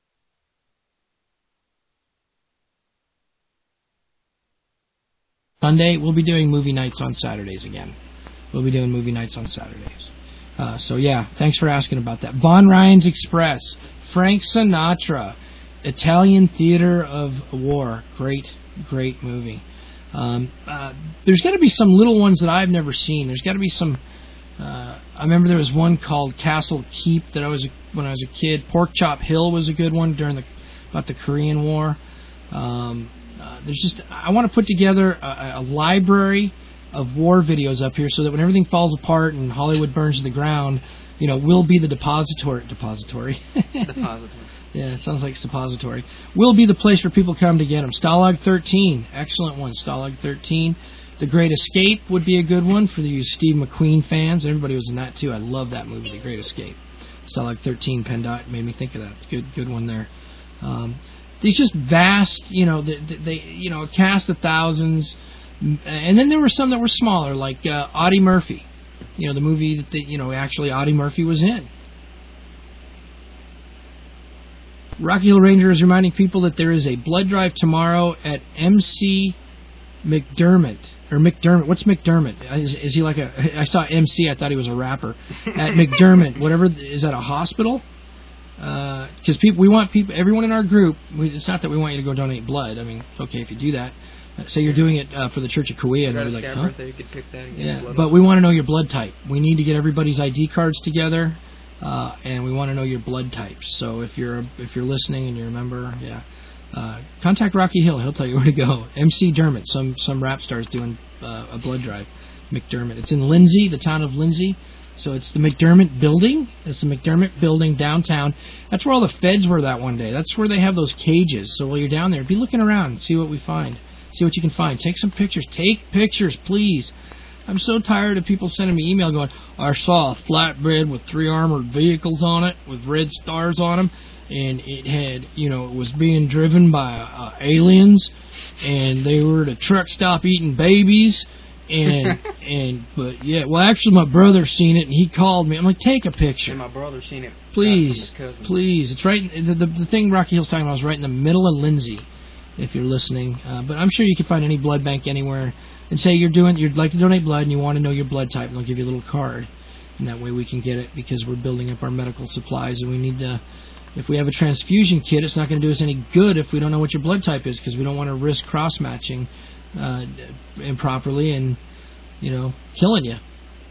Sunday. We'll be doing movie nights on Saturdays again. We'll be doing movie nights on Saturdays. Uh, so, yeah, thanks for asking about that. Von Ryan's Express, Frank Sinatra, Italian Theater of War. Great, great movie. Um, uh, there's got to be some little ones that I've never seen. There's got to be some... Uh, I remember there was one called Castle Keep that I was when I was a kid. Pork Chop Hill was a good one during the about the Korean War. Um, uh, there's just I want to put together a, a library of war videos up here so that when everything falls apart and Hollywood burns to the ground, you know, we'll be the depository. Depository. Depository. Yeah, it sounds like suppository. We'll be the place where people come to get them. Stalag thirteen, excellent one. Stalag thirteen. The Great Escape would be a good one for you Steve McQueen fans. Everybody was in that too. I love that movie, The Great Escape. Stalag thirteen, PennDOT made me think of that. It's a good, good one there. Um, these just vast, you know, they, they, you know, a cast of thousands, and then there were some that were smaller, like uh, Audie Murphy. You know, the movie that they, you know actually Audie Murphy was in. Rocky Hill Ranger is reminding people that there is a blood drive tomorrow at M C McDermott. Or McDermott. What's McDermott? Is, is he like a... I saw M C. I thought he was a rapper. At McDermott. Whatever. Is that a hospital? Because uh, people, we want people... Everyone in our group... We, it's not that we want you to go donate blood. I mean, it's okay if you do that. Uh, say you're doing it uh, for the Church of Kauai. And we're like, huh? birthday, you could pick that and get yeah, blood but off. we want to know your blood type. We need to get everybody's I D cards together. Uh, and we want to know your blood types. So if you're if you're listening and you're a member, yeah... Uh, contact Rocky Hill. He'll tell you where to go. M C Dermott, some some rap stars doing uh, a blood drive. McDermott. It's in Lindsay, the town of Lindsay. So it's the McDermott Building. It's the McDermott Building downtown. That's where all the feds were that one day. That's where they have those cages. So while you're down there, be looking around and see what we find. See what you can find. Take some pictures. Take pictures, please. I'm so tired of people sending me email going, I saw a flatbed with three armored vehicles on it with red stars on them. And it had, you know, it was being driven by uh, aliens, and they were at a truck stop eating babies, and and but yeah, well, actually, my brother seen it, and he called me. I'm like, take a picture. And my brother seen it. Please, from his cousin. please. It's right. The, the the thing Rocky Hill's talking about is right in the middle of Lindsay, if you're listening. Uh, but I'm sure you can find any blood bank anywhere, and say you're doing, you'd like to donate blood, and you want to know your blood type, and they'll give you a little card, and that way we can get it because we're building up our medical supplies, and we need to. If we have a transfusion kit, it's not going to do us any good if we don't know what your blood type is because we don't want to risk cross-matching uh, improperly and, you know, killing you.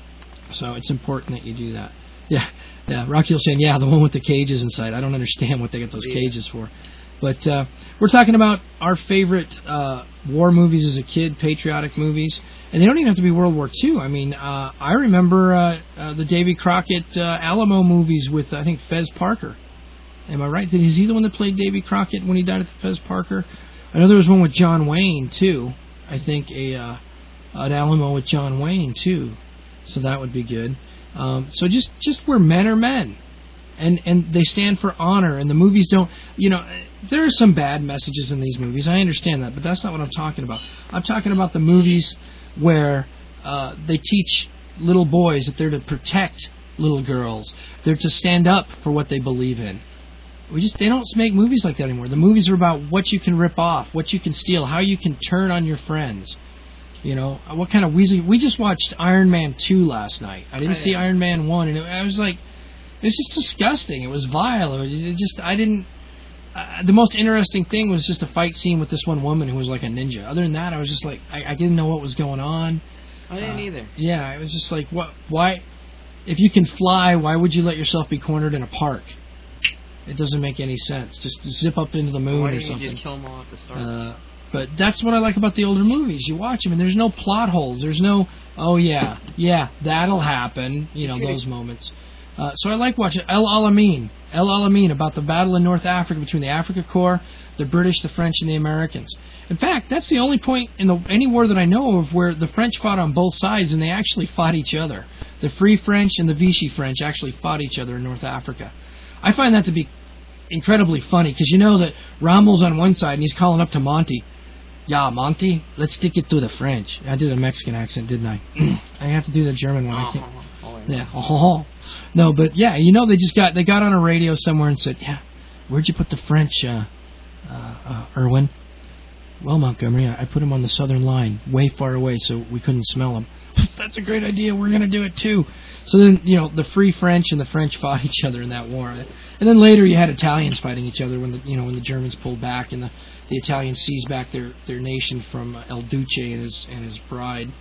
So it's important that you do that. Yeah, yeah. Rocky was saying, yeah, the one with the cages inside. I don't understand what they got those yeah. cages for. But uh, we're talking about our favorite uh, war movies as a kid, patriotic movies. And they don't even have to be World War Two. I mean, uh, I remember uh, uh, the Davy Crockett uh, Alamo movies with, I think, Fez Parker. Am I right? Is he the one that played Davy Crockett when he died at the Fez Parker? I know there was one with John Wayne, too. I think a uh, an Alamo with John Wayne, too. So that would be good. Um, so just, just where men are men. And and they stand for honor. And the movies don't... You know, there are some bad messages in these movies. I understand that. But that's not what I'm talking about. I'm talking about the movies where uh, they teach little boys that they're to protect little girls. They're to stand up for what they believe in. We just they don't make movies like that anymore. The movies are about what you can rip off, what you can steal, how you can turn on your friends. You know, what kind of Weasley... We just watched Iron Man two last night. I didn't I see Iron Man one, and it, I was like... It was just disgusting. It was vile. It, was, it just... I didn't... Uh, the most interesting thing was just a fight scene with this one woman who was like a ninja. Other than that, I was just like... I, I didn't know what was going on. I didn't uh, either. Yeah, it was just like, what? Why... If you can fly, why would you let yourself be cornered in a park? It doesn't make any sense. Just zip up into the moon Why or didn't something. you just kill them all at the start? Uh, but that's what I like about the older movies. You watch them, and there's no plot holes. There's no, oh, yeah, yeah, that'll happen, you know, those moments. Uh, so I like watching El Alamein. El Alamein, about the battle in North Africa between the Afrika Korps, the British, the French, and the Americans. In fact, that's the only point in the, any war that I know of where the French fought on both sides and they actually fought each other. The Free French and the Vichy French actually fought each other in North Africa. I find that to be incredibly funny because you know that Rommel's on one side and he's calling up to Monty. Yeah, Monty, let's stick it to the French. I did a Mexican accent, didn't I? I have to do the German one. I can't. Yeah. Oh, no, but yeah, you know they just got they got on a radio somewhere and said, yeah, where'd you put the French, uh, uh, uh, Irwin? Well, Montgomery, I put them on the southern line, way far away, so we couldn't smell them. That's a great idea. We're going to do it, too. So then, you know, the Free French and the French fought each other in that war. And then later you had Italians fighting each other when the, you know, when the Germans pulled back and the, the Italians seized back their, their nation from El Duce and his, and his bride.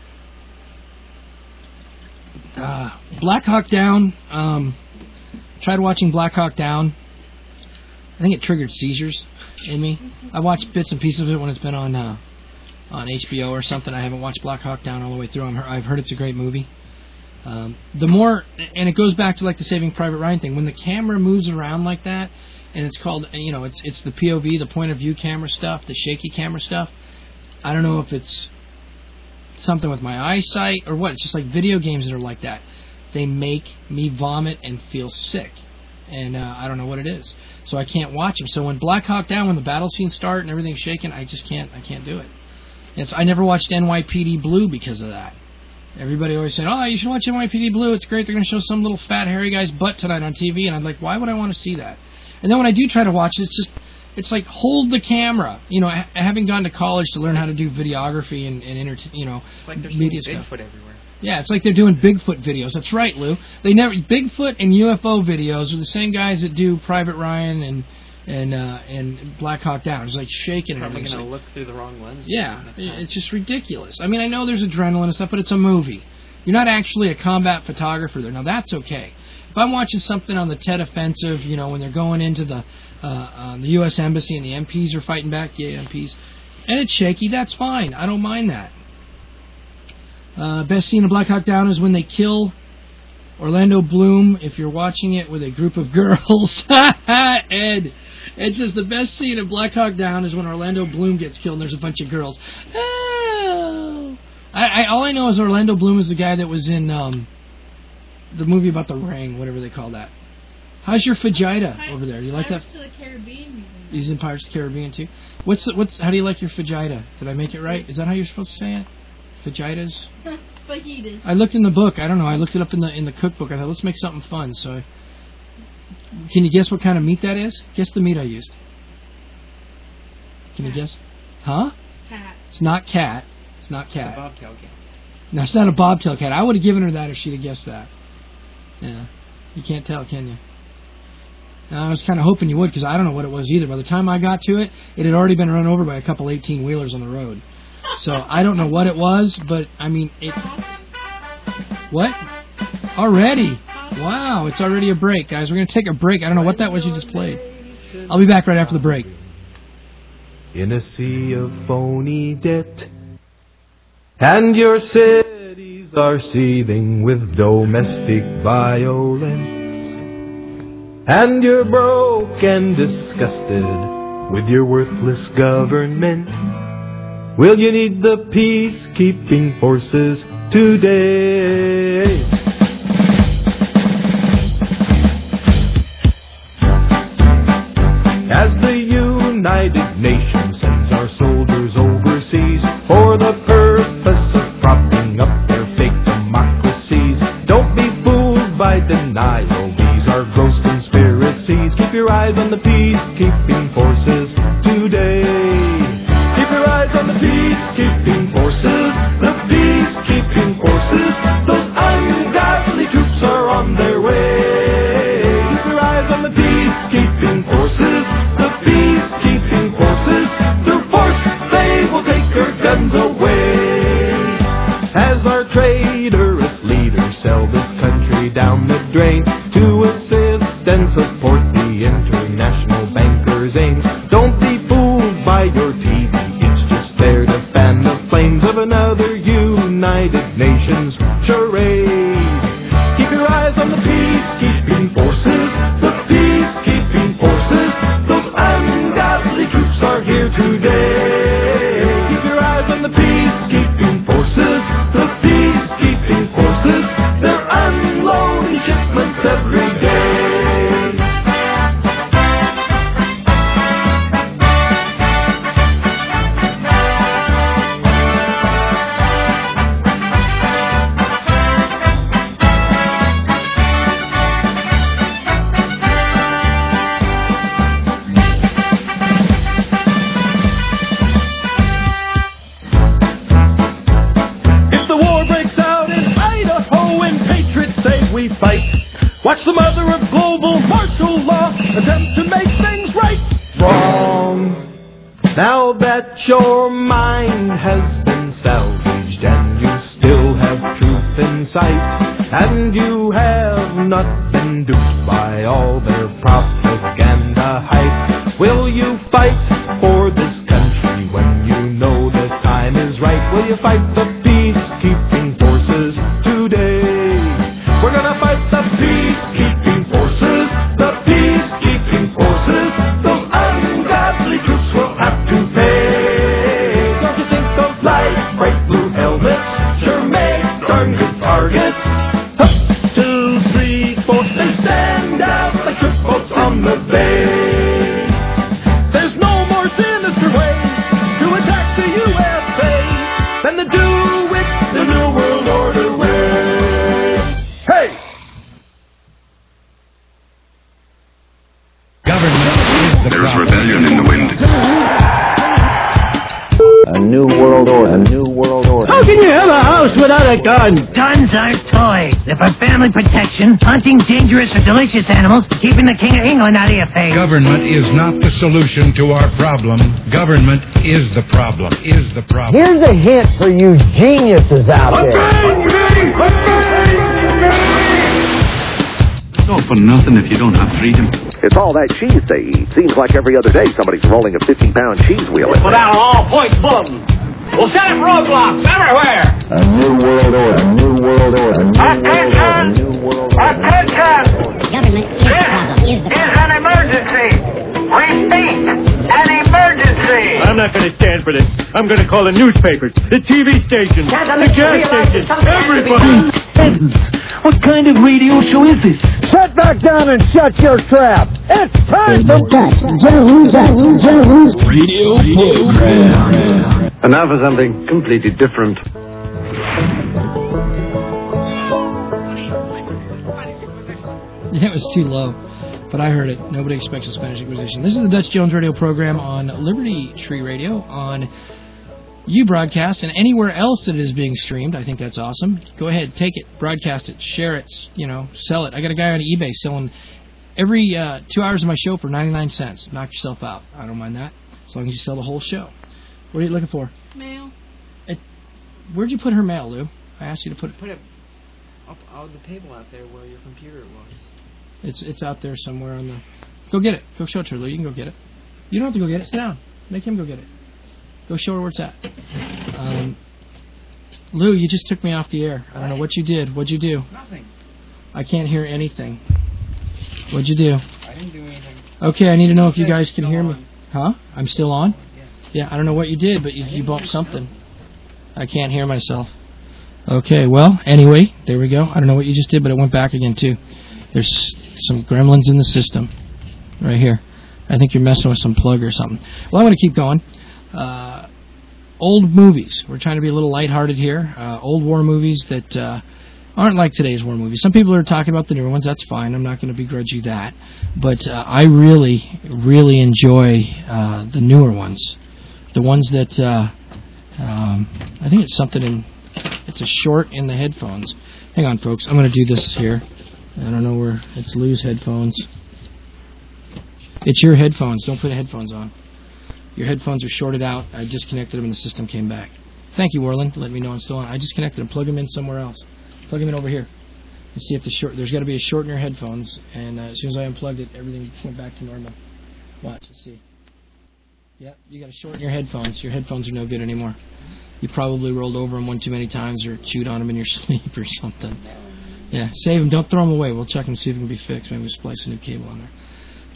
Uh, Black Hawk Down. Um, tried watching Black Hawk Down. I think it triggered seizures in me. I watched bits and pieces of it when it's been on uh, on H B O or something. I haven't watched Black Hawk Down all the way through. I'm, I've heard it's a great movie. Um, the more, and it goes back to like the Saving Private Ryan thing. When the camera moves around like that, and it's called, you know, it's it's the P O V, the point of view camera stuff, the shaky camera stuff. I don't know if it's something with my eyesight or what. It's just like video games that are like that. They make me vomit and feel sick. And uh, I don't know what it is, so I can't watch them. So when Black Hawk Down, when the battle scenes start and everything's shaking, I just can't. I can't do it. It's, I never watched N Y P D Blue because of that. Everybody always said, "Oh, you should watch N Y P D Blue. It's great. They're going to show some little fat hairy guy's butt tonight on T V." And I'm like, "Why would I want to see that?" And then when I do try to watch it, it's just, it's like hold the camera. You know, having gone to college to learn how to do videography and, and inter, you know, it's like there's media Bigfoot stuff everywhere. Yeah, it's like they're doing Bigfoot videos. That's right, Lou. They never Bigfoot and U F O videos are the same guys that do Private Ryan and and uh, and Black Hawk Down. It's like shaking and Probably everything. going to like, look through the wrong lens. Yeah, it's just ridiculous. I mean, I know there's adrenaline and stuff, but it's a movie. You're not actually a combat photographer there. Now, that's okay. If I'm watching something on the Tet Offensive, you know, when they're going into the uh, uh, the U S Embassy and the M Ps are fighting back, yeah, M Ps, and it's shaky, that's fine. I don't mind that. Uh, best scene of Black Hawk Down is when they kill Orlando Bloom, if you're watching it with a group of girls. Ed, it's just the best scene of Black Hawk Down is when Orlando Bloom gets killed and there's a bunch of girls. Oh. I, I, all I know is Orlando Bloom is the guy that was in um, the movie about the ring, whatever they call that. How's your fajita over there? Do you like that? Pirates of the Caribbean. He's in Pirates of the Caribbean too. What's the, what's? How do you like your fajita? Did I make it right? Is that how you're supposed to say it? Fajitas? Fajitas. I looked in the book. I don't know. I looked it up in the in the cookbook. I thought, let's make something fun. So, I, can you guess what kind of meat that is? Guess the meat I used. Can cat. you guess? Huh? Cat. It's not cat. It's not cat. It's a bobtail cat. No, it's not a bobtail cat. I would have given her that if she'd have guessed that. Yeah. You can't tell, can you? Now, I was kind of hoping you would because I don't know what it was either. By the time I got to it, it had already been run over by a couple eighteen-wheelers on the road. So I don't know what it was, but I mean, it. What? Already? Wow, it's already a break, guys. We're going to take a break. I don't know what that was you just played. I'll be back right after the break. In a sea of phony debt, and your cities are seething with domestic violence, and you're broke and disgusted with your worthless government. Will you need the peacekeeping forces today? As the United Nations sends our soldiers overseas for the purpose of propping up their fake democracies, don't be fooled by denial. These are gross conspiracies. Keep your eyes on the peacekeeping forces today. Keep your eyes on the peacekeeping forces, the peacekeeping forces. Those ungodly troops are on their way. Keep your eyes on the peacekeeping forces, the peacekeeping forces. Through force they will take our guns away. As our traitorous leaders sell this country down the drain to assist and support the international bankers' aims, don't be fooled by your T V. There to fan the flames of another United Nations charade. Keep your eyes on the peacekeeping forces, the peacekeeping peacekeeping forces, the peacekeeping forces, they're unloading shipments every day. Fight. Watch the mother of global martial law attempt to make things right. Wrong. Now that your mind has been salvaged and you still have truth in sight, and you have not been duped by all their propaganda hype, will you fight for this country when you know the time is right? Will you fight the peacekeeping forces today? We're gonna fight the peacekeeping forces, the peacekeeping forces. Those ungodly troops will have to pay. Don't you think those light, bright blue helmets sure make darn good targets? Up, two, three, four, they stand out like ship boats on the bay. There's no more sinister way to attack the U S A than to do it the New World Order way. Hey! There's rebellion in the wind. A new world order. A new world order. How can you have a house without a gun? Guns aren't toys. They're for family protection, hunting dangerous or delicious animals, keeping the King of England out of your face. Government is not the solution to our problem. Government is the problem. Is the problem. Here's a hint for you geniuses out there. Not for nothing if you don't have freedom. It's all that cheese they eat. Seems like every other day somebody's rolling a fifty-pound cheese wheel in Put there. out all points bulletin. We'll set up roadblocks everywhere. A new world order. A new world order. A new world order. A new world order. Attention! Government is the problem. Is the This is an emergency. Repeat, an emergency. I'm not going to stand for this. I'm going to call the newspapers, the T V stations, the gas stations, everybody. Heavens, what kind of radio show is this? Sit back down and shut your trap. It's time for Dutch Jones, Dutch Jones Radio program. And now for something completely different. It was too low, but I heard it. Nobody expects a Spanish Inquisition. This is the Dutch Jones radio program on Liberty Tree Radio, on U-Broadcast, and anywhere else that it is being streamed. I think that's awesome. Go ahead, take it, broadcast it, share it, you know, sell it. I got a guy on eBay selling every uh, two hours of my show for ninety-nine cents. Knock yourself out. I don't mind that, as long as you sell the whole show. What are you looking for? Mail. It, where'd you put her mail, Lou? I asked you to put it. Put it up on the table out there where your computer was. It's it's out there somewhere on the... Go get it. Go show it to her, Lou. You can go get it. You don't have to go get it. Sit down. Make him go get it. Go show her where it's at. Um, Lou, you just took me off the air. I don't know what you did. What'd you do? Nothing. I can't hear anything. What'd you do? I didn't do anything. Okay, I need to know if you Yeah, guys can still hear on. me. Huh? I'm still on? Yeah. Yeah, I don't know what you did, but you, you bumped something. I can't hear myself. Okay, well, anyway, there we go. I don't know what you just did, but it went back again, too. There's some gremlins in the system right here. I think you're messing with some plug or something. Well, I'm going to keep going. Uh, old movies. We're trying to be a little lighthearted here. Uh, old war movies that uh, aren't like today's war movies. Some people are talking about the newer ones. That's fine. I'm not going to begrudge you that. But uh, I really, really enjoy uh, the newer ones. The ones that, uh, um, I think it's something in, it's a short in the headphones. Hang on, folks. I'm going to do this here. I don't know where, it's Lou's headphones. It's your headphones. Don't put headphones on. Your headphones are shorted out. I disconnected them and the system came back. Thank you, Warland. Let me know I'm still on. I disconnected them. Plug them in somewhere else. Plug them in over here. And see if the short. There's got to be a short in your headphones. And uh, as soon as I unplugged it, everything went back to normal. Watch. Let's see. Yep, you got a short in your headphones. Your headphones are no good anymore. You probably rolled over them one too many times or chewed on them in your sleep or something. Yeah, save them. Don't throw them away. We'll check them, see if it can be fixed. Maybe we'll splice a new cable on there.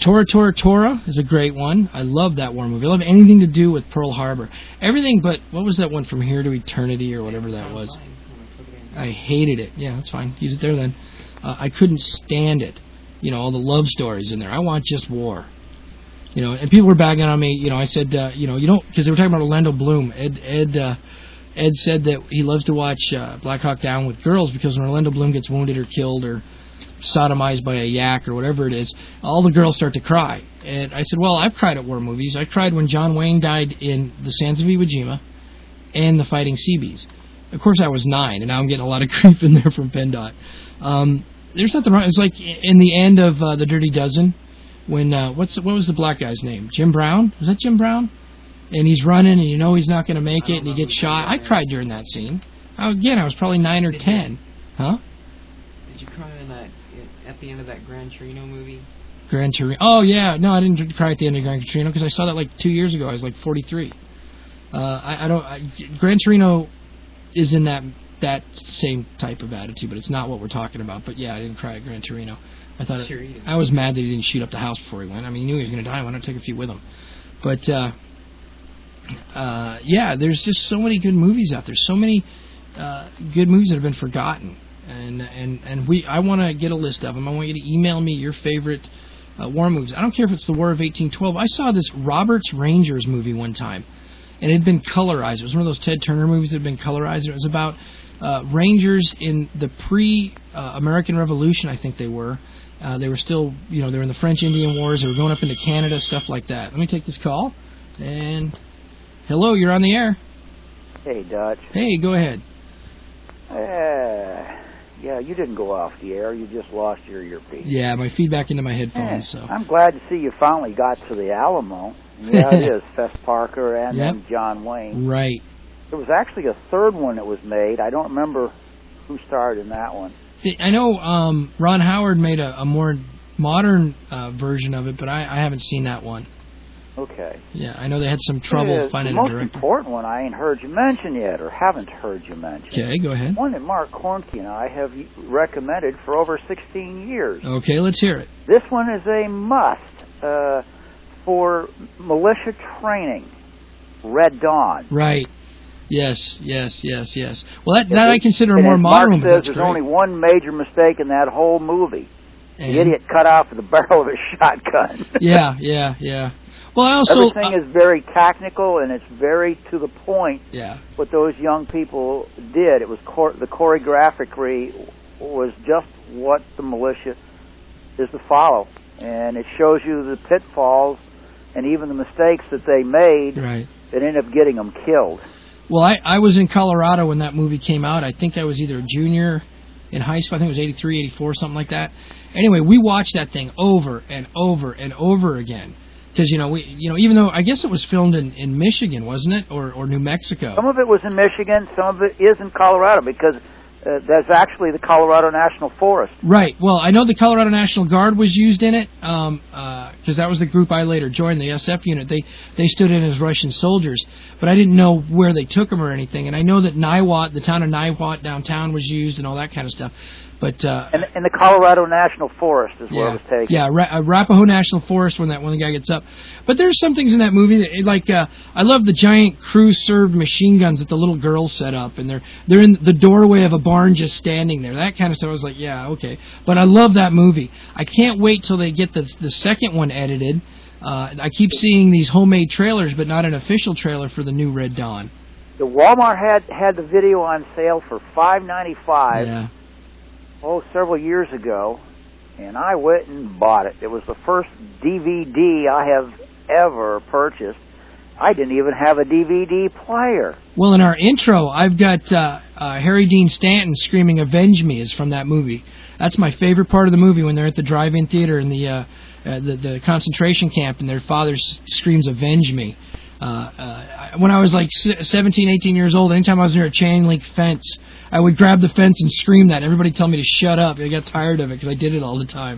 Tora Tora Tora is a great one. I love that war movie. I love anything to do with Pearl Harbor. Everything but, what was that one, From Here to Eternity or whatever that was? I hated it. Yeah, that's fine. Use it there then. Uh, I couldn't stand it. You know, all the love stories in there. I want just war. You know, and people were bagging on me. You know, I said, uh, you know, you don't, because they were talking about Orlando Bloom. Ed, Ed, uh, Ed said that he loves to watch uh, Black Hawk Down with girls because when Orlando Bloom gets wounded or killed or sodomized by a yak or whatever it is, all the girls start to cry. And I said, well, I've cried at war movies. I cried when John Wayne died in The Sands of Iwo Jima and The Fighting Seabees. Of course, I was nine, and now I'm getting a lot of grief in there from PennDOT. Um, there's nothing wrong. It's like in the end of uh, The Dirty Dozen, when, uh, what's what was the black guy's name? Jim Brown? Was that Jim Brown? And he's running, and you know he's not going to make it, and he gets shot. I cried during that scene. I, again, I was probably nine or Did ten. You, huh? Did you cry in that, at the end of that Gran Torino movie? Gran Torino. Oh, yeah. No, I didn't cry at the end of Gran Torino because I saw that like two years ago. I was like forty-three. Uh, I, I don't... I, Gran Torino is in that that same type of attitude, but it's not what we're talking about. But yeah, I didn't cry at Gran Torino. I thought Sure it, you didn't. I was mad that he didn't shoot up the house before he went. I mean, he knew he was going to die. Why not take a few with him? But uh, uh, yeah, there's just so many good movies out there. So many uh, good movies that have been forgotten, and and and we. I want to get a list of them. I want you to email me your favorite uh, war movies. I don't care if it's the War of eighteen twelve. I saw this Roberts Rangers movie one time. And it had been colorized. It was one of those Ted Turner movies that had been colorized. It was about uh, Rangers in the pre-American uh, Revolution, I think they were. Uh, they were still, you know, they were in the French Indian Wars. They were going up into Canada, stuff like that. Let me take this call. And hello, you're on the air. Hey, Dutch. Hey, go ahead. Uh, yeah, you didn't go off the air. You just lost your earpiece. Yeah, my feedback into my headphones. Yeah, So I'm glad to see you finally got to the Alamo. Yeah, it is. Fess Parker and Yep. then John Wayne. Right. There was actually a third one that was made. I don't remember who starred in that one. I know um, Ron Howard made a, a more modern uh, version of it, but I, I haven't seen that one. Okay. Yeah, I know they had some trouble Yeah, finding the a most director. important one I ain't heard you mention yet, or haven't heard you mention. Okay, go ahead. One that Mark Kornke and I have recommended for over sixteen years. Okay, let's hear it. This one is a must uh, for militia training. Red Dawn. Right. Yes, yes, yes, yes. Well, that, It- that I consider a and more as modern Mark one, but says that's there's great. only one major mistake in that whole movie. And- The idiot cut off the barrel of his shotgun. yeah, yeah, yeah. Well, I also... Everything uh, is very technical and it's very to the point. Yeah. What those young people did, it was chor- the choreography was just what the militia is to follow, and it shows you the pitfalls and even the mistakes that they made Right. that ended up getting them killed. Well, I, I was in Colorado when that movie came out. I think I was either a junior in high school. I think it was eighty-three, eighty-four, something like that. Anyway, we watched that thing over and over and over again. Because, you know, we, you know, even though I guess it was filmed in, in Michigan, wasn't it? Or, or New Mexico. Some of it was in Michigan, some of it is in Colorado, because uh, that's actually the Colorado National Forest. Right. Well, I know the Colorado National Guard was used in it, um, uh 'cause that was the group I later joined, the S F unit. They they stood in as Russian soldiers, but I didn't know where they took them or anything. And I know that Niwot, the town of Niwot downtown, was used and all that kind of stuff. But uh, And in the Colorado National Forest is where yeah, it was taken. yeah, Ra- uh, Arapahoe National Forest when that when the guy gets up. But there's some things in that movie that, like, uh, I love the giant crew-served machine guns that the little girls set up, and they're they're in the doorway of a barn just standing there. That kind of stuff. I was like, yeah, okay. But I love that movie. I can't wait till they get the the second one edited. Uh, I keep seeing these homemade trailers, but not an official trailer for the new Red Dawn. The Walmart had had the video on sale for five ninety-five. Yeah. Oh, several years ago, and I went and bought it. It was the first D V D I have ever purchased. I didn't even have a D V D player. Well, in our intro, I've got uh, uh, Harry Dean Stanton screaming "Avenge Me" is from that movie. That's my favorite part of the movie, when they're at the drive-in theater in the uh, uh, the, the concentration camp, and their father s- screams "Avenge Me." Uh, uh, when I was like seventeen, eighteen years old, anytime I was near a chain link fence, I would grab the fence and scream that. Everybody tell me to shut up. I got tired of it because I did it all the time.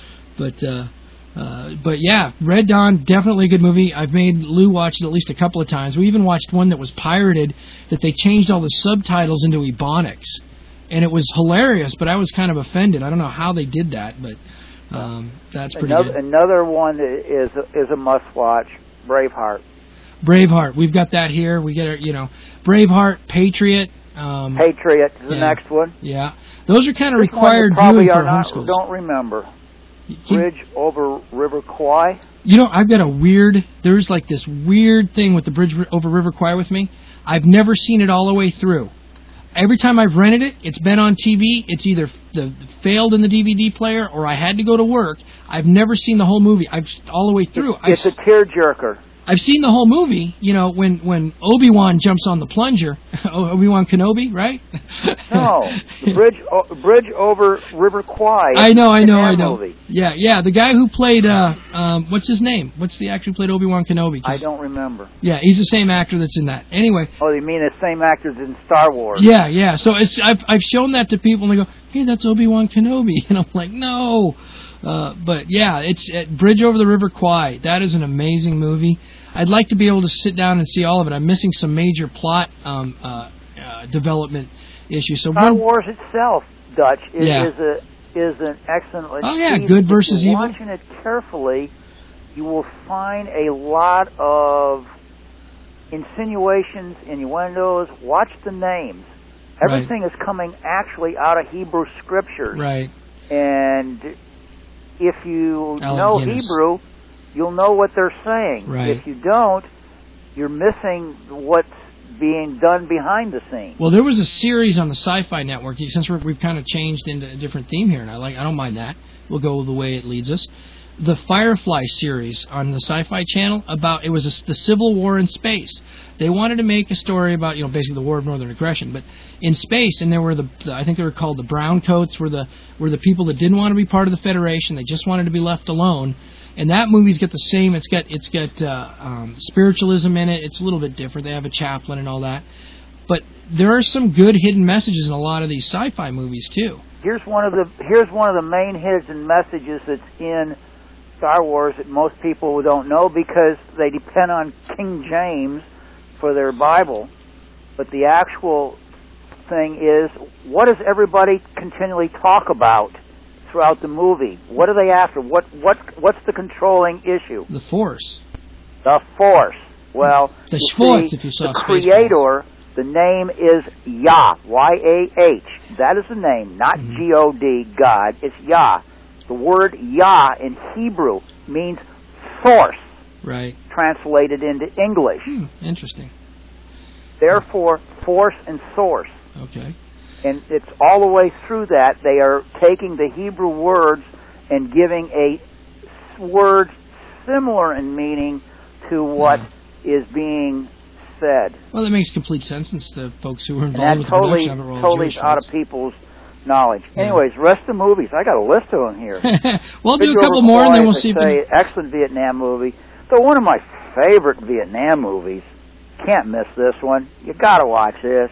But uh, uh, but yeah, Red Dawn, definitely a good movie. I've made Lou watch it at least a couple of times. We even watched one that was pirated that they changed all the subtitles into Ebonics. And it was hilarious, but I was kind of offended. I don't know how they did that, but Um, that's pretty another, good. Another one is is a must watch. Braveheart. Braveheart. We've got that here. We get, you know, Braveheart, Patriot. Um, Patriot is the yeah. next one. Yeah, those are kind of This required one you viewing probably for are not, homeschools. don't remember. Can- Bridge over River Kwai. You know, I've got a weird. There's like this weird thing with the Bridge over River Kwai with me. I've never seen it all the way through. Every time I've rented it, it's been on T V. It's either the, failed in the D V D player or I had to go to work. I've never seen the whole movie. I've all the way through. It's, it's I've, a tearjerker. I've seen the whole movie. You know, when when Obi-Wan jumps on the plunger, Obi-Wan Kenobi, right? No, the bridge o- bridge over River Kwai. I know, I know, in that I know. Movie. Yeah, yeah. The guy who played, uh, um, what's his name? What's the actor who played Obi-Wan Kenobi? I don't remember. Yeah, he's the same actor that's in that. Anyway. Oh, you mean the same actors in Star Wars? Yeah, yeah. So it's I've I've shown that to people and they go, hey, that's Obi-Wan Kenobi, and I'm like, no. Uh, but yeah, it's uh, Bridge over the River Kwai. That is an amazing movie. I'd like to be able to sit down and see all of it. I'm missing some major plot um, uh, uh, development issues. So Star one, Wars itself, Dutch, is, Yeah. is a is an excellent. Oh, yeah, piece. good If versus you're evil. Watching it carefully, you will find a lot of insinuations, innuendos. Watch the names. Everything is coming actually out of Hebrew scriptures. Right. And if you Allen know Guinness. Hebrew, you'll know what they're saying. Right. If you don't, you're missing what's being done behind the scenes. Well, there was a series on the Sci-Fi Network. Since we're, we've kind of changed into a different theme here, and I like, I don't mind that. We'll go the way it leads us. The Firefly series on the Sci-Fi Channel about it was a, the Civil War in space. They wanted to make a story about, you know, basically the War of Northern Aggression, but in space. And there were the, the I think they were called the Brown Coats, were the were the people that didn't want to be part of the Federation. They just wanted to be left alone. And that movie's got the same. It's got it's got uh, um, spiritualism in it. It's a little bit different. They have a chaplain and all that. But there are some good hidden messages in a lot of these sci-fi movies too. Here's one of the here's one of the main hidden messages that's in Star Wars that most people don't know because they depend on King James for their Bible. But the actual thing is, what does everybody continually talk about throughout the movie? What are they after? What what what's the controlling issue? The Force. The Force. Well, the you Schwartz, see, if you saw the Spaceballs. creator, the name is Yah, Y A H. That is the name, not Mm-hmm. G O D, God. It's Yah. The word Yah in Hebrew means source, Right. translated into English. Hmm, interesting. Therefore, force and source. Okay. And it's all the way through that. They are taking the Hebrew words and giving a s- word similar in meaning to what is being said. Well, that makes complete sense since the folks who were And involved that with the totally, production of it were all totally Jewish is out folks. of people's knowledge. Yeah. Anyways, rest of the movies. I got a list of them here. We'll do Bridge a couple Over more and then Kwai, we'll as see I if say, we- excellent Vietnam movie. So one of my favorite Vietnam movies. Can't miss this one. You got to watch this.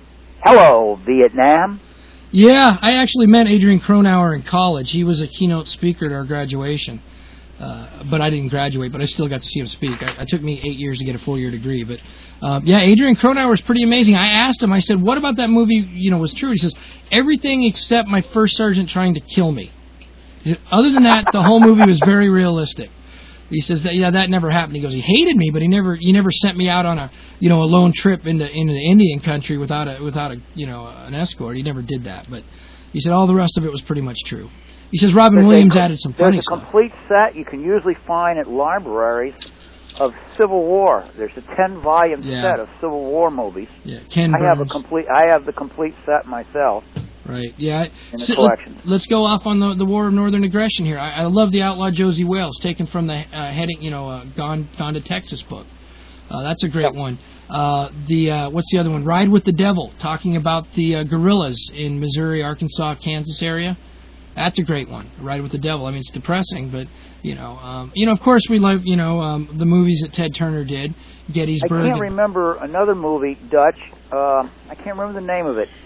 Hello, Vietnam. Yeah, I actually met Adrian Cronauer in college. He was a keynote speaker at our graduation. Uh, but I didn't graduate, but I still got to see him speak. I, it took me eight years to get a four-year degree. But, um, yeah, Adrian Cronauer is pretty amazing. I asked him, I said, what about that movie, you know, was true? He says, everything except my first sergeant trying to kill me. He said, other than that, the whole movie was very realistic. He says that yeah that never happened. He goes he hated me, but he never he never sent me out on a you know a lone trip into into the Indian country without a without a you know an escort. He never did that. But he said all the rest of it was pretty much true. He says Robin There's Williams a, added some funny There's a stuff. complete set you can usually find at libraries of Civil War. There's a ten volume Yeah. set of Civil War movies. Yeah, Ken I have a Burns. complete. I have the complete set myself. Right. Yeah. I- In the sit- collection. let, us go off on the the War of Northern Aggression here. I, I love the Outlaw Josie Wales, taken from the uh, heading you know uh, Gone Gone to Texas book. Uh, that's a great one. Uh, the uh, what's the other one? Ride with the Devil, talking about the uh, guerrillas in Missouri, Arkansas, Kansas area. That's a great one. Ride with the Devil. I mean, it's depressing, but you know, um, you know, of course, we love you know um, the movies that Ted Turner did, Gettysburg. I can't remember another movie, Dutch. Uh, I can't remember the name of it.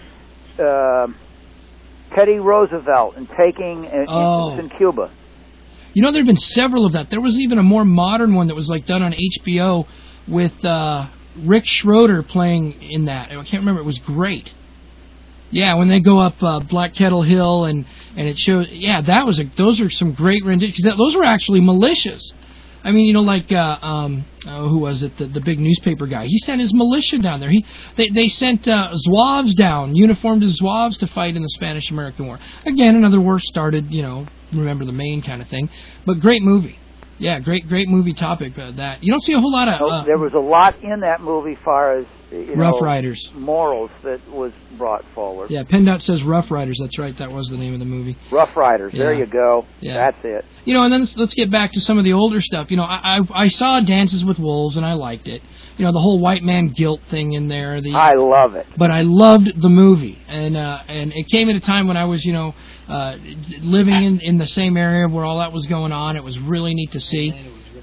Uh, Teddy Roosevelt and taking uh, Oh. in Cuba. You know, there have been several of that. There was even a more modern one that was like done on H B O with uh, Rick Schroeder playing in that. I can't remember. It was great. Yeah, when they go up uh, Black Kettle Hill and and it shows. Yeah, that was a. Those are some great renditions because those were actually militias. I mean, you know, like uh, um, oh, who was it? The, the big newspaper guy. He sent his militia down there. He they they sent uh, Zouaves down, uniformed as Zouaves to fight in the Spanish-American War. Again, another war started. You know, remember the Maine kind of thing. But great movie. Yeah, great great movie topic. Uh, that you don't see a whole lot of. Uh, there was a lot in that movie, far as you Rough know, Riders morals that was brought forward. Yeah, PennDOT says Rough Riders. That's right. That was the name of the movie. Rough Riders. Yeah. There you go. Yeah. That's it. You know, and then let's, let's get back to some of the older stuff. You know, I, I I saw Dances with Wolves and I liked it. You know, the whole white man guilt thing in there. The I love it. But I loved the movie, and uh, and it came at a time when I was, you know, uh, living in in the same area where all that was going on. It was really neat to see.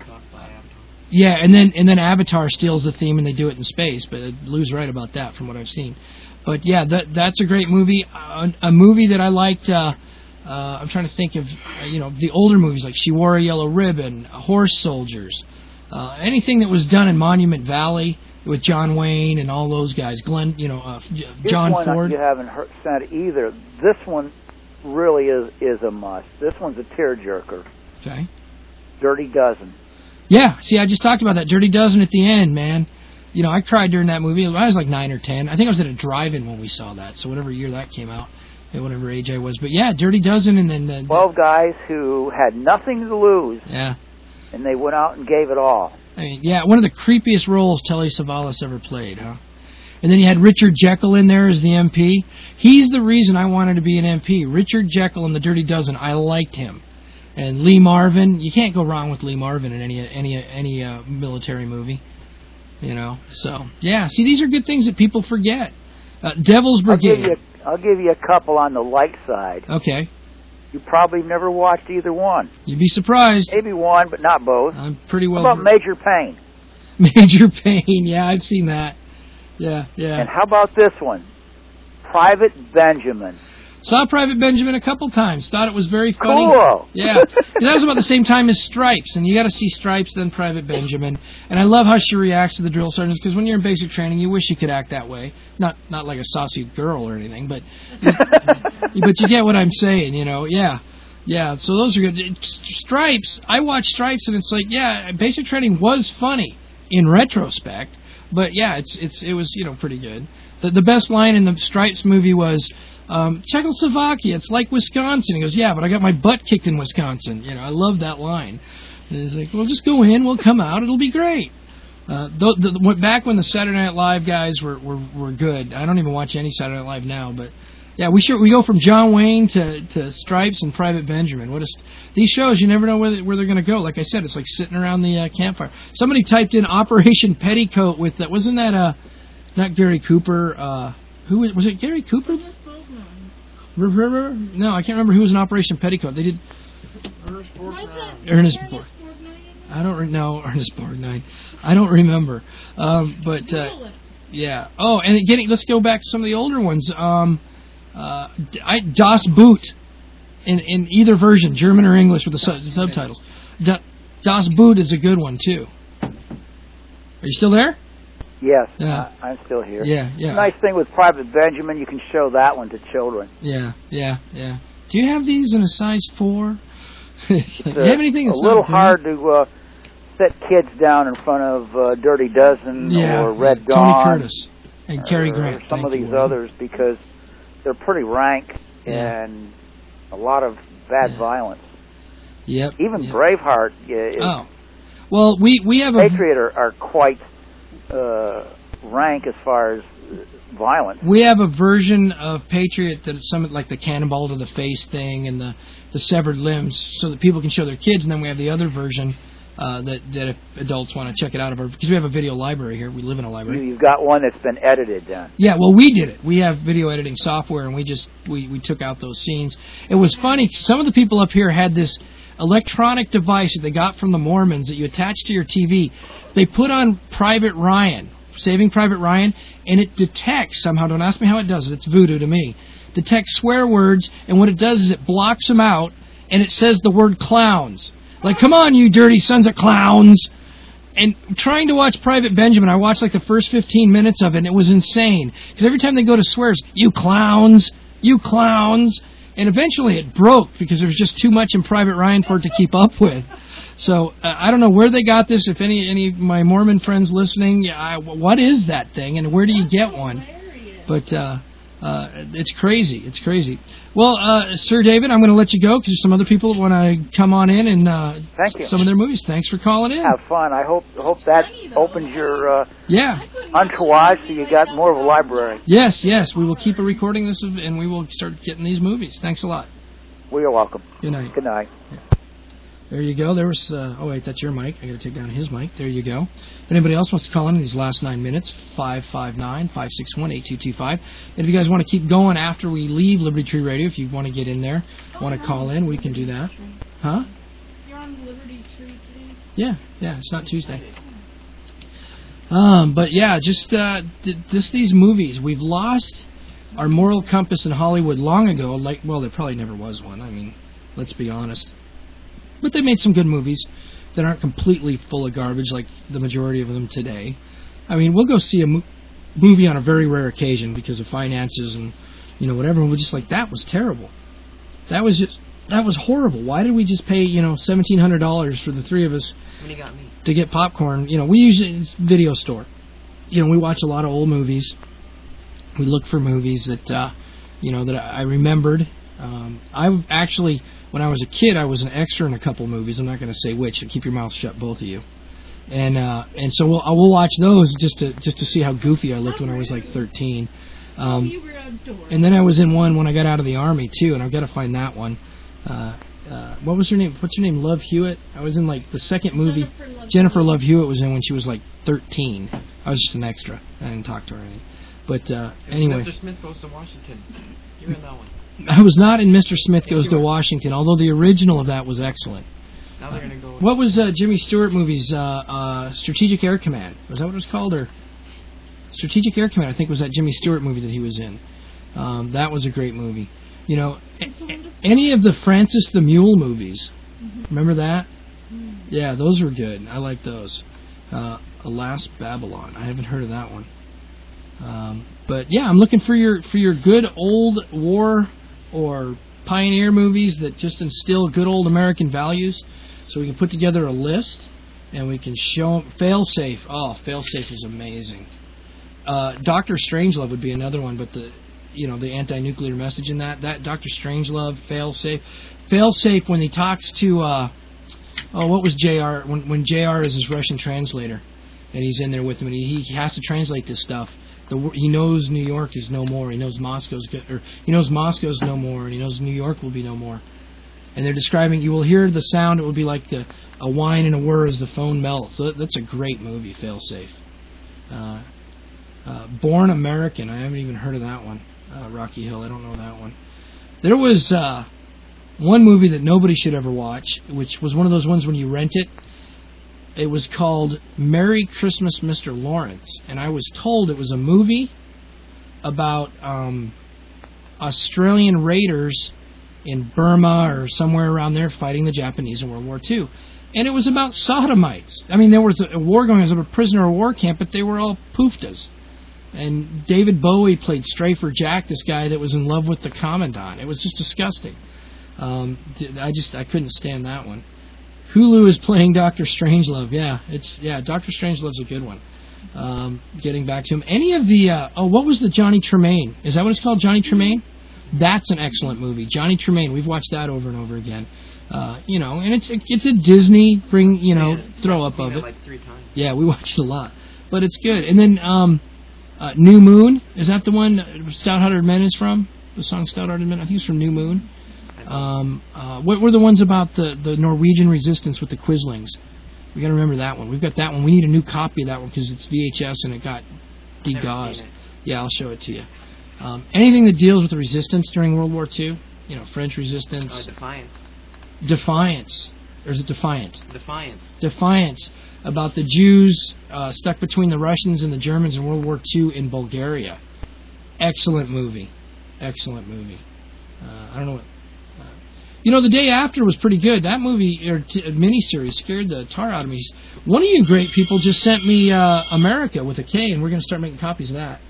Yeah, and then and then Avatar steals the theme and they do it in space, but Lou's right about that from what I've seen. But yeah, that that's a great movie. Uh, a movie that I liked. Uh, uh, I'm trying to think of uh, you know the older movies like She Wore a Yellow Ribbon, Horse Soldiers, uh, anything that was done in Monument Valley with John Wayne and all those guys. Glenn, you know, uh, John Here's one Ford. You haven't heard, sent either. This one really is is a must. This one's a tearjerker. Okay. Dirty Dozen. Yeah, see, I just talked about that. Dirty Dozen at the end, man. You know, I cried during that movie. I was like nine or ten. I think I was at a drive-in when we saw that, so whatever year that came out, at whatever age I was. But yeah, Dirty Dozen, and then the, twelve guys who had nothing to lose. Yeah. And they went out and gave it all. I mean, yeah, one of the creepiest roles Telly Savalas ever played, huh? And then you had Richard Jekyll in there as the M P. He's the reason I wanted to be an M P. Richard Jekyll in the Dirty Dozen. I liked him. And Lee Marvin, you can't go wrong with Lee Marvin in any any any uh, military movie, you know. So yeah, see, these are good things that people forget. Uh, Devil's Brigade. I'll give, you a, I'll give you a couple on the light side. Okay. You probably never watched either one. You'd be surprised. Maybe one, but not both. I'm pretty well. How about Major Payne? Major Payne, yeah, I've seen that. Yeah, yeah. And how about this one, Private Benjamin? Saw Private Benjamin a couple times. Thought it was very funny. Cool. Yeah. That was about the same time as Stripes, and you got to see Stripes then Private Benjamin. And I love how she reacts to the drill sergeants because when you're in basic training, you wish you could act that way. Not not like a saucy girl or anything, but but you get what I'm saying, you know. Yeah. Yeah. So those are good. Stripes. I watched Stripes, and it's like, yeah, basic training was funny in retrospect, but yeah, it's it's it was you know pretty good. The the best line in the Stripes movie was. Um, Czechoslovakia, it's like Wisconsin. He goes, yeah, but I got my butt kicked in Wisconsin. You know, I love that line. And he's like, well, just go in, we'll come out, it'll be great. Uh, the, the, back when the Saturday Night Live guys were, were, were good. I don't even watch any Saturday Night Live now, but yeah, we sure we go from John Wayne to, to Stripes and Private Benjamin. What is these shows? You never know where, they, where they're going to go. Like I said, it's like sitting around the uh, campfire. Somebody typed in Operation Petticoat with that. Wasn't that uh, not Gary Cooper? Uh, who was, was it? Gary Cooper? No, I can't remember who was in Operation Petticoat. They did Ernest Borgnine. Ernest Borgnine. I don't know Ernest Borgnine. I don't remember. Um, but uh, yeah. Oh, and getting. Let's go back to some of the older ones. Um, uh, I, Das Boot, in in either version, German or English, with the sub- subtitles. Da, Das Boot is a good one too. Are you still there? Yes, yeah. uh, I'm still here. Yeah, yeah. The nice thing with Private Benjamin, you can show that one to children. Yeah, yeah, yeah. Do you have these in a size four? It's Do you have anything? A little hard to uh, set kids down in front of uh, Dirty Dozen yeah, or Red yeah. Dawn. Tony Curtis and Cary Grant. Or some Thank of these you, others because they're pretty rank yeah. and a lot of bad yeah. violence. Yep. Even yep. Braveheart is. Oh. Well, we we have a Patriot are, are quite. Uh, rank as far as violence. We have a version of Patriot that is something like the cannonball to the face thing and the, the severed limbs so that people can show their kids, and then we have the other version uh, that, that if adults want to check it out of our, because we have a video library here. We live in a library. You've got one that's been edited then. Yeah, well, we did it. We have video editing software, and we just we, we took out those scenes. It was funny. Some of the people up here had this electronic device that they got from the Mormons that you attach to your T V. They put on Private Ryan, Saving Private Ryan, and it detects somehow, don't ask me how it does it, it's voodoo to me, detects swear words, and what it does is it blocks them out, and it says the word clowns. Like, come on, you dirty sons of clowns. and trying to watch Private Benjamin, I watched like the first fifteen minutes of it, and it was insane. Because every time they go to swears, you clowns, you clowns. And eventually it broke because there was just too much in Private Ryan for it to keep up with. So uh, I don't know where they got this. If any any of my Mormon friends listening, yeah, I, what is that thing and where do you get one? But uh, uh, it's crazy. It's crazy. Well, uh, Sir David, I'm going to let you go because there's some other people that want to come on in and uh, Thank you. some of their movies. Thanks for calling in. Have fun. I hope hope that opens your uh, yeah entourage so you got more of a library. Yes, yes. We will keep a recording this and we will start getting these movies. Thanks a lot. Well, you're welcome. Good night. Good night. Yeah. There you go. There was. Uh, oh wait, that's your mic. I got to take down his mic. There you go. If anybody else wants to call in in these last nine minutes, five five nine, five six one, eight two two five. And if you guys want to keep going after we leave Liberty Tree Radio, if you want to get in there, want to call in, we can do that. Huh? You're on Liberty Tree today? Yeah, yeah. It's not Tuesday. Um, but yeah, just uh, th- just these movies. We've lost our moral compass in Hollywood long ago. Like, well, there probably never was one. I mean, let's be honest. But they made some good movies that aren't completely full of garbage like the majority of them today. I mean, we'll go see a mo- movie on a very rare occasion because of finances and, you know, whatever. And we're just like, that was terrible. That was just, that was horrible. Why did we just pay, you know, seventeen hundred dollars for the three of us When you got me. to get popcorn? You know, we usually, it's video store. You know, we watch a lot of old movies. We look for movies that, uh, you know, that I remembered. Um, I actually... When I was a kid, I was an extra in a couple movies. I'm not going to say which. So keep your mouth shut, both of you. And uh, and so we'll I will watch those just to just to see how goofy I looked when I was like thirteen. Um, and then I was in one when I got out of the army too, and I've got to find that one. Uh, uh, what was her name? What's her name? Love Hewitt. I was in like the second movie. Jennifer Love, Jennifer Love Hewitt was in when she was like thirteen. I was just an extra. I didn't talk to her or anything. But uh, anyway. Mister Smith Goes to Washington. You're in that one. I was not in Mister Smith Goes to Washington, although the original of that was excellent. Now they're going to go... What was uh, Jimmy Stewart movie's uh, uh, Strategic Air Command? Was that what it was called? Or Strategic Air Command, I think, was that Jimmy Stewart movie that he was in. Um, that was a great movie. You know, a- any of the Francis the Mule movies. Remember that? Yeah, those were good. I like those. Uh, Alas, Babylon. I haven't heard of that one. Um, but yeah, I'm looking for your for your good old war or pioneer movies that just instill good old American values, so we can put together a list and we can show them. Failsafe. Oh, Failsafe is amazing. Uh, Doctor Strangelove would be another one, but the you know the anti-nuclear message in that that Doctor Strangelove, Failsafe, Failsafe when he talks to uh, oh what was J R when when J R is his Russian translator and he's in there with him and he, he has to translate this stuff. The, he knows New York is no more. He knows Moscow's good, or he knows Moscow's no more, and he knows New York will be no more. And they're describing. You will hear the sound. It will be like the, a whine and a whir as the phone melts. So that's a great movie. Failsafe. Uh, uh, Born American. I haven't even heard of that one. Uh, Rocky Hill. I don't know that one. There was uh, one movie that nobody should ever watch, which was one of those ones when you rent it. It was called Merry Christmas, Mister Lawrence, and I was told it was a movie about um, Australian raiders in Burma or somewhere around there fighting the Japanese in World War Two. And it was about sodomites. I mean, there was a war going on, it was a prisoner of war camp, but they were all pooftas. And David Bowie played Strafer Jack, this guy that was in love with the commandant. It was just disgusting. Um, I just I couldn't stand that one. Hulu is playing Doctor Strangelove. Yeah, it's yeah. Doctor Strangelove's a good one. Um, getting back to him, any of the uh, oh, what was the Johnny Tremaine? Is that what it's called, Johnny Tremaine? That's an excellent movie, Johnny Tremaine. We've watched that over and over again. Uh, you know, and it's it's a Disney bring you know yeah, throw up of it. it. Like three times. Yeah, we watched it a lot, but it's good. And then um, uh, New Moon, is that the one Stout-Hearted Men is from? The song Stout-Hearted Men, I think it's from New Moon. Um, uh, what were the ones about the, the Norwegian resistance with the Quislings? We got to remember that one. We've got that one. We need a new copy of that one because it's V H S and it got degaussed. Yeah, I'll show it to you. Um, anything that deals with the resistance during World War Two, you know, French resistance. Uh, Defiance. Defiance. Or is it Defiant? Defiance. Defiance. About the Jews uh, stuck between the Russians and the Germans in World War Two in Bulgaria. Excellent movie. Excellent movie. Uh, I don't know what... You know, The Day After was pretty good. That movie or t- miniseries scared the tar out of me. One of you great people just sent me uh, America with a K, and we're going to start making copies of that.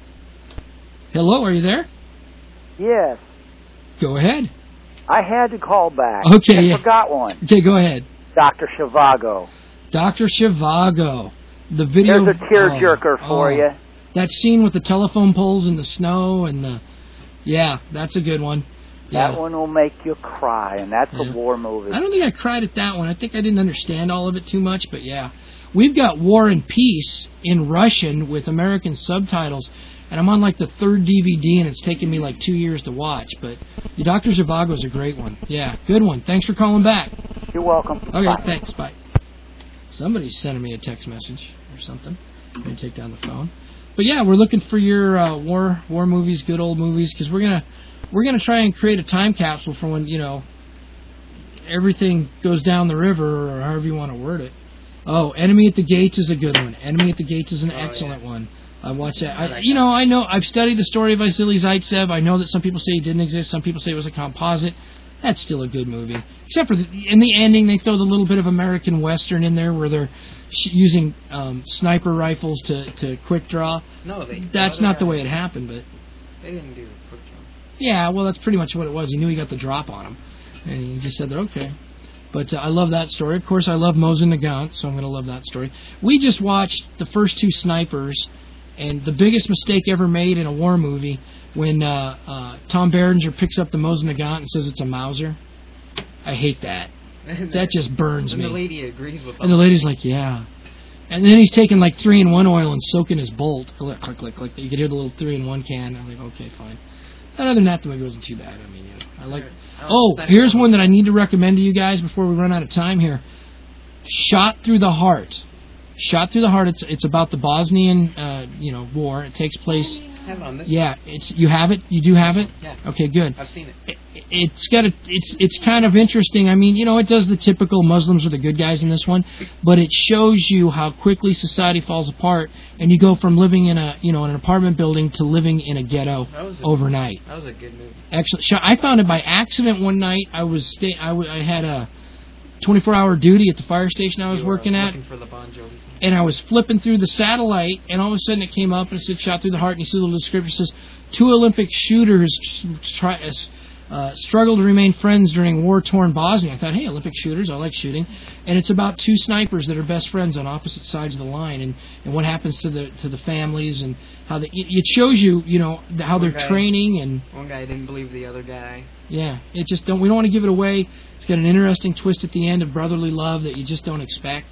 Hello, are you there? Yes. Go ahead. I had to call back. Okay, I yeah. forgot one. Okay, go ahead. Doctor Zhivago. Doctor Zhivago. The video. There's a tearjerker oh, for oh. you. That scene with the telephone poles in the snow and the... Yeah, that's a good one. Yeah. That one will make you cry, and that's Yeah. a war movie. I don't think I cried at that one. I think I didn't understand all of it too much, but yeah. We've got War and Peace in Russian with American subtitles, and I'm on like the third D V D, and it's taken me like two years to watch. But the Doctor Zhivago is a great one. Yeah, good one. Thanks for calling back. You're welcome. Okay, Bye. thanks. Bye. Somebody's sending me a text message or something. I'm going to take down the phone. But yeah, we're looking for your uh, war war movies, good old movies, because we're gonna we're gonna try and create a time capsule for when, you know, everything goes down the river, or however you want to word it. Oh, Enemy at the Gates is a good one. Enemy at the Gates is an oh, excellent yeah. one. I watched that. I, you know, I know I've studied the story of Vasily Zaitsev. I know that some people say he didn't exist. Some people say it was a composite. That's still a good movie, except for the, in the ending they throw the little bit of American Western in there where they're sh- using um, sniper rifles to, to quick draw. No, they. That's not the way it happened, but. They didn't do quick draw. Yeah, well, that's pretty much what it was. He knew he got the drop on him, and he just said, "Okay." But uh, I love that story. Of course, I love Mosin Nagant, so I'm going to love that story. We just watched the first two Snipers, and the biggest mistake ever made in a war movie when uh, uh, Tom Berenger picks up the Mosin Nagant and says it's a Mauser. I hate that. That just burns and me. And the lady agrees with him. And the lady's like, yeah. And then he's taking like three in one oil and soaking his bolt. Click, click, click, click. You could hear the little three in one can. I'm like, okay, fine. Other than that, the movie wasn't too bad. I mean, you know, I like. Oh, here's one that I need to recommend to you guys before we run out of time here. Shot Through the Heart. Shot Through the Heart. It's it's about the Bosnian, uh, you know, war. It takes place. Have on this. Yeah, it's you have it. You do have it. Yeah. Okay, good. I've seen it. it. It's got a. It's it's kind of interesting. I mean, you know, it does the typical Muslims are the good guys in this one, but it shows you how quickly society falls apart, and you go from living in a you know in an apartment building to living in a ghetto that was a, overnight. That was a good movie. Actually, I found it by accident one night. I was stay. I, w- I had a twenty-four hour duty at the fire station I was you were working at. Looking for the Bon Jovi thing. And I was flipping through the satellite, and all of a sudden it came up and it said "Shot Through the Heart," and you see the little description says two Olympic shooters try, uh, struggle to remain friends during war-torn Bosnia. I thought, hey, Olympic shooters, I like shooting, and it's about two snipers that are best friends on opposite sides of the line, and, and what happens to the to the families, and how they, it shows you, you know, how they're guy, training, and one guy didn't believe the other guy. Yeah, it just don't. We don't want to give it away. It's got an interesting twist at the end of brotherly love that you just don't expect.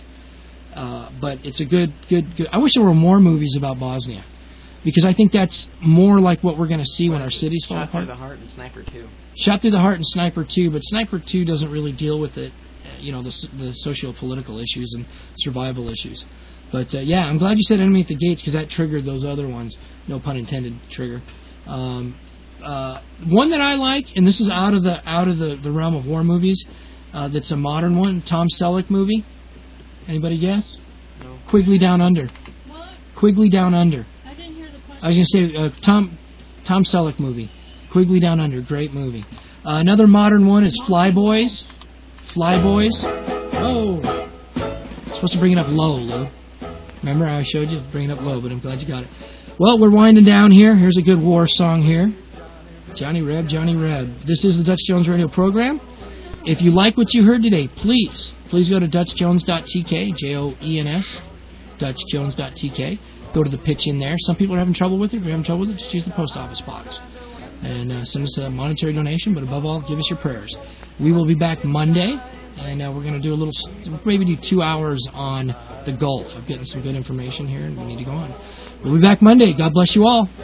Uh, but it's a good, good, good. I wish there were more movies about Bosnia, because I think that's more like what we're going to see when our cities fall apart. Shot Through the Heart and Sniper two. Shot Through the Heart and Sniper two, but Sniper two doesn't really deal with it, you know, the the socio-political issues and survival issues. But uh, yeah, I'm glad you said Enemy at the Gates, because that triggered those other ones. No pun intended. Trigger. Um, uh, one that I like, and this is out of the out of the, the realm of war movies. Uh, that's a modern one. Tom Selleck movie. Anybody guess? No. Quigley Down Under. What? Quigley Down Under. I didn't hear the question. I was going to say uh, Tom Tom Selleck movie. Quigley Down Under. Great movie. Uh, another modern one is Fly Boys. Fly Boys. Oh. Supposed to bring it up low, Lou. Remember how I showed you? Bring it up low, but I'm glad you got it. Well, we're winding down here. Here's a good war song here. Johnny Reb, Johnny Reb. This is the Dutch Jones Radio program. If you like what you heard today, please, please go to dutch jones dot t k, J O E N S, dutch jones dot t k. Go to the pitch in there. Some people are having trouble with it. If you're having trouble with it, just use the post office box. And uh, send us a monetary donation, but above all, give us your prayers. We will be back Monday, and uh, we're going to do a little, maybe do two hours on the Gulf. I'm getting some good information here, and we need to go on. We'll be back Monday. God bless you all.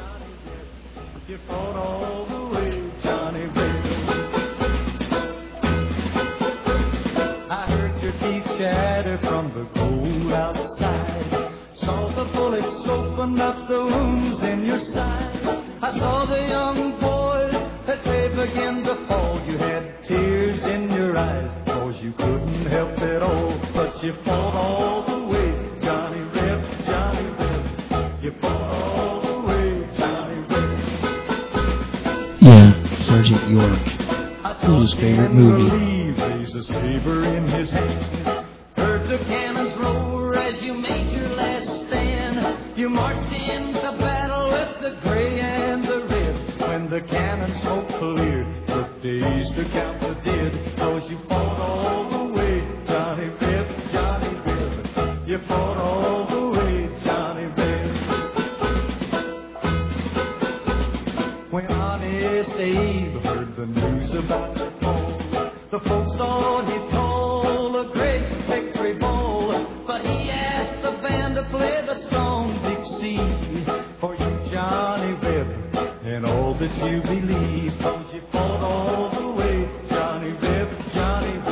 Chatter from the cold outside. Saw the bullets open up the wounds in your side. I saw the young boys as they began to fall. You had tears in your eyes, cause you couldn't help it all. But you fought all the way, Johnny Reb, Johnny Reb. You fought all the way, Johnny Reb. Yeah, Sergeant York. Whose favorite movie? There's a saber in his hand. Heard the cannons roar as you made your last stand. You marched into battle with the gray and the red. When the cannon smoke cleared, took days to count the dead. Cause you fought all the way, Johnny Reb, Johnny Reb. You fought all the way, Johnny Reb. When Honest Abe heard the news about the fall, the folks thought he told a great victory ball. But he asked the band to play the song Dixie for you, Johnny Reb, and all that you believe. Cause you fought all the way, Johnny Reb, Johnny Reb.